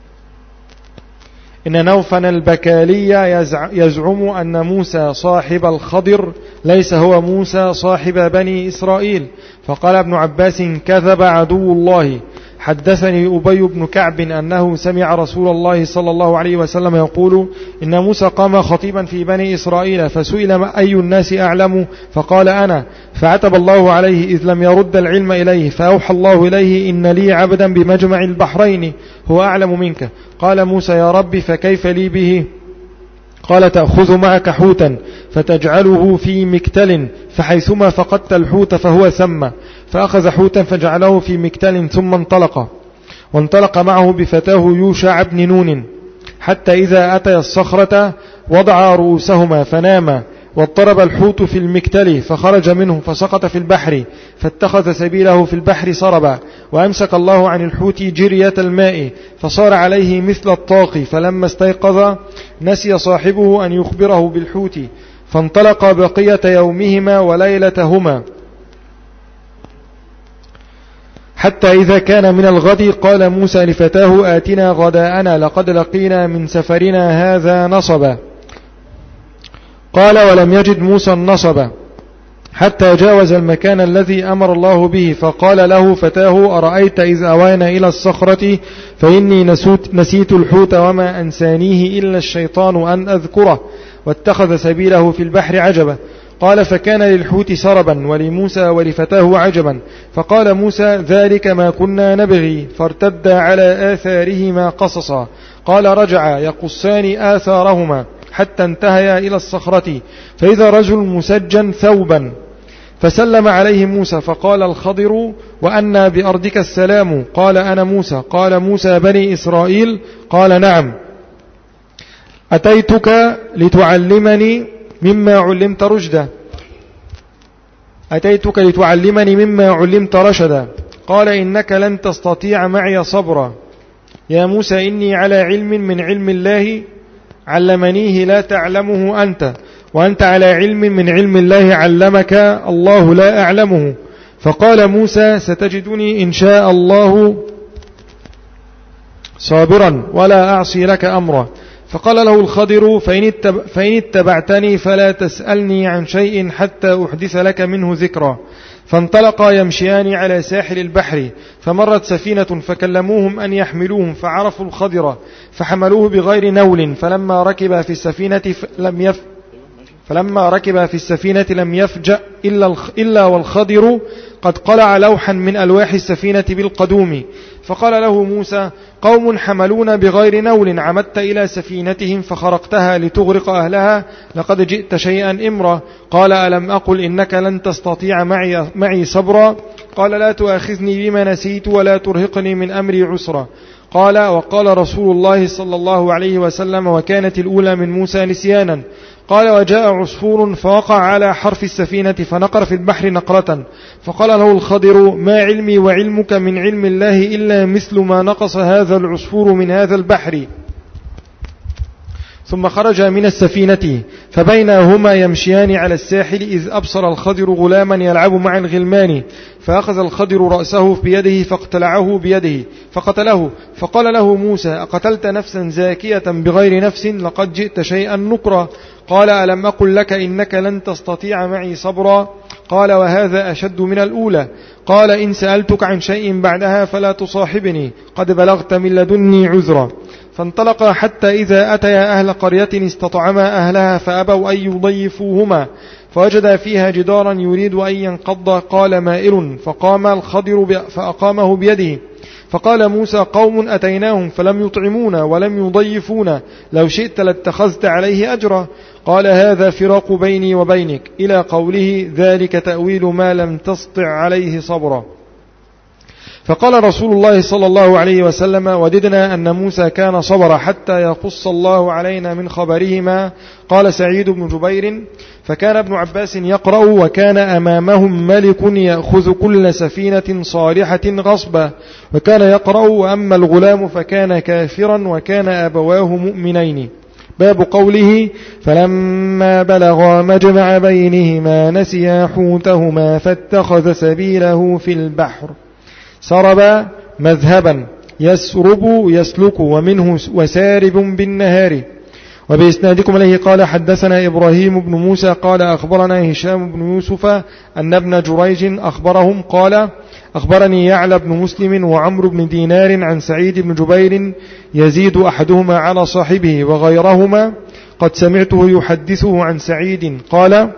إن نوفل البكالي يزعم أن موسى صاحب الخضر ليس هو موسى صاحب بني إسرائيل. فقال ابن عباس: كذب عدو الله. حدثني أبي بن كعب أنه سمع رسول الله صلى الله عليه وسلم يقول: إن موسى قام خطيبا في بني إسرائيل فسئل أي الناس أعلم فقال: أنا. فعتب الله عليه إذ لم يرد العلم إليه، فأوحى الله إليه: إن لي عبدا بمجمع البحرين هو أعلم منك. قال موسى: يا ربي فكيف لي به؟ قال: تأخذ معك حوتا فتجعله في مكتل فحيثما فقدت الحوت فهو ثم. فأخذ حوتا فجعله في مكتل ثم انطلق، وانطلق معه بفتاه يوشع بن نون حتى إذا أتى الصخرة وضع رؤوسهما فناما، واضطرب الحوت في المكتل فخرج منه فسقط في البحر، فاتخذ سبيله في البحر سربا، وأمسك الله عن الحوت جرية الماء فصار عليه مثل الطاق، فلما استيقظ نسي صاحبه أن يخبره بالحوت، فانطلق بقية يومهما وليلتهما، حتى إذا كان من الغد قال موسى لفتاه آتنا غداءنا لقد لقينا من سفرنا هذا نصبا. قال ولم يجد موسى النصب حتى جاوز المكان الذي أمر الله به، فقال له فتاه أرأيت إذ أوينا إلى الصخرة فإني نسيت, نسيت الحوت وما أنسانيه إلا الشيطان أن أذكره، واتخذ سبيله في البحر عجبا. قال فكان للحوت سربا ولموسى ولفتاه عجبا، فقال موسى ذلك ما كنا نبغي، فارتدا على آثارهما قصصا. قال رجع يقصان آثارهما حتى انتهيا إلى الصخرة، فإذا رجل مسجا ثوبا، فسلم عليه موسى، فقال الخضر وأنى بأرضك السلام؟ قال أنا موسى. قال موسى بني إسرائيل؟ قال نعم. أتيتك لتعلمني مما علمت رشدا أتيتك لتعلمني مما علمت رشدا. قال إنك لن تستطيع معي صبرا. يا موسى إني على علم من علم الله علمنيه لا تعلمه أنت، وأنت على علم من علم الله علمك الله لا أعلمه. فقال موسى ستجدني إن شاء الله صابرا ولا أعصي لك أمرا. فقال له الخضر فإن اتبعتني فلا تسألني عن شيء حتى أحدث لك منه ذكرا. فانطلقا يمشيان على ساحل البحر، فمرت سفينة فكلموهم أن يحملوهم، فعرفوا الخضر فحملوه بغير نول، فلما ركب في السفينة لم يف فلما ركب في السفينة لم يفجأ إلا, إلا والخضر قد قلع لوحا من ألواح السفينة بالقدوم. فقال له موسى قوم حملون بغير نول عمدت إلى سفينتهم فخرقتها لتغرق أهلها، لقد جئت شيئا إمرا. قال ألم أقل إنك لن تستطيع معي, معي صبرا؟ قال لا تؤاخذني بما نسيت ولا ترهقني من أمري عسرا. قال وقال رسول الله صلى الله عليه وسلم وكانت الأولى من موسى نسيانا. قال وجاء عصفور فوقع على حرف السفينة فنقر في البحر نقرة. فقال له الخضر ما علمي وعلمك من علم الله إلا مثل ما نقص هذا العصفور من هذا البحر. ثم خرج من السفينة فبينهما يمشيان على الساحل إذ أبصر الخضر غلاما يلعب مع الغلمان، فأخذ الخضر رأسه بيده فاقتلعه بيده فقتله. فقال له موسى أقتلت نفسا زاكية بغير نفس؟ لقد جئت شيئا نكرا. قال ألم أقل لك إنك لن تستطيع معي صبرا؟ قال وهذا أشد من الأولى. قال إن سألتك عن شيء بعدها فلا تصاحبني، قد بلغت من لدني عذرا. فانطلقا حتى إذا أتيا أهل قرية استطعما أهلها فأبوا أن يضيفوهما، فوجدا فيها جدارا يريد أن ينقض، قال مائل، فقام الخضر فأقامه بيده. فقال موسى قوم أتيناهم فلم يطعمونا ولم يضيفونا، لو شئت لاتخذت عليه أجرا. قال هذا فراق بيني وبينك، إلى قوله ذلك تأويل ما لم تسطع عليه صبرا. فقال رسول الله صلى الله عليه وسلم وددنا أن موسى كان صبر حتى يقص الله علينا من خبرهما. قال سعيد بن جبير فكان ابن عباس يقرأ وكان أمامهم ملك يأخذ كل سفينة صالحة غصبا، وكان يقرأ وأما الغلام فكان كافرا وكان أبواه مؤمنين. باب قوله فلما بلغا مجمع بينهما نسيا حوتهما فاتخذ سبيله في البحر سربا مذهبا يسرب يسلك ومنه وسارب بالنهار. وبإسنادكم إليه قال حدثنا إبراهيم بن موسى قال أخبرنا هشام بن يوسف أن ابن جريج أخبرهم قال أخبرني يعلى بن مسلم وعمرو بن دينار عن سعيد بن جبير يزيد أحدهما على صاحبه وغيرهما قد سمعته يحدثه عن سعيد قال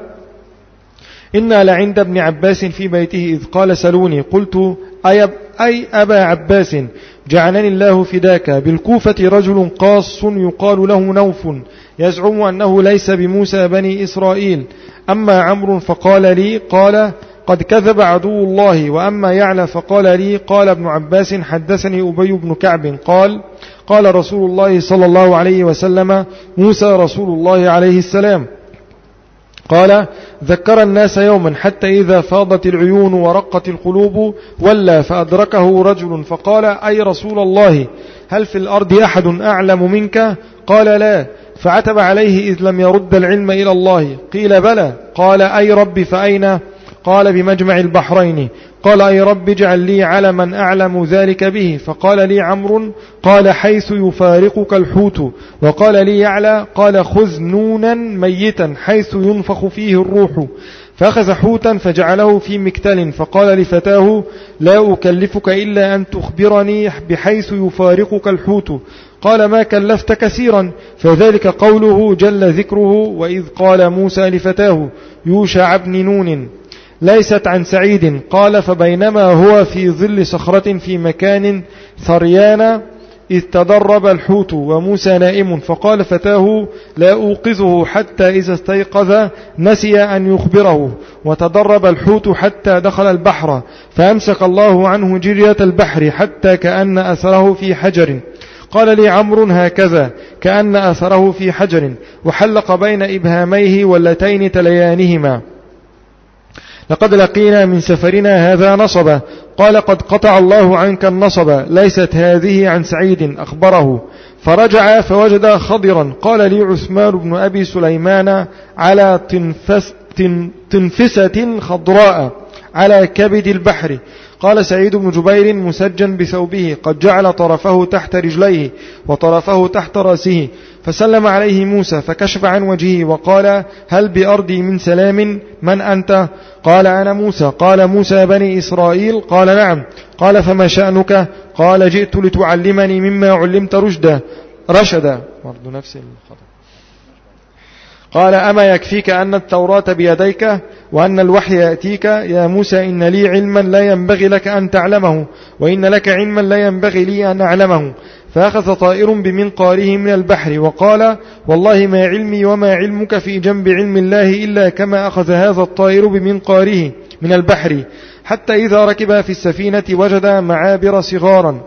إنا لعند ابن عباس في بيته إذ قال سلوني، قلت أي, أي أبا عباس جعلني الله فداك، بالكوفة رجل قاص يقال له نوف يزعم أنه ليس بموسى بني إسرائيل، أما عمرو فقال لي قال قد كذب عدو الله، وأما يعلى فقال لي قال ابن عباس حدثني أبي بن كعب قال قال رسول الله صلى الله عليه وسلم: موسى رسول الله عليه السلام. قال: ذكر الناس يوما حتى إذا فاضت العيون ورقت القلوب ولى فأدركه رجل فقال: أي رسول الله، هل في الأرض أحد أعلم منك؟ قال: لا. فعتب عليه إذ لم يرد العلم إلى الله. قيل: بلى. قال: أي رب فأين؟ قال: بمجمع البحرين. قال: أي رب اجعل لي علما أعلم ذلك به. فقال لي عمرو: قال: حيث يفارقك الحوت. وقال لي يعلى: قال: خذ نونا ميتا حيث ينفخ فيه الروح. فأخذ حوتا فجعله في مكتل فقال لفتاه: لا أكلفك إلا أن تخبرني بحيث يفارقك الحوت. قال: ما كلفت كثيرا. فذلك قوله جل ذكره: وإذ قال موسى لفتاه يوشع بن نون. ليست عن سعيد. قال: فبينما هو في ظل صخرة في مكان ثريان إذ تدرب الحوت وموسى نائم، فقال فتاه: لا أوقظه حتى إذا استيقظ نسي أن يخبره، وتدرب الحوت حتى دخل البحر، فأمسك الله عنه جرية البحر حتى كأن أثره في حجر. قال لي عمرو: هكذا كأن أثره في حجر، وحلق بين إبهاميه واللتين تليانهما: لقد لقينا من سفرنا هذا نصبا. قال: قد قطع الله عنك النصب، ليست هذه عن سعيد. أخبره فرجع فوجد خضرا. قال لي عثمان بن أبي سليمان: على تنفس تنفسة خضراء على كبد البحر. قال سعيد بن جبير مسجا بثوبه قد جعل طرفه تحت رجليه وطرفه تحت رأسه، فسلم عليه موسى فكشف عن وجهه وقال: هل بأرضي من سلام؟ من أنت؟ قال: أنا موسى. قال: موسى بني إسرائيل؟ قال: نعم. قال: فما شأنك؟ قال: جئت لتعلمني مما علمت رشدا رشدا برضو نفس الخطأ. قال: أما يكفيك أن التوراة بيديك وأن الوحي يأتيك؟ يا موسى، إن لي علما لا ينبغي لك أن تعلمه، وإن لك علما لا ينبغي لي أن أعلمه. فأخذ طائر بمنقاره من البحر وقال: والله ما علمي وما علمك في جنب علم الله إلا كما أخذ هذا الطائر بمنقاره من البحر. حتى إذا ركب في السفينة وجد معابر صغارا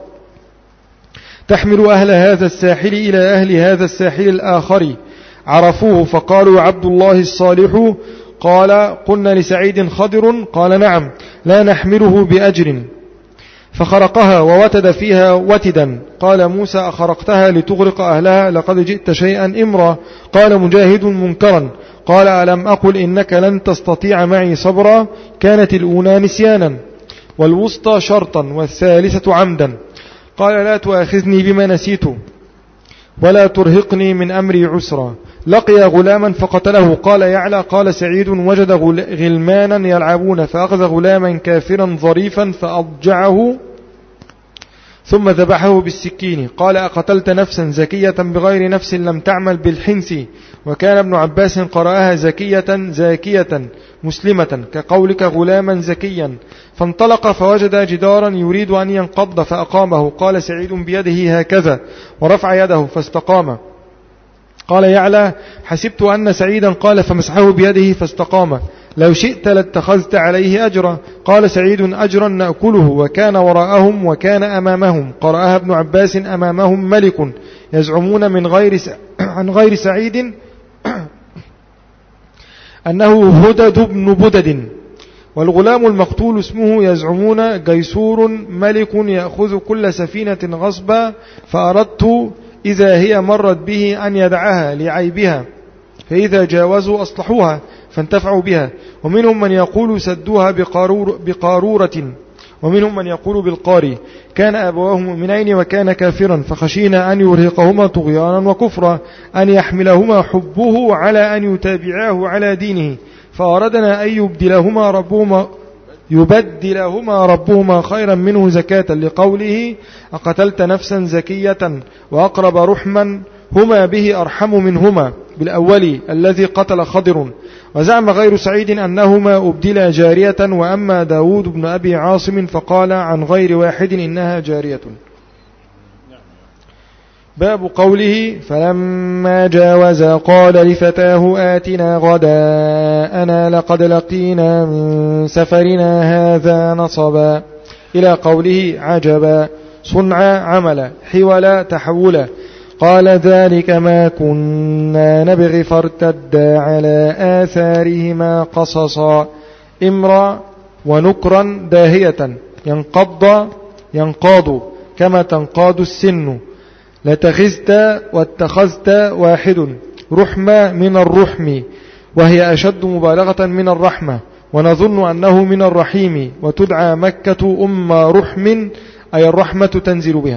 تحمل أهل هذا الساحل إلى أهل هذا الساحل الآخر، عرفوه فقالوا: عبد الله الصالح. قال: قلنا لسعيد: خضر؟ قال: نعم. لا نحمله بأجر. فخرقها ووتد فيها وتدا. قال موسى: أخرقتها لتغرق أهلها؟ لقد جئت شيئا إمرا. قال مجاهد منكرا: قال: ألم أقل إنك لن تستطيع معي صبرا؟ كانت الأولى نسيانا والوسطى شرطا والثالثة عمدا. قال: لا تؤاخذني بما نسيت ولا ترهقني من أمري عسرا. لقي غلاما فقتله. قال يعلى: قال سعيد: وجد غلمانا يلعبون فأخذ غلاما كافرا ظريفا فأضجعه ثم ذبحه بالسكين. قال: أقتلت نفسا زكية بغير نفس لم تعمل بالحنس؟ وكان ابن عباس قرأها زكية زاكية مسلمة كقولك غلاما زكيا. فانطلق فوجد جدارا يريد أن ينقض فأقامه. قال سعيد: بيده هكذا، ورفع يده فاستقام. قال يعلى: حسبت أن سعيدا قال فمسحه بيده فاستقام، لو شئت لاتخذت عليه أجرا. قال سعيد: أجرا نأكله. وكان وراءهم وكان أمامهم. قرأها ابن عباس: أمامهم ملك. يزعمون من غير س... عن غير سعيد أنه هدد بن بدد. والغلام المقتول اسمه يزعمون جيسور ملك يأخذ كل سفينة غصبا، فأردت إذا هي مرت به أن يدعها لعيبها، فإذا جاوزوا أصلحوها فانتفعوا بها. ومنهم من يقول سدوها بقارور بقارورة، ومنهم من يقول بالقاري. كان أبواه مؤمنين وكان كافرا، فخشينا أن يرهقهما طغيانا وكفرا، أن يحملهما حبه على أن يتابعاه على دينه، فأردنا أن يبدلهما ربهما يبدلهما ربهما خيرا منه زكاة، لقوله: أقتلت نفسا زكية وأقرب رحما، هما به أرحم منهما بالأول الذي قتل خضر. وزعم غير سعيد أنهما أبدلا جارية. وأما داود بن أبي عاصم فقال عن غير واحد إنها جارية. باب قوله: فلما جاوز قال لفتاه آتنا غداءنا لقد لقينا من سفرنا هذا نصبا، إلى قوله: عجبا. صنعا عملا حولا تحولا. قال ذلك ما كنا نبغي فارتدا على آثارهما قصصا. إمرا ونكرا داهية ينقض ينقاض كما تنقاض السن. لتخذت واتخذت واحد. رحمة من الرحم وهي أشد مبالغة من الرحمة ونظن أنه من الرحيم. وتدعى مكة أم رحم أي الرحمة تنزل بها.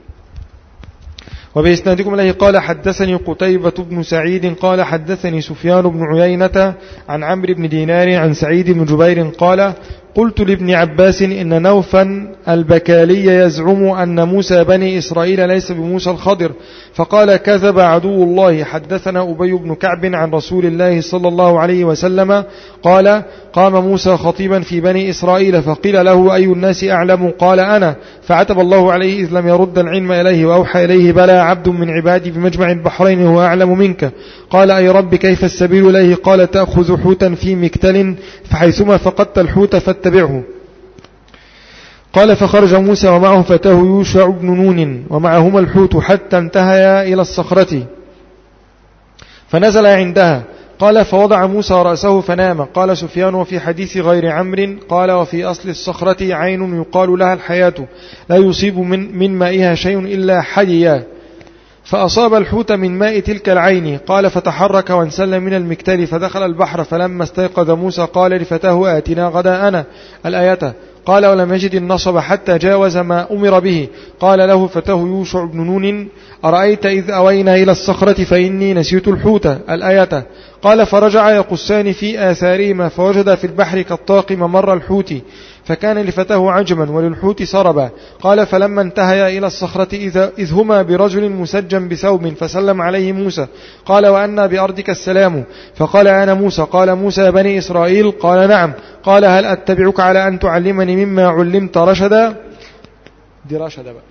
وبإسنادكم إليه قال حدثني قتيبة بن سعيد قال حدثني سفيان بن عيينة عن عمرو بن دينار عن سعيد بن جبير قال قلت لابن عباس إن نوفا البكالي يزعم أن موسى بني إسرائيل ليس بموسى الخضر. فقال كذب عدو الله. حدثنا أبي بن كعب عن رسول الله صلى الله عليه وسلم قال قام موسى خطيبا في بني إسرائيل فقيل له أي الناس أعلم؟ قال أنا. فعتب الله عليه إذ لم يرد العلم إليه وأوحى إليه بلى عبد من عبادي بمجمع البحرين هو أعلم منك. قال أي رب كيف السبيل إليه؟ قال تأخذ حوتا في مكتل فحيثما فقدت الحوت فاتبعه. قال فخرج موسى ومعه فتاه يوشع بن نون ومعهما الحوت حتى انتهيا إلى الصخرة فنزل عندها. قال فوضع موسى رأسه فنام. قال سفيان وفي حديث غير عمرو قال وفي أصل الصخرة عين يقال لها الحياة لا يصيب من, من مائها شيء إلا حيا. فأصاب الحوت من ماء تلك العين. قال فتحرك وانسل من المكتل فدخل البحر. فلما استيقظ موسى قال لفتاه آتنا غداءنا الآية. قال ولم يجد النصب حتى جاوز ما أمر به. قال له فتاه يوشع بن نون أرأيت إذ أوينا إلى الصخرة فإني نسيت الحوت الآية. قال فرجع يقصان في آثارهما فوجد في البحر كالطاق ممر الحوت فكان لفتاه عجما وللحوت سربا. قال فلما انتهيا إلى الصخرة إذ هما برجل مسجم بثوب فسلم عليه موسى. قال وأنا بأرضك السلام؟ فقال أنا موسى. قال موسى بني إسرائيل؟ قال نعم. قال هل أتبعك على أن تعلمني مما علمت رشدا؟ دي رشدا بقى.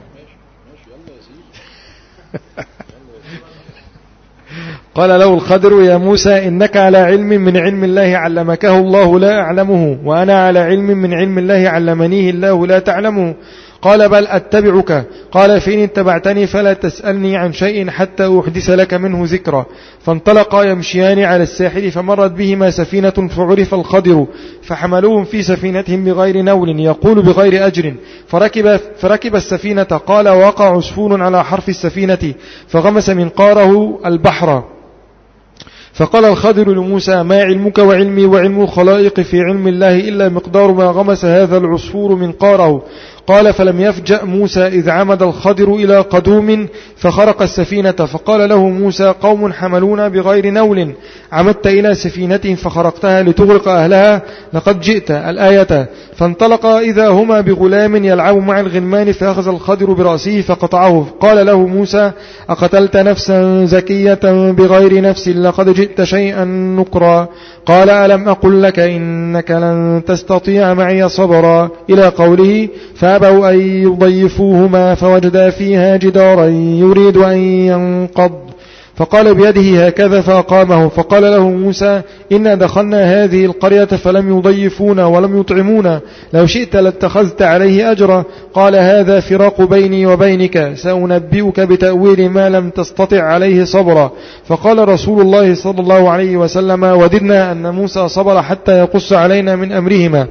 قال له الخضر يا موسى إنك على علم من علم الله علمكه الله لا أعلمه وأنا على علم من علم الله علمنيه الله لا تعلمه. قال بل أتبعك. قال فإن اتبعتني فلا تسألني عن شيء حتى أحدث لك منه ذكرى. فانطلقا يمشيان على الساحل فمرت بهما سفينة فعرف الخضر فحملوهم في سفينتهم بغير نول يقول بغير أجر. فركب, فركب السفينة. قال وقع عصفور على حرف السفينة فغمس منقاره البحر. فقال الخضر لموسى ما علمك وعلمي وعلم الخلائق في علم الله إلا مقدار ما غمس هذا العصفور منقاره. قال فلم يفجأ موسى إذ عمد الخضر إلى قدوم فخرق السفينة. فقال له موسى قوم حملونا بغير نول عمدت إلى سفينة فخرقتها لتغرق أهلها لقد جئت الآية. فانطلقا إذا هما بغلام يلعب مع الغلمان فأخذ الخضر برأسه فقطعه. قال له موسى أقتلت نفسا زكية بغير نفس لقد جئت شيئا نكرا. قال ألم أقل لك إنك لن تستطيع معي صبرا إلى قوله فأبوا أن يضيفوهما فوجدا فيها جدارا يريد أن ينقض فقال بيده هكذا فأقامه. فقال له موسى إنا دخلنا هذه القرية فلم يضيفونا ولم يطعمونا لو شئت لاتخذت عليه أجرا. قال هذا فراق بيني وبينك سأنبئك بتأويل ما لم تستطع عليه صبرا. فقال رسول الله صلى الله عليه وسلم وددنا أن موسى صبر حتى يقص علينا من أمرهما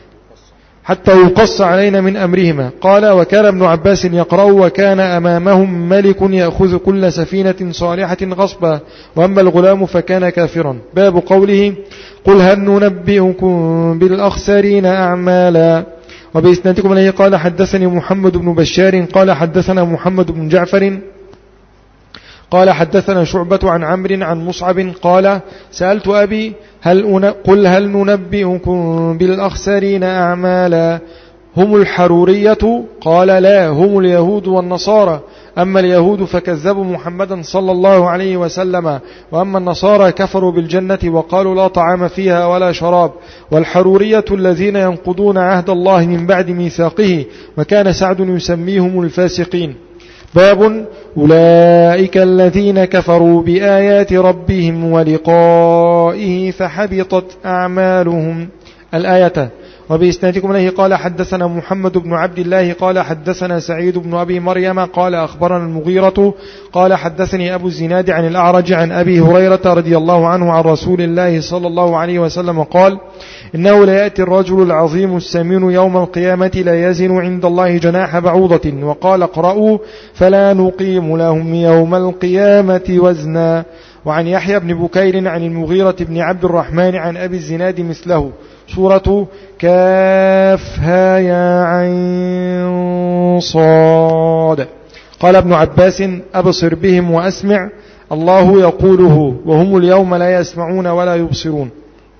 حتى يقص علينا من أمرهما. قال وكان ابن عباس يقرأ وكان أمامهم ملك يأخذ كل سفينة صالحة غصبا وأما الغلام فكان كافرا. باب قوله قل هل ننبئكم بالأخسرين أعمالا. وبإسنادكم إليه قال حدثني محمد بن بشار قال حدثنا محمد بن جعفر قال حدثنا شعبة عن عمرو عن مصعب قال سألت أبي هل قل هل ننبئكم بالأخسرين أعمالا هم الحرورية؟ قال لا هم اليهود والنصارى. أما اليهود فكذبوا محمدا صلى الله عليه وسلم وأما النصارى كفروا بالجنة وقالوا لا طعام فيها ولا شراب. والحرورية الذين ينقضون عهد الله من بعد ميثاقه وكان سعد يسميهم الفاسقين. باب أولئك الذين كفروا بآيات ربهم ولقائه فحبطت أعمالهم الآية. وبإسنادكم إليه قال حدثنا محمد بن عبد الله قال حدثنا سعيد بن أبي مريم قال أخبرنا المغيرة قال حدثني أبو الزناد عن الأعرج عن أبي هريرة رضي الله عنه عن رسول الله صلى الله عليه وسلم قال إنه لا يأتي الرجل العظيم السمين يوم القيامة لا يزن عند الله جناح بعوضة. وقال اقرأوا فلا نقيم لهم يوم القيامة وزنا. وعن يحيى بن بكير عن المغيرة بن عبد الرحمن عن أبي الزناد مثله سورة كافها يا عين صاد. قال ابن عباس أبصر بهم وأسمع الله يقوله وهم اليوم لا يسمعون ولا يبصرون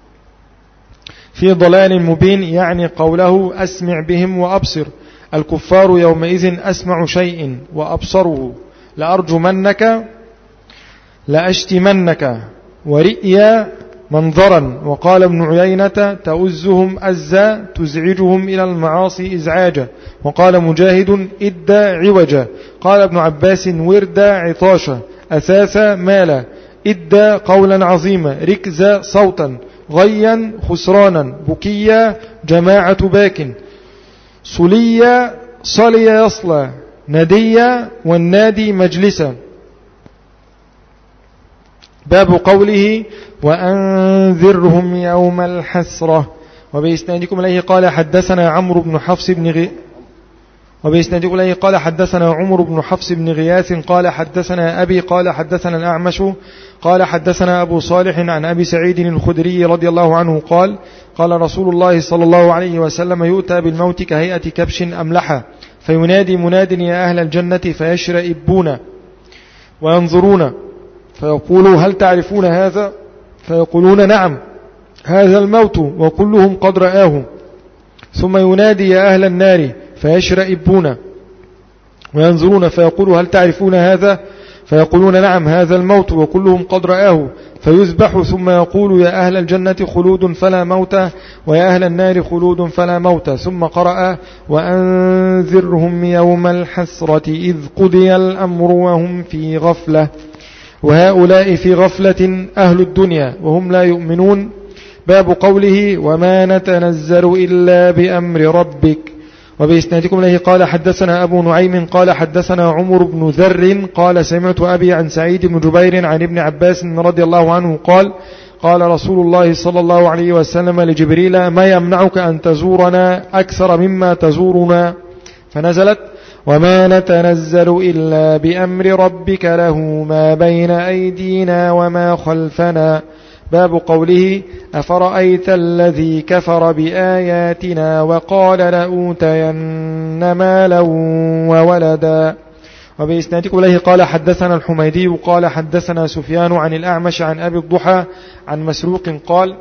في ضلال مبين، يعني قوله أسمع بهم وأبصر. الكفار يومئذ أسمع شيء وأبصره لأرجمنك لأشتمنك ورئيا منظرا. وقال ابن عيينة تؤزهم أزا تزعجهم إلى المعاصي إزعاجا. وقال مجاهد إدى عوجا. قال ابن عباس وردا عطاشا أثاثا مالا إدى قولا عظيما ركزا صوتا غيا خسرانا بكيا جماعة باك صليا صلي يصلى نديا والنادي مجلسا. باب قوله وأنذرهم يوم الحسرة. وبإسنادكم إليه قال حدثنا عمرو بن حفص بن غي وبإسنادكم إليه قال حدثنا عمر بن حفص بن غياث قال حدثنا أبي قال حدثنا الأعمش قال حدثنا أبو صالح عن أبي سعيد الخدري رضي الله عنه قال قال رسول الله صلى الله عليه وسلم يؤتى بالموت كهيئة كبش أملحة فينادي مناد يا أهل الجنة فيشرئبون وينظرون فيقولوا هل تعرفون هذا؟ فيقولون نعم هذا الموت وكلهم قد رآه. ثم ينادي يا أهل النار فيشرئبون وينظرون فيقولوا هل تعرفون هذا؟ فيقولون نعم هذا الموت وكلهم قد رآه. فيذبح ثم يقول يا أهل الجنة خلود فلا موت ويا أهل النار خلود فلا موت. ثم قرأ وأنذرهم يوم الحسرة إذ قضي الأمر وهم في غفلة. وهؤلاء في غفلة أهل الدنيا وهم لا يؤمنون. باب قوله وما نتنزل إلا بأمر ربك. وبإسنادكم إليه قال حدثنا أبو نعيم قال حدثنا عمر بن ذر قال سمعت أبي عن سعيد بن جبير عن ابن عباس رضي الله عنه قال قال رسول الله صلى الله عليه وسلم لجبريل ما يمنعك أن تزورنا أكثر مما تزورنا؟ فنزلت وما نتنزل إلا بأمر ربك له ما بين أيدينا وما خلفنا. باب قوله أفرأيت الذي كفر بآياتنا وقال لأوتين مالا وولدا. وبإسنادكم إليه قال حدثنا الحميدي قال حدثنا سفيان عن الأعمش عن أبي الضحى عن مسروق قال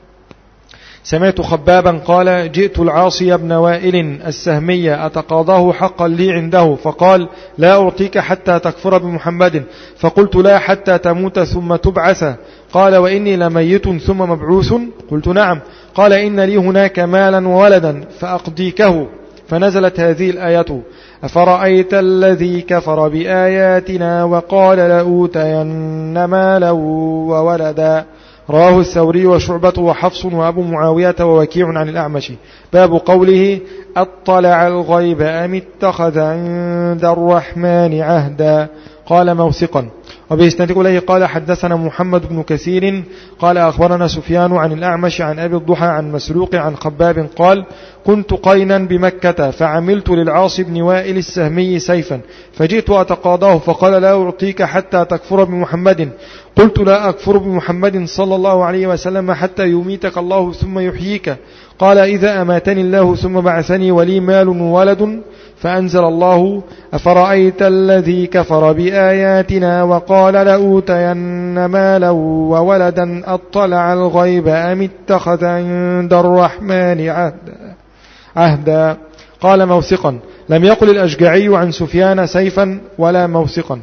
سمعت خبابا قال جئت العاصي بن وائل السهمية أتقاضاه حقا لي عنده فقال لا أعطيك حتى تكفر بمحمد. فقلت لا حتى تموت ثم تبعث. قال وإني لميت ثم مبعوث؟ قلت نعم. قال إن لي هناك مالا وولدا فأقضيكه. فنزلت هذه الآية أفرأيت الذي كفر بآياتنا وقال لأوتين مالا وولدا. رواه الثوري وشعبة وحفص وأبو معاوية ووكيع عن الأعمش. باب قوله أطلع الغيب أم اتخذ عند الرحمن عهدا. قال موثقا. وبإسنادكم إليه قال حدثنا محمد بن كثير قال أخبرنا سفيان عن الأعمش عن أبي الضحى عن مسروق عن خباب قال كنت قينا بمكة فعملت للعاص بن وائل السهمي سيفا فجئت أتقاضاه فقال لا أعطيك حتى تكفر بمحمد. قلت لا أكفر بمحمد صلى الله عليه وسلم حتى يميتك الله ثم يحييك. قال إذا أماتني الله ثم بعثني ولي مال وولد. فأنزل الله أفرأيت الذي كفر بآياتنا وقال لأوتين مالا وولدا أطلع الغيب أم اتخذ عند الرحمن عهدا, عهدا. قال موثقا. لم يقل الأشجعي عن سفيان سيفا ولا موثقا.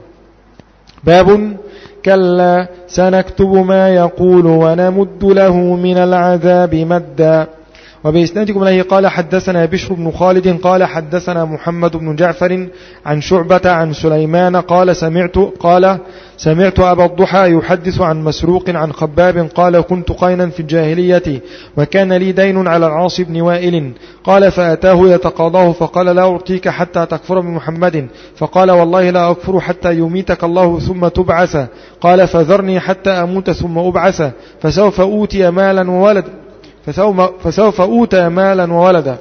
باب كلا سنكتب ما يقول ونمد له من العذاب مدا. وبإسنادكم إليه قال حدثنا بشر بن خالد قال حدثنا محمد بن جعفر عن شعبة عن سليمان قال سمعت قال سمعت أبا الضحى يحدث عن مسروق عن خباب قال كنت قينا في الجاهلية وكان لي دين على العاص بن وائل قال فأتاه يتقاضاه فقال لا أعطيك حتى تكفر بمحمد فقال والله لا أكفر حتى يميتك الله ثم تبعث قال فذرني حتى أموت ثم أبعث فسوف أوتي مالا وولد فسوف, فسوف أوتى مالا وولدا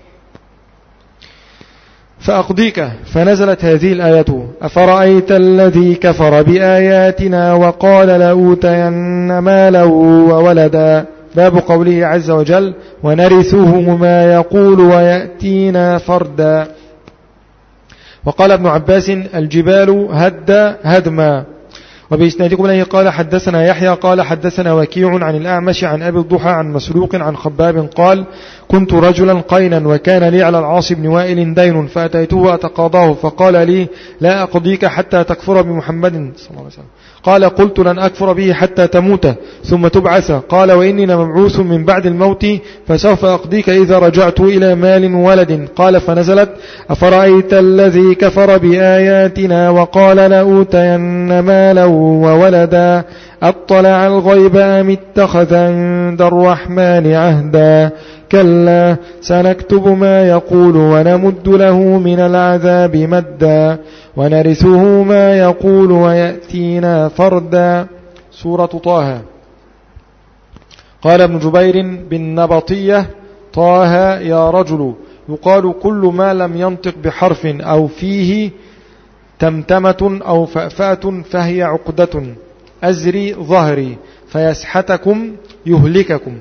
فأقضيك. فنزلت هذه الآية أفرأيت الذي كفر بآياتنا وقال لأوتين مالا وولدا. باب قوله عز وجل ونرثه ما يقول ويأتينا فردا. وقال ابن عباس الجبال هد هدما. وبإسنادكم إليه قال حدثنا يحيى قال حدثنا وكيع عن الأعمش عن أبي الضحى عن مسروق عن خباب قال كنت رجلا قينا وكان لي على العاص بن وائل دين فأتيته أتقاضاه فقال لي لا أقضيك حتى تكفر بمحمد صلى الله عليه وسلم قال قلت لن أكفر به حتى تموت ثم تبعث قال وإني لمبعوث من بعد الموت فسوف أقضيك إذا رجعت إلى مال ولد. قال فنزلت أفرأيت الذي كفر بآياتنا وقال لأوتين مالا وولدا أطلع الغيب أم اتخذ عند الرحمن عهدا كلا سنكتب ما يقول ونمد له من العذاب مدا ونرثه ما يقول ويأتينا فردا. سورة طه. قال ابن جبير بالنبطية طه يا رجل يقال كل ما لم ينطق بحرف أو فيه تمتمة أو فأفأة فهي عقدة أزري ظهري فيسحتكم يهلككم.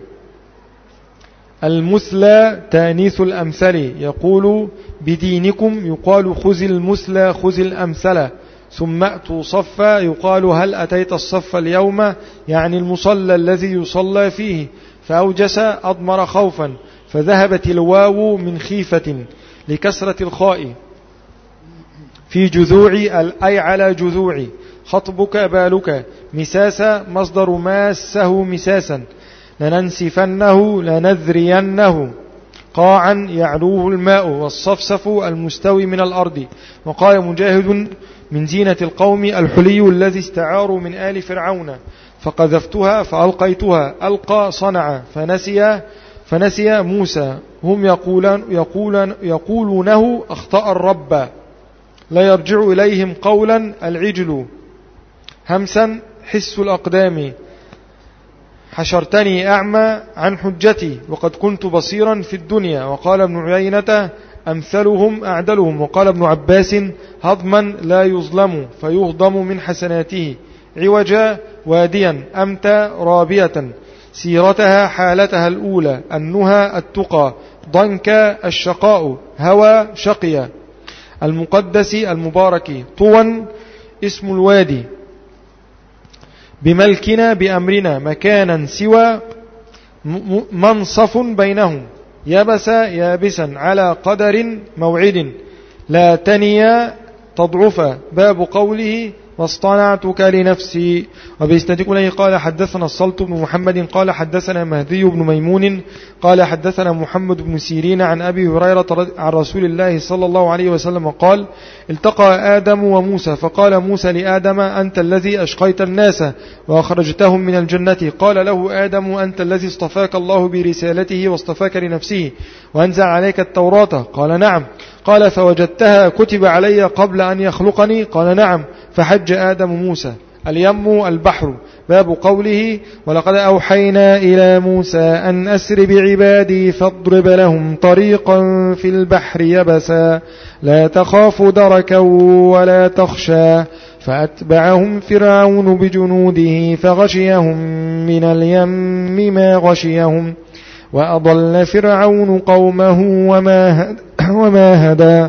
المثلى تانيث الأمثل يقول بدينكم يقال خذ المثلى خذ الأمثل. ثم أتوا صفا يقال هل أتيت الصف اليوم يعني المصلى الذي يصلى فيه. فأوجس أضمر خوفا فذهبت الواو من خيفة لكسرة الخاء في جذوعي أي على جذوعي. خطبك بالك مساسا مصدر ماسه مساسا لننسفنه لنذرينه. قاعا يعلوه الماء والصفصف المستوي من الأرض. وقال مجاهد من زينة القوم الحلي الذي استعاروا من آل فرعون فقذفتها فألقيتها ألقى صنع فنسي فنسي موسى. هم يقولون يقولون يقولونه أخطأ الرب لا يرجع إليهم قولا العجل. همسا حس الأقدام حشرتني أعمى عن حجتي وقد كنت بصيرا في الدنيا. وقال ابن عيينة أمثلهم أعدلهم. وقال ابن عباس هضما لا يظلم فيهضم من حسناته. عوجا واديا أمتى رابية سيرتها حالتها الأولى النهى التقى ضنك الشقاء هوى شقيا. المقدس المبارك طوى اسم الوادي. بملكنا بأمرنا مكانا سوى منصف بينهم. يبس يابسا على قدر موعد لا تنيا تضعف. باب قوله واصطنعتك لنفسي. وبإسنادكم إليه قال حدثنا الصلت بن محمد قال حدثنا مهدي بن ميمون قال حدثنا محمد بن سيرين عن أبي هريرة عن رسول الله صلى الله عليه وسلم قال التقى آدم وموسى فقال موسى لآدم أنت الذي أشقيت الناس وأخرجتهم من الجنة. قال له آدم أنت الذي اصطفاك الله برسالته واصطفاك لنفسه وأنزل عليك التوراة. قال نعم. قال فوجدتها كتب علي قبل أن يخلقني. قال نعم. فحج آدم موسى. اليم البحر. باب قوله ولقد أوحينا إلى موسى أن أسر بعبادي فاضرب لهم طريقا في البحر يبسا لا تخاف دركا ولا تخشى فأتبعهم فرعون بجنوده فغشيهم من اليم ما غشيهم وأضل فرعون قومه وما هدى, وما هدى.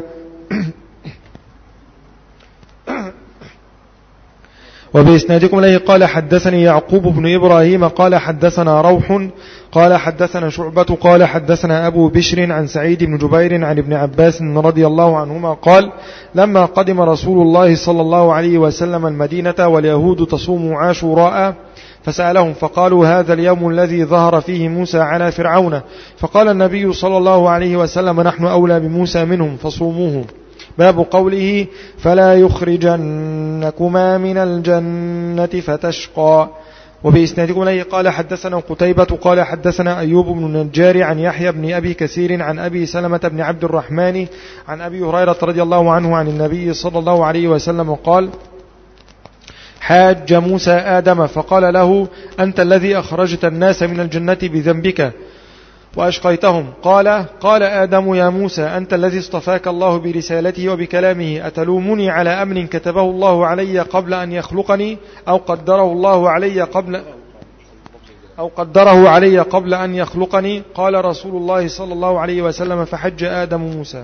وبإسنادكم إليه قال حدثني يعقوب بن إبراهيم قال حدثنا روح قال حدثنا شعبة قال حدثنا أبو بشر عن سعيد بن جبير عن ابن عباس رضي الله عنهما قال لما قدم رسول الله صلى الله عليه وسلم المدينة واليهود تصوم عاشوراء فسألهم فقالوا هذا اليوم الذي ظهر فيه موسى على فرعون. فقال النبي صلى الله عليه وسلم نحن أولى بموسى منهم فصوموه. باب قوله فلا يخرجنكما من الجنة فتشقى. وبإسنادكم إليه قال حدثنا قتيبة قال حدثنا أيوب بن النجار عن يحيى بن أبي كثير عن أبي سلمة بن عبد الرحمن عن أبي هريرة رضي الله عنه عن النبي صلى الله عليه وسلم قال حاج موسى آدم فقال له أنت الذي أخرجت الناس من الجنة بذنبك وأشقيتهم. قال قال آدم يا موسى أنت الذي اصطفاك الله برسالته وبكلامه أتلومني على أمر كتبه الله علي قبل أن يخلقني أو قدره الله علي قبل أو قدره علي قبل أن يخلقني؟ قال رسول الله صلى الله عليه وسلم فحج آدم موسى.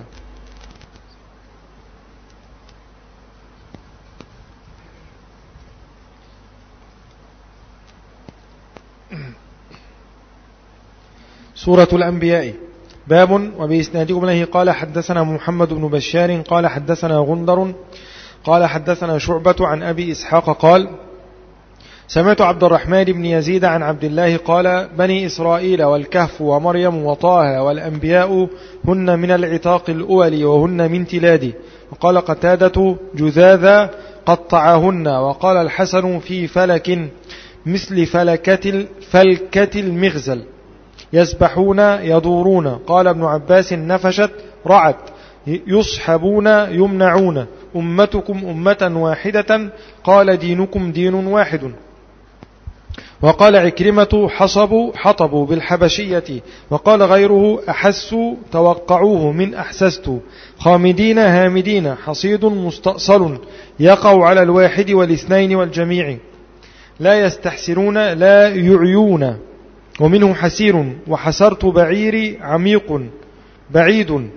سورة الأنبياء. باب وبإسنادكم إليه قال حدثنا محمد بن بشار قال حدثنا غندر قال حدثنا شعبة عن أبي إسحاق قال سمعت عبد الرحمن بن يزيد عن عبد الله قال بني إسرائيل والكهف ومريم وطه والأنبياء هن من العتاق الأول وهن من تلاد. وقال قتادة جذاذا قطعهن. وقال الحسن في فلك مثل فلكة فلكة المغزل يسبحون يدورون. قال ابن عباس نفشت رعت يصحبون يمنعون أمتكم أمة واحدة. قال دينكم دين واحد. وقال عكرمة حصبوا حطبوا بالحبشية. وقال غيره أحسوا توقعوه من أحسست. خامدين هامدين حصيد مستأصل يقع على الواحد والاثنين والجميع. لا يستحسرون لا يعيون. ومنه حسير وحسرت بعيري عميق بعيد.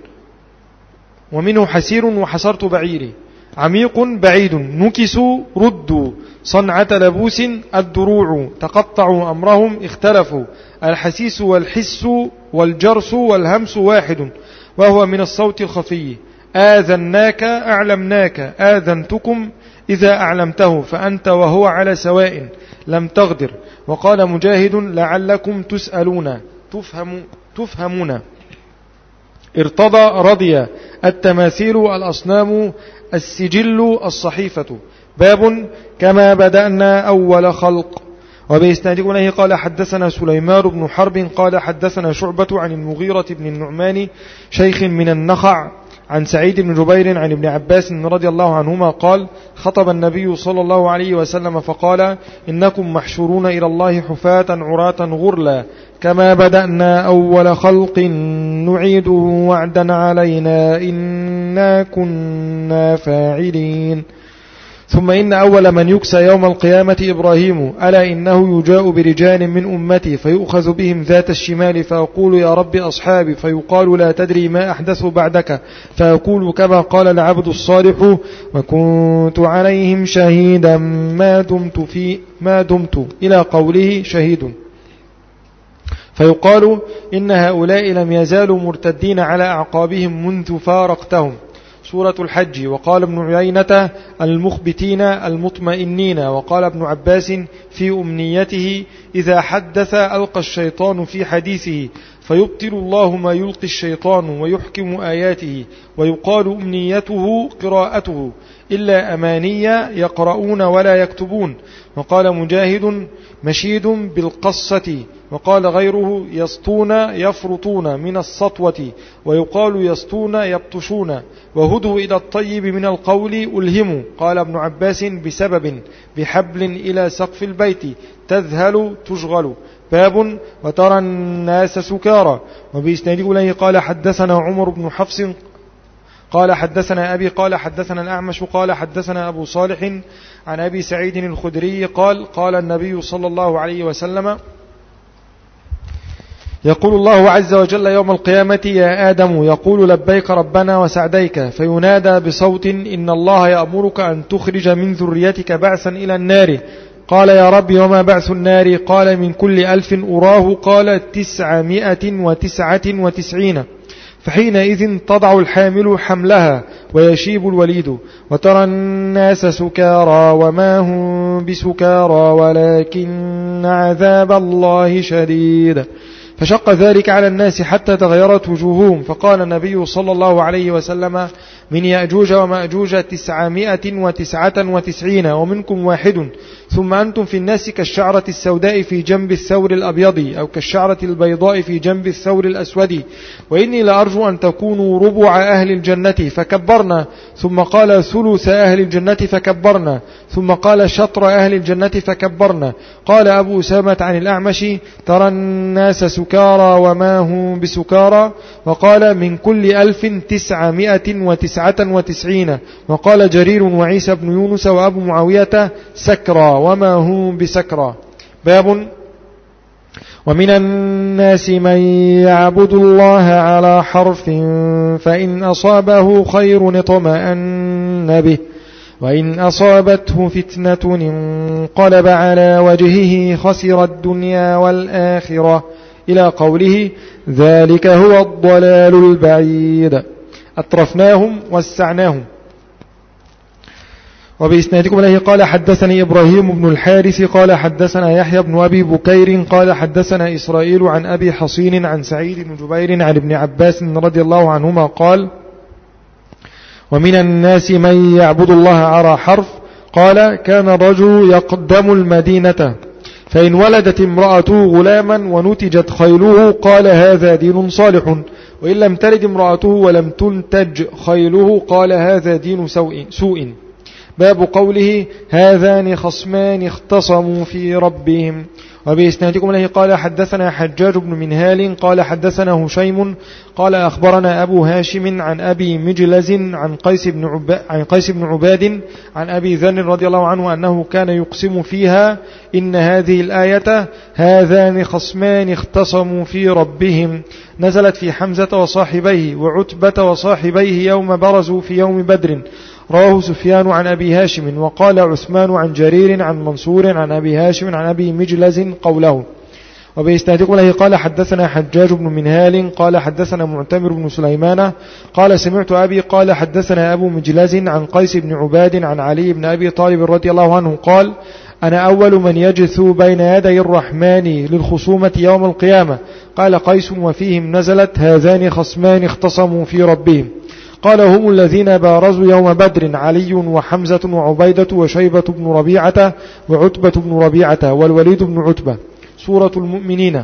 ومنه حسير وحسرت بعيري عميق بعيد. نكسوا ردوا صنعة لبوس الدروع تقطعوا أمرهم اختلفوا. الحسيس والحس والجرس والهمس واحد وهو من الصوت الخفي. آذناك أعلمناك آذنتكم إذا أعلمته فأنت وهو على سواء لم تغدر. وقال مجاهد لعلكم تسألون تفهم تفهمون. ارتضى رضي التماثيل الأصنام السجل الصحيفة. باب كما بدأنا أول خلق. وبإسنادكم إليه قال حدثنا سليمان بن حرب قال حدثنا شعبة عن المغيرة بن النعمان شيخ من النخع عن سعيد بن جبير عن ابن عباس رضي الله عنهما قال خطب النبي صلى الله عليه وسلم فقال إنكم محشورون إلى الله حفاة عراة غرلا كما بدأنا أول خلق نعيد وعدا علينا إنا كنا فاعلين. ثم إن أول من يكسى يوم القيامة إبراهيم ألا إنه يجاء برجال من أمتي فيؤخذ بهم ذات الشمال فيقول يا رب أصحابي فيقال لا تدري ما أحدثوا بعدك فيقول كما قال العبد الصالح وكنت عليهم شهيدا ما دمت, في ما دمت إلى قوله شهيد. فيقال إن هؤلاء لم يزالوا مرتدين على أعقابهم منذ فارقتهم. سورة الحج. وقال ابن عيينة المخبتين المطمئنين. وقال ابن عباس في أمنيته إذا حدث ألقى الشيطان في حديثه فيبطل الله ما يلقي الشيطان ويحكم آياته. ويقال أمنيته قراءته إلا أمانية يقرؤون ولا يكتبون. وقال مجاهد مشيد بالقصة. وقال غيره يسطون يفرطون من السطوة. ويقال يسطون يبطشون. وهدوا إلى الطيب من القول ألهموا. قال ابن عباس بسبب بحبل إلى سقف البيت تذهل تشغل. باب وترى الناس سكارى. وبإسناده إليه قال حدثنا عمر بن حفص قال حدثنا أبي قال حدثنا الأعمش قال حدثنا أبو صالح عن أبي سعيد الخدري قال قال النبي صلى الله عليه وسلم يقول الله عز وجل يوم القيامة يا آدم يقول لبيك ربنا وسعديك فينادى بصوت إن الله يأمرك أن تخرج من ذريتك بعثا إلى النار. قال يا رب وما بعث النار؟ قال من كل ألف أراه. قال تسعمائة وتسعة وتسعين. فحينئذ تضع الحامل حملها ويشيب الوليد. وترى الناس سكارى وما هم بسكارى ولكن عذاب الله شديد. فشق ذلك على الناس حتى تغيرت وجوههم، فقال النبي صلى الله عليه وسلم: من يأجوج ومأجوج تسعمائة وتسعة وتسعين ومنكم واحد، ثم أنتم في الناس كالشعرة السوداء في جنب الثور الأبيض، أو كالشعرة البيضاء في جنب الثور الأسود، وإني لأرجو أن تكونوا ربع أهل الجنة، فكبرنا. ثم قال: ثلث أهل الجنة، فكبرنا. ثم قال: شطر أهل الجنة، فكبرنا. قال أبو أسامة عن الأعمش: ترى الناس سكارى وما هم بسكارى. وقال: من كل ألف تسعمائة وتسعة وتسعين. وقال جرير وعيسى بن يونس وأبو معاوية: سكرى وما هم بسكرى. باب: ومن الناس من يعبد الله على حرف، فإن أصابه خير اطمأن به، وإن أصابته فتنة انقلب على وجهه خسر الدنيا والآخرة، إلى قوله: ذلك هو الضلال البعيد. أطرفناهم وسعناهم. وبإسنادكم إليه قال: حدثني إبراهيم بن الحارث قال حدثنا يحيى بن أبي بكير قال حدثنا إسرائيل عن أبي حصين عن سعيد بن جبير عن ابن عباس رضي الله عنهما قال: ومن الناس من يعبد الله على حرف. قال: كان الرجل يقدم المدينة، فإن ولدت امرأته غلاما ونتجت خيله قال: هذا دين صالح، وإن لم تلد امرأته ولم تنتج خيله قال: هذا دين سوء. باب قوله: هذان خصمان اختصموا في ربهم. وبإسنادكم إليه قال: حدثنا حجاج بن منهال قال حدثنا هشيم قال أخبرنا أبو هاشم عن أبي مجلز عن قيس بن عباد عن قيس بن عباد عن أبي ذر رضي الله عنه أنه كان يقسم فيها: إن هذه الآية هذان خصمان اختصموا في ربهم نزلت في حمزة وصاحبيه وعتبة وصاحبيه يوم برزوا في يوم بدر. رواه سفيان عن أبي هاشم. وقال عثمان عن جرير عن منصور عن أبي هاشم عن أبي مجلز قوله. وبإسنادكم إليه قال: حدثنا حجاج بن منهال قال حدثنا معتمر بن سليمان قال سمعت أبي قال حدثنا أبو مجلز عن قيس بن عباد عن علي بن أبي طالب رضي الله عنه قال: أنا أول من يجثو بين يدي الرحمن للخصومة يوم القيامة. قال قيس: وفيهم نزلت: هذان خصمان اختصموا في ربهم. قال: هم الذين بارزوا يوم بدر: علي وحمزة وعبيدة وشيبة بن ربيعة وعتبة بن ربيعة والوليد بن عتبة. سورة المؤمنين.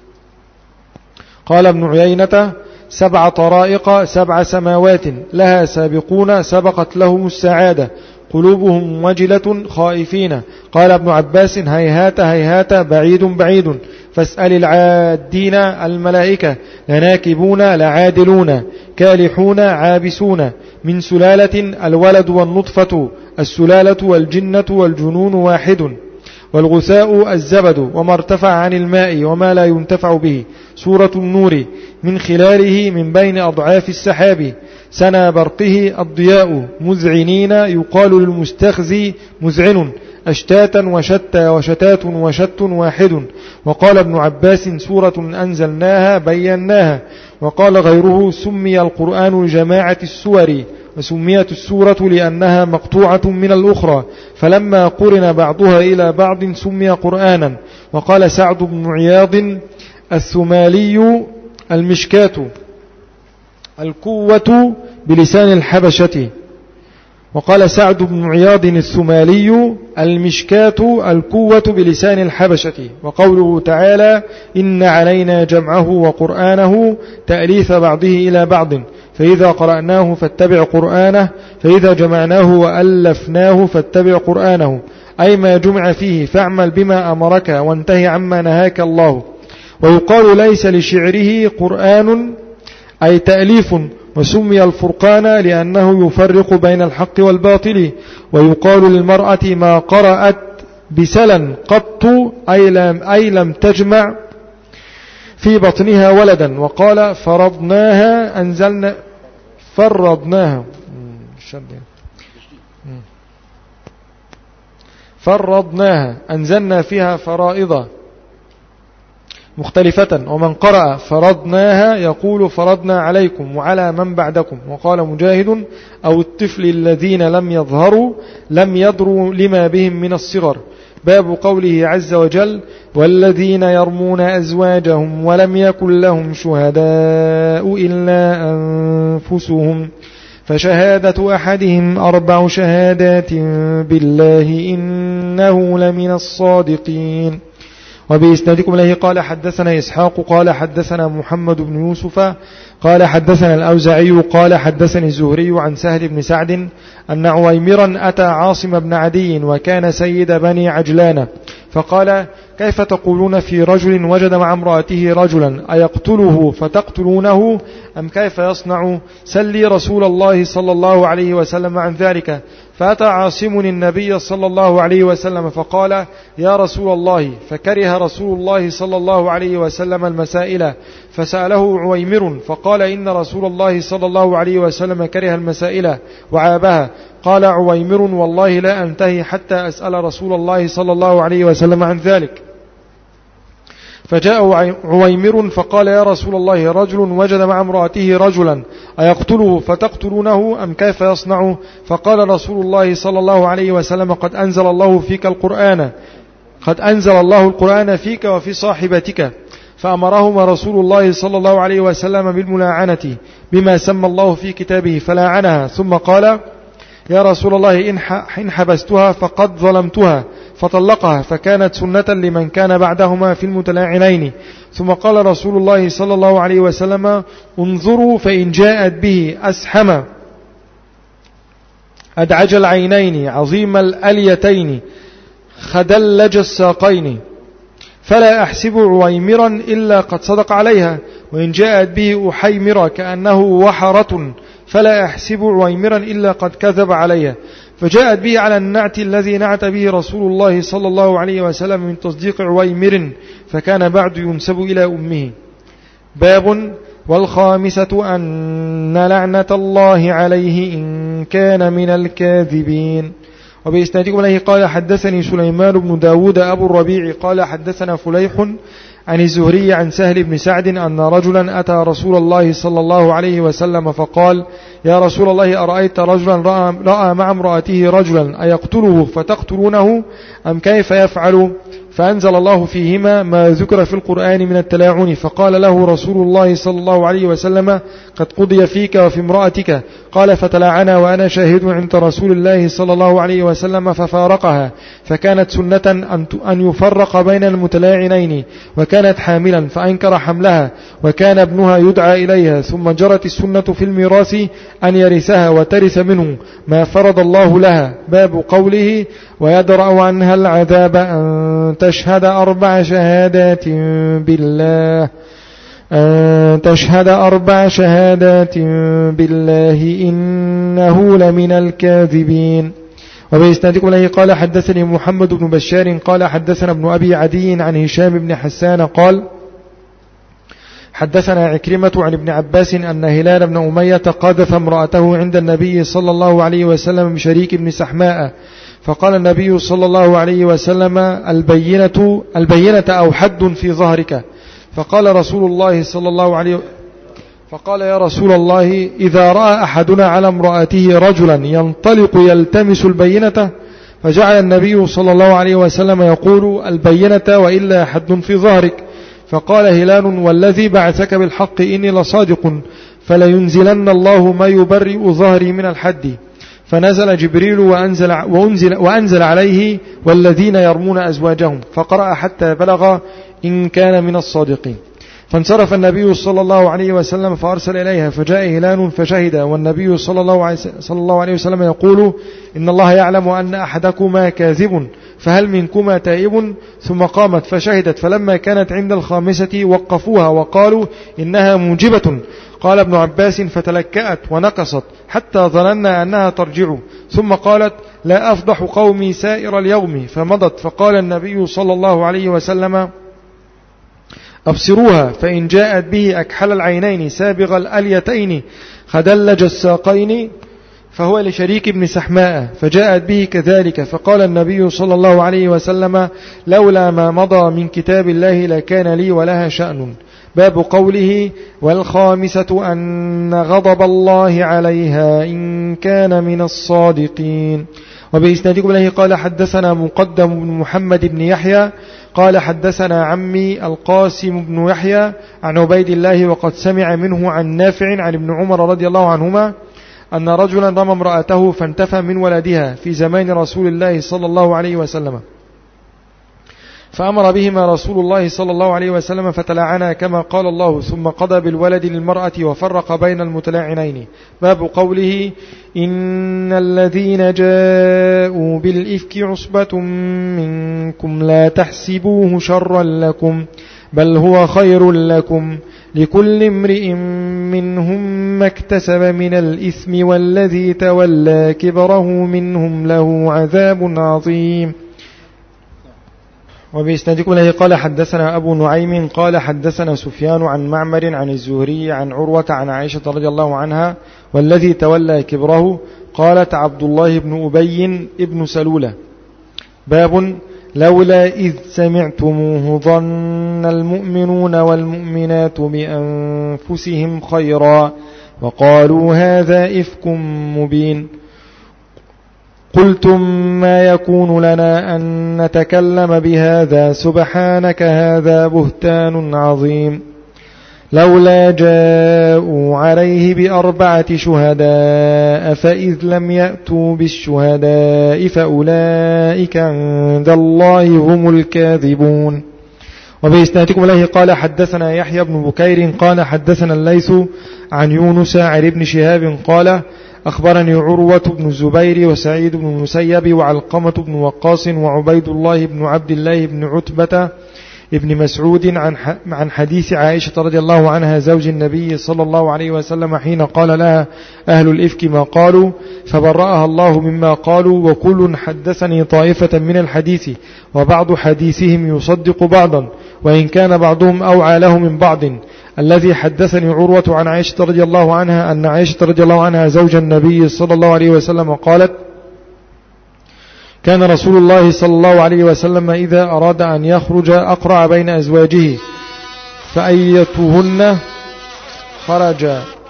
قال ابن عيينة: سبع طرائق سبع سماوات لها سابقون سبقت لهم السعادة قلوبهم وجلة خائفين. قال ابن عباس: هيهات هيهات بعيد بعيد، فاسأل العادين الملائكة، لناكبون لعادلون كالحون عابسون. من سلالة الولد والنطفة، السلالة والجنة والجنون واحد، والغثاء الزبد وما ارتفع عن الماء وما لا ينتفع به. سورة النور. من خلاله من بين أضعاف السحاب سنا برقه الضياء مذعنين، يقال للمستخزي مذعن. أشتاتا وشتى وشتات وشت واحد. وقال ابن عباس: سورة أنزلناها بيناها. وقال غيره: سمي القرآن لجماعة السور، وسميت السورة لأنها مقطوعة من الأخرى، فلما قرن بعضها إلى بعض سمي قرآنا. وقال سعد بن عياض الثمالي: المشكاة القوة بلسان الحبشة. وقال سعد بن عياض الثمالي: المشكاة القوة بلسان الحبشة. وقوله تعالى: إن علينا جمعه وقرآنه تأليف بعضه إلى بعض، فإذا قرأناه فاتبع قرآنه، فإذا جمعناه وألفناه فاتبع قرآنه، أي ما جمع فيه فاعمل بما أمرك وانتهي عما نهاك الله. ويقال ليس لشعره قرآن أي تأليف، وسمي الفرقان لأنه يفرق بين الحق والباطل. ويقال للمرأة: ما قرأت بسلا قط، أي لم, أي لم تجمع في بطنها ولدا. وقال: فرضناها أنزلنا فرضناها فرضناها أنزلنا فيها فرائض مختلفة. ومن قرأ فرضناها يقول: فرضنا عليكم وعلى من بعدكم. وقال مجاهد: أو الطفل الذين لم يظهروا لم يضروا لما بهم من الصغر. باب قوله عز وجل والذين يرمون أزواجهم ولم يكن لهم شهداء إلا أنفسهم فشهادة أحدهم أربع شهادات بالله إنه لمن الصادقين. وبإسنادكم إليه قال حدثنا إسحاق قال حدثنا محمد بن يوسف قال حدثنا الأوزعي قال حدثني الزهري عن سهل بن سعد أن عويمرا أتى عاصم بن عدي وكان سيد بني عجلان فقال كيف تقولون في رجل وجد مع امرأته رجلا أيقتله فتقتلونه أم كيف يصنع؟ سلي رسول الله صلى الله عليه وسلم عن ذلك. فأتى عاصم النبي صلى الله عليه وسلم فقال يا رسول الله، فكره رسول الله صلى الله عليه وسلم المسائل فسأله عويمر فقال إن رسول الله صلى الله عليه وسلم كره المسائل وعابها. قال عويمر والله لا أنتهي حتى أسأل رسول الله صلى الله عليه وسلم عن ذلك. فجاء عويمر فقال يا رسول الله رجل وجد مع امرأته رجلا أيقتله فتقتلونه أم كيف يصنع؟ فقال رسول الله صلى الله عليه وسلم قد أنزل الله فيك القرآن قد أنزل الله القرآن فيك وفي صاحبتك. فأمرهما رسول الله صلى الله عليه وسلم بالملاعنة بما سمى الله في كتابه فلاعنها. ثم قال يا رسول الله إن حبستها فقد ظلمتها فطلقها فكانت سنة لمن كان بعدهما في المتلاعنين. ثم قال رسول الله صلى الله عليه وسلم انظروا فإن جاءت به أسحم أدعج العينين عظيم الأليتين خدلج الساقين فلا أحسب عويمرا إلا قد صدق عليها، وإن جاءت به أحيمر كأنه وحرة فلا أحسب عويمرا إلا قد كذب عليها. فجاءت به على النعت الذي نعت به رسول الله صلى الله عليه وسلم من تصديق عويمر فكان بعد ينسب إلى أمه. باب والخامسة أن لعنة الله عليه إن كان من الكاذبين. وبإسنادكم إليه قال حدثني سليمان بن داود أبو الربيع قال حدثنا فليح عن الزهري عن سهل بن سعد أن رجلا أتى رسول الله صلى الله عليه وسلم فقال يا رسول الله أرأيت رجلا رأى, رأى مع امرأته رجلا أيقتله فتقتلونه أم كيف يفعل؟ فأنزل الله فيهما ما ذكر في القرآن من التلاعن. فقال له رسول الله صلى الله عليه وسلم قد قضي فيك وفي امرأتك. قال فتلاعنا وأنا شاهد عند رسول الله صلى الله عليه وسلم ففارقها، فكانت سنة أن يفرق بين المتلاعنين، وكانت حاملا فأنكر حملها وكان ابنها يدعى إليها، ثم جرت السنة في الميراث أن يرثها وترث منه ما فرض الله لها. باب قوله ويدرأ عنها العذاب أن تشهد أربع شهادات بالله أن تشهد أربع شهادات بالله إنه لمن الكاذبين. وبإسنادكم إليه قال حدثني محمد بن بشار قال حدثنا ابن أبي عدي عن هشام بن حسان قال حدثنا عكرمة عن ابن عباس أن هلال بن أمية قاذف امرأته عند النبي صلى الله عليه وسلم بشريك بن سحماء، فقال النبي صلى الله عليه وسلم البينة, البينة أو حد في ظهرك. فقال رسول الله صلى الله عليه فقال يا رسول الله إذا رأى أحدنا على امرأته رجلا ينطلق يلتمس البينة، فجعل النبي صلى الله عليه وسلم يقول البينة وإلا حد في ظهرك. فقال هلال والذي بعثك بالحق إني لصادق فلينزلن الله ما يبرئ ظهري من الحد. فنزل جبريل وأنزل, وأنزل, وأنزل عليه والذين يرمون أزواجهم، فقرأ حتى بلغ إن كان من الصادقين. فانصرف النبي صلى الله عليه وسلم فأرسل إليها، فجاء هلال فشهد، والنبي صلى الله عليه وسلم يقول إن الله يعلم أن أحدكما كاذب فهل منكما تائب؟ ثم قامت فشهدت، فلما كانت عند الخامسة وقفوها وقالوا إنها موجبة. قال ابن عباس فتلكأت ونقصت حتى ظننا أنها ترجع، ثم قالت لا أفضح قومي سائر اليوم، فمضت. فقال النبي صلى الله عليه وسلم أبصروها، فإن جاءت به أكحل العينين سابغ الأليتين خدلج الساقين فهو لشريك بن سحماء، فجاءت به كذلك. فقال النبي صلى الله عليه وسلم لولا ما مضى من كتاب الله لكان لي ولها شأن. باب قوله والخامسة أن غضب الله عليها إن كان من الصادقين. وبإسنادكم إليه قال حدثنا مقدم بن محمد بن يحيى قال حدثنا عمي القاسم بن يحيى عن عبيد الله وقد سمع منه عن نافع عن ابن عمر رضي الله عنهما أن رجلا رمى امرأته فانتفى من ولدها في زمان رسول الله صلى الله عليه وسلم، فأمر بهما رسول الله صلى الله عليه وسلم فتلعنا كما قال الله، ثم قضى بالولد للمرأة وفرق بين المتلاعنين. باب قوله إن الذين جاءوا بالإفك عصبة منكم لا تحسبوه شرا لكم بل هو خير لكم لكل امرئ منهم ما اكتسب من الإثم والذي تولى كبره منهم له عذاب عظيم. وبإسنادكم إليه قال حدثنا أبو نعيم قال حدثنا سفيان عن معمر عن الزهري عن عروة عن عائشة رضي الله عنها والذي تولى كبره قالت عبد الله بن أبي ابن سلولة. باب لولا إذ سمعتموه ظن المؤمنون والمؤمنات بأنفسهم خيرا وقالوا هذا إفك مبين. قلتم ما يكون لنا أن نتكلم بهذا سبحانك هذا بهتان عظيم. لولا جاءوا عليه بأربعة شهداء فإذ لم يأتوا بالشهداء فأولئك عند الله هم الكاذبون. وبإسنادكم إليه قال حدثنا يحيى بن بكير قال حدثنا الليث عن يونس عن ابن شهاب قال أخبرني عروة بن الزبير وسعيد بن المسيب وعلقمة بن وقاص وعبيد الله بن عبد الله بن عتبة ابن مسعود عن عن حديث عائشة رضي الله عنها زوج النبي صلى الله عليه وسلم حين قال لها أهل الإفك ما قالوا فبرأها الله مما قالوا. وكل حدثني طائفة من الحديث وبعض حديثهم يصدق بعضا وإن كان بعضهم أوعى له من بعض. الذي حدثني عروة عن عائشة رضي الله عنها أن عائشة رضي الله عنها زوج النبي صلى الله عليه وسلم قالت كان رسول الله صلى الله عليه وسلم إذا أراد أن يخرج أقرع بين أزواجه فأيتهن خرج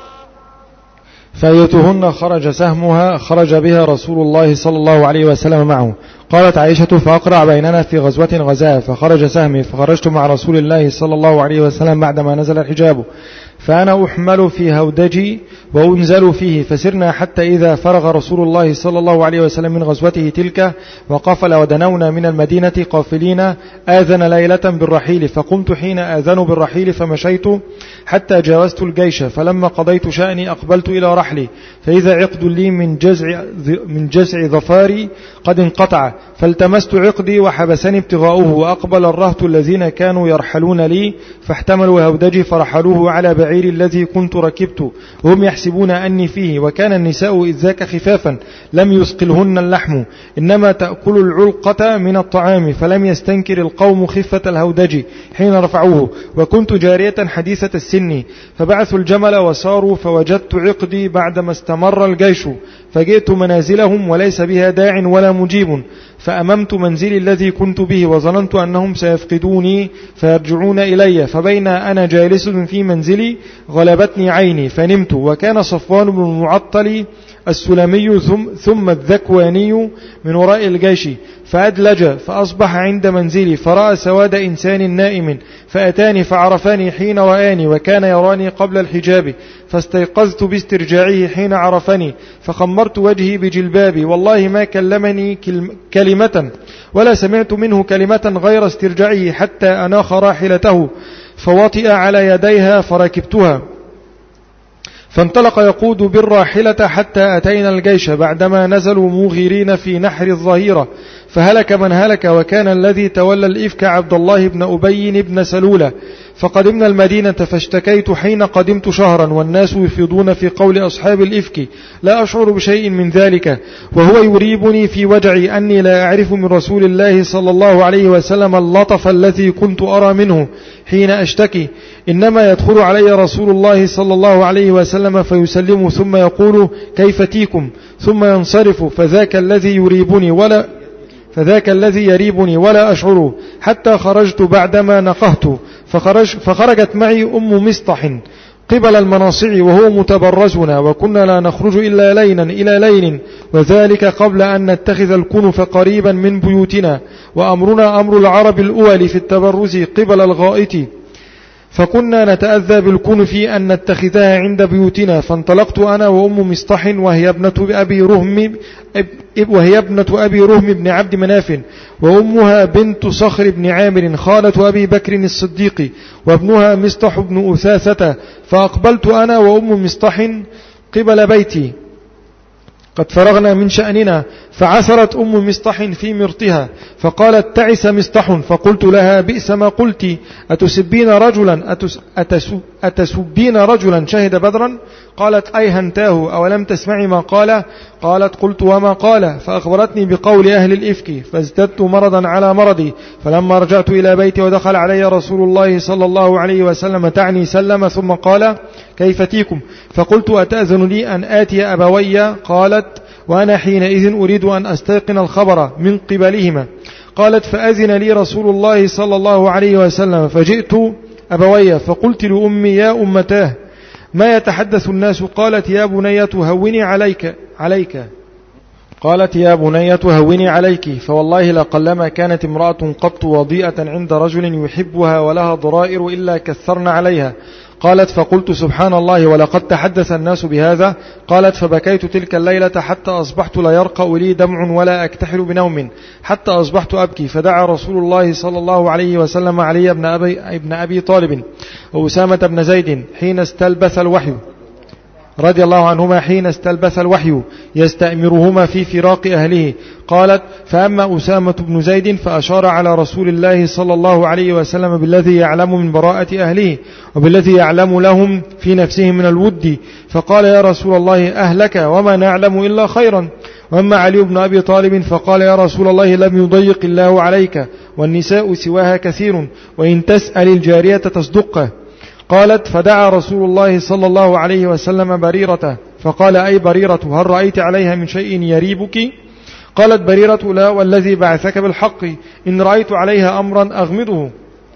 فأيتهن خرج سهمها خرج بها رسول الله صلى الله عليه وسلم معه. قالت عائشة فأقرع بيننا في غزوة غزاها فخرج سهمي فخرجت مع رسول الله صلى الله عليه وسلم بعدما نزل الحجاب فأنا أحمل في هودجي وأنزل فيه فسرنا حتى إذا فرغ رسول الله صلى الله عليه وسلم من غزوته تلك وقفل ودنونا من المدينة قافلين آذن ليلة بالرحيل فقمت حين آذن بالرحيل فمشيت حتى جاوزت الجيش فلما قضيت شأني أقبلت إلى رحلي فإذا عقد لي من جزع, من جزع ظفاري قد انقطع فالتمست عقدي وحبسني ابتغاؤه وأقبل الرهط الذين كانوا يرحلون لي فاحتملوا هودجي فرحلوه على بعير الذي كنت ركبت وهم يحسبون أني فيه وكان النساء إذ ذاك خفافا لم يثقلهن اللحم إنما تأكل العلقة من الطعام فلم يستنكر القوم خفة الهودج حين رفعوه وكنت جارية حديثة السن فبعثوا الجمل وساروا فوجدت عقدي بعدما استمر الجيش فجئت منازلهم وليس بها داع ولا مجيب فأممت منزلي الذي كنت به وظننت أنهم سيفقدوني فيرجعون إلي فبين أنا جالس في منزلي غلبتني عيني فنمت وكان صفوان بن المعطل السلمي ثم الذكواني من وراء الجيش فأدلج فأصبح عند منزلي فرأى سواد إنسان نائم فأتاني فعرفاني حين رآني وكان يراني قبل الحجاب فاستيقظت باسترجاعه حين عرفني فخمرت وجهي بجلبابي والله ما كلمني كلمة ولا سمعت منه كلمة غير استرجاعه حتى أناخ راحلته فوطئ على يديها فركبتها فانطلق يقود بالراحلة حتى أتينا الجيش بعدما نزلوا موغرين في نحر الظهيرة فهلك من هلك وكان الذي تولى الإفك عبد الله بن أبي بن سلولة فقدمنا المدينة فاشتكيت حين قدمت شهرا والناس يفيضون في قول أصحاب الإفك لا أشعر بشيء من ذلك وهو يريبني في وجعي أني لا أعرف من رسول الله صلى الله عليه وسلم اللطف الذي كنت أرى منه حين أشتكي إنما يدخل علي رسول الله صلى الله عليه وسلم فيسلم ثم يقول كيف تيكم ثم ينصرف فذاك الذي يريبني ولا فذاك الذي يريبني ولا أشعره حتى خرجت بعدما نقهت فخرج فخرجت معي أم مصطح قبل المناصع وهو متبرزنا، وكنا لا نخرج إلا ليلا إلى ليل، وذلك قبل أن نتخذ الكنف قريبا من بيوتنا، وأمرنا أمر العرب الأول في التبرز قبل الغائط، فكنا نتأذى بالكنف أن نتخذها عند بيوتنا. فانطلقت أنا وأم مصطح وهي ابنة أبي رهم وهي ابنة أبي رهم بن عبد مناف، وأمها بنت صخر بن عامر خالة أبي بكر الصديق، وابنها مصطح بن أثاثة. فأقبلت أنا وأم مصطح قبل بيتي قد فرغنا من شأننا، فعثرت أم مصطح في مرطها فقالت: تعس مصطح. فقلت لها: بئس ما قلت، أتسبين رجلا أتس أتس أتسبين رجلا شهد بدرا؟ قالت: أي هنتاه، أولم تسمعي ما قال؟ قالت: قلت: وما قال؟ فأخبرتني بقول أهل الإفك، فازددت مرضا على مرضي. فلما رجعت إلى بيتي ودخل علي رسول الله صلى الله عليه وسلم تعني سلم، ثم قال: كيف تيكم؟ فقلت: أتأذن لي أن آتي أبوي؟ قالت: وأنا حينئذ أريد أن أستيقن الخبر من قبلهما. قالت: فأذن لي رسول الله صلى الله عليه وسلم، فجئت أبوي فقلت لأمي: يا أمتاه، ما يتحدث الناس؟ قالت: يا بنية هوني عليك عليك قالت: يا بنية هوني عليك، فوالله لقلما كانت امرأة قط وضيئة عند رجل يحبها ولها ضرائر إلا كثرن عليها. قالت: فقلت: سبحان الله، ولقد تحدث الناس بهذا. قالت: فبكيت تلك الليلة حتى أصبحت لا يرقأ لي دمع ولا أكتحل بنوم، حتى أصبحت أبكي. فدعا رسول الله صلى الله عليه وسلم علي ابن أبي, ابن أبي طالب وأسامة بن زيد حين استلبث الوحي رضي الله عنهما حين استلبث الوحي يستأمرهما في فراق أهله. قالت: فأما أسامة بن زيد فأشار على رسول الله صلى الله عليه وسلم بالذي يعلم من براءة أهله وبالذي يعلم لهم في نفسه من الود، فقال: يا رسول الله، أهلك وما نعلم إلا خيرا. وأما علي بن أبي طالب فقال: يا رسول الله، لم يضيق الله عليك، والنساء سواها كثير، وإن تسأل الجارية تصدقه. قالت: فدعا رسول الله صلى الله عليه وسلم بريرة فقال: أي بريرة، هل رأيت عليها من شيء يريبك؟ قالت بريرة: لا، والذي بعثك بالحق، إن رأيت عليها أمرا أغمضه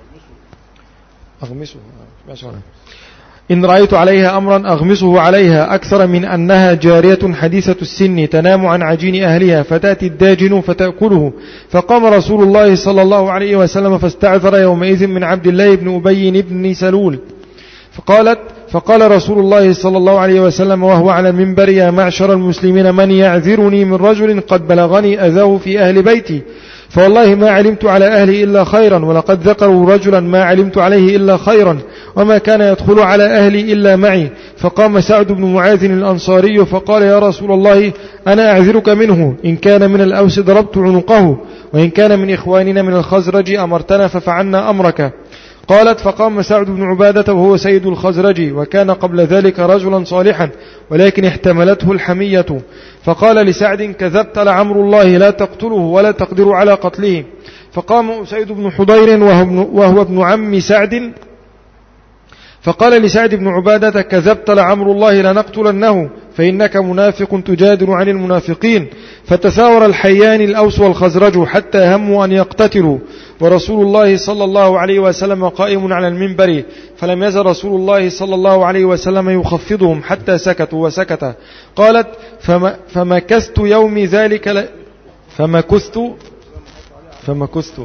أغمسه إن رأيت عليها أمرا أغمسه عليها أكثر من أنها جارية حديثة السن تنام عن عجين أهلها فتأتي الداجن فتأكله. فقام رسول الله صلى الله عليه وسلم فاستعذر يومئذ من عبد الله بن أبي بن سلول. فقالت فقال رسول الله صلى الله عليه وسلم وهو على المنبر: يا معشر المسلمين، من يعذرني من رجل قد بلغني أذاه في أهل بيتي؟ فوالله ما علمت على أهلي إلا خيرا، ولقد ذكروا رجلا ما علمت عليه إلا خيرا، وما كان يدخل على أهلي إلا معي. فقام سعد بن معاذ الأنصاري فقال: يا رسول الله، أنا أعذرك منه، إن كان من الأوس ضربت عنقه، وإن كان من إخواننا من الخزرج أمرتنا ففعلنا أمرك. قالت: فقام سعد بن عبادة وهو سيد الخزرج، وكان قبل ذلك رجلا صالحا، ولكن احتملته الحمية. فقال لسعد: كذبت لعمر الله، لا تقتله ولا تقدر على قتله. فقام أسيد بن حضير وهو ابن عم سعد فقال لسعد بن عبادة: كذبت لعمر الله، لنقتلنه، فإنك منافق تجادل عن المنافقين. فتثاور الحيان الأوس والخزرج حتى هموا أن يقتتلوا، ورسول الله صلى الله عليه وسلم قائم على المنبر، فلم يزل رسول الله صلى الله عليه وسلم يخفضهم حتى سكتوا وسكت. قالت: فما فمكثت يوم ذلك ل... فمكثت فمكثت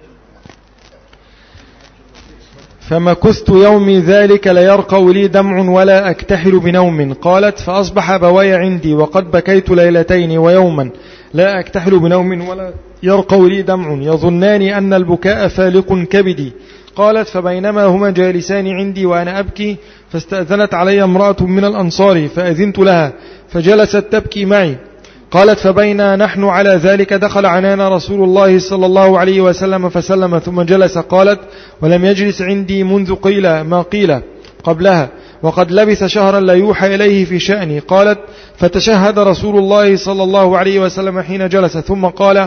فمكثت يومي ذلك ليرقى لي دمع ولا أكتحل بنوم. قالت: فأصبح أبواي عندي وقد بكيت ليلتين ويوما لا أكتحل بنوم ولا يرقى لي دمع، يظنان أن البكاء فالق كبدي. قالت: فبينما هما جالسان عندي وأنا أبكي، فاستأذنت علي امرأة من الأنصار فأذنت لها، فجلست تبكي معي. قالت: فبينا نحن على ذلك دخل عنانا رسول الله صلى الله عليه وسلم فسلم ثم جلس. قالت: ولم يجلس عندي منذ قيل ما قيل قبلها، وقد لبث شهرا لا يوحى إليه في شأني. قالت: فتشهد رسول الله صلى الله عليه وسلم حين جلس، ثم قال: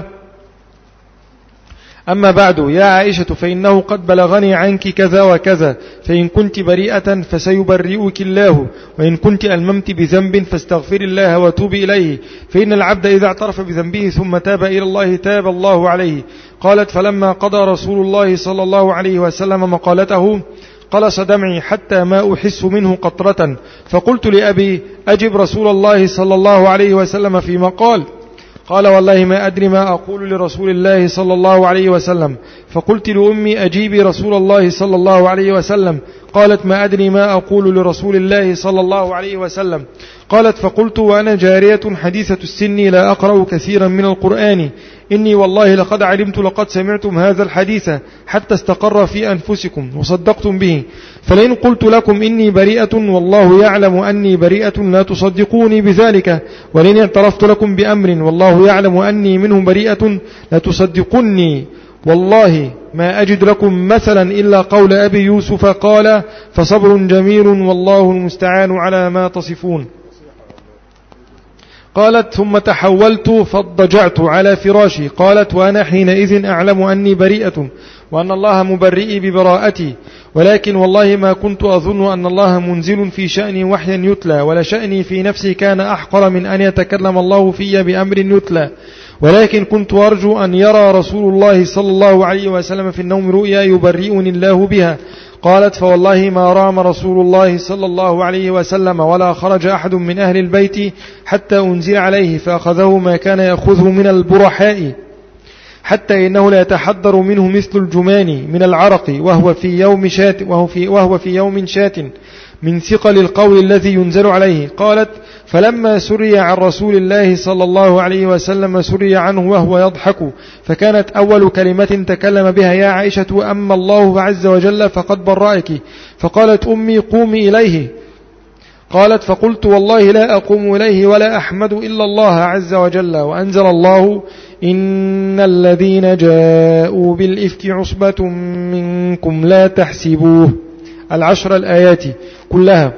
أما بعد يا عائشة، فإنه قد بلغني عنك كذا وكذا، فإن كنت بريئة فسيبرئك الله، وإن كنت ألممت بذنب فاستغفر الله وتوب إليه، فإن العبد إذا اعترف بذنبه ثم تاب إلى الله تاب الله عليه. قالت: فلما قضى رسول الله صلى الله عليه وسلم مقالته قلص دمعي حتى ما أحس منه قطرة، فقلت لأبي أجب رسول الله صلى الله عليه وسلم فيما قال. قال والله ما أدري ما أقول لرسول الله صلى الله عليه وسلم. فقلت لأمي أجيبي رسول الله صلى الله عليه وسلم. قالت ما أدري ما أقول لرسول الله صلى الله عليه وسلم. قالت فقلت وأنا جارية حديثة السن لا أقرأ كثيرا من القرآن إني والله لقد علمت لقد سمعتم هذا الحديث حتى استقر في أنفسكم وصدقتم به، فلئن قلت لكم إني بريئة والله يعلم أني بريئة لا تصدقوني بذلك، ولئن اعترفت لكم بأمر والله يعلم أني منه بريئة لا تصدقوني، والله ما أجد لكم مثلا إلا قول أبي يوسف قال فصبر جميل والله المستعان على ما تصفون. قالت ثم تحولت فاضطجعت على فراشي. قالت وأنا حينئذ أعلم أني بريئة وأن الله مبرئي ببراءتي، ولكن والله ما كنت أظن أن الله منزل في شأني وحيا يتلى، ولا شأني في نفسي كان أحقر من أن يتكلم الله في بأمر يتلى، ولكن كنت أرجو أن يرى رسول الله صلى الله عليه وسلم في النوم رؤيا يبرئني الله بها. قالت فوالله ما رام رسول الله صلى الله عليه وسلم ولا خرج أحد من أهل البيت حتى أنزل عليه فأخذه ما كان يأخذه من البرحاء، حتى إنه لا يتحضر منه مثل الجمان من العرق وهو في يوم شات وهو في, وهو في يوم شات من ثقل القول الذي ينزل عليه. قالت فلما سري عن رسول الله صلى الله عليه وسلم سري عنه وهو يضحك، فكانت أول كلمة تكلم بها يا عائشة أما الله عز وجل فقد برأك. فقالت أمي قومي إليه. قالت فقلت والله لا أقوم إليه ولا أحمد إلا الله عز وجل. وأنزل الله إن الذين جاءوا بالإفك عصبة منكم لا تحسبوه، العشر الآيات كلها.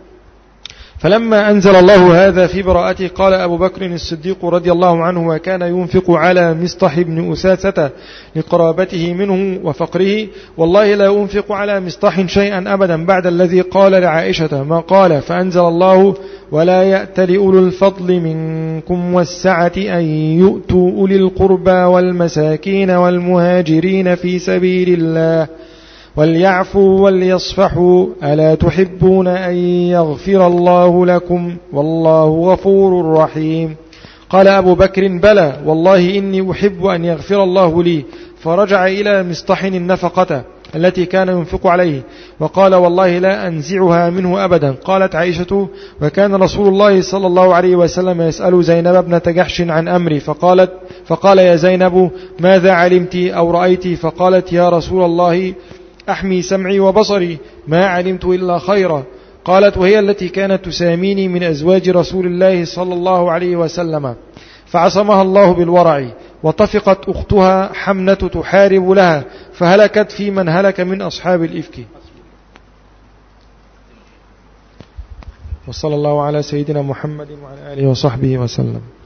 فلما أنزل الله هذا في براءته قال أبو بكر الصديق رضي الله عنه وكان ينفق على مصطح بن أساسة لقرابته منه وفقره والله لا أنفق على مصطح شيئا أبدا بعد الذي قال لعائشة ما قال. فأنزل الله ولا يأتل أولو الفضل منكم والسعة أن يؤتوا أولي القربى والمساكين والمهاجرين في سبيل الله وليعفوا وليصفحوا ألا تحبون أن يغفر الله لكم والله غفور رحيم. قال أبو بكر بلى والله إني أحب أن يغفر الله لي. فرجع إلى مصطحن النفقة التي كان ينفق عليه وقال والله لا أنزعها منه أبدا. قالت عائشة وكان رسول الله صلى الله عليه وسلم يسأل زينب ابنة جحش عن أمري فقالت فقال يا زينب ماذا علمت أو رأيت؟ فقالت يا رسول الله أحمي سمعي وبصري ما علمت إلا خيرا. قالت وهي التي كانت تساميني من أزواج رسول الله صلى الله عليه وسلم، فعصمها الله بالورع. وطفقت أختها حمنة تحارب لها فهلكت في من هلك من أصحاب الإفك. وصلى الله على سيدنا محمد وعلى آله وصحبه وسلم.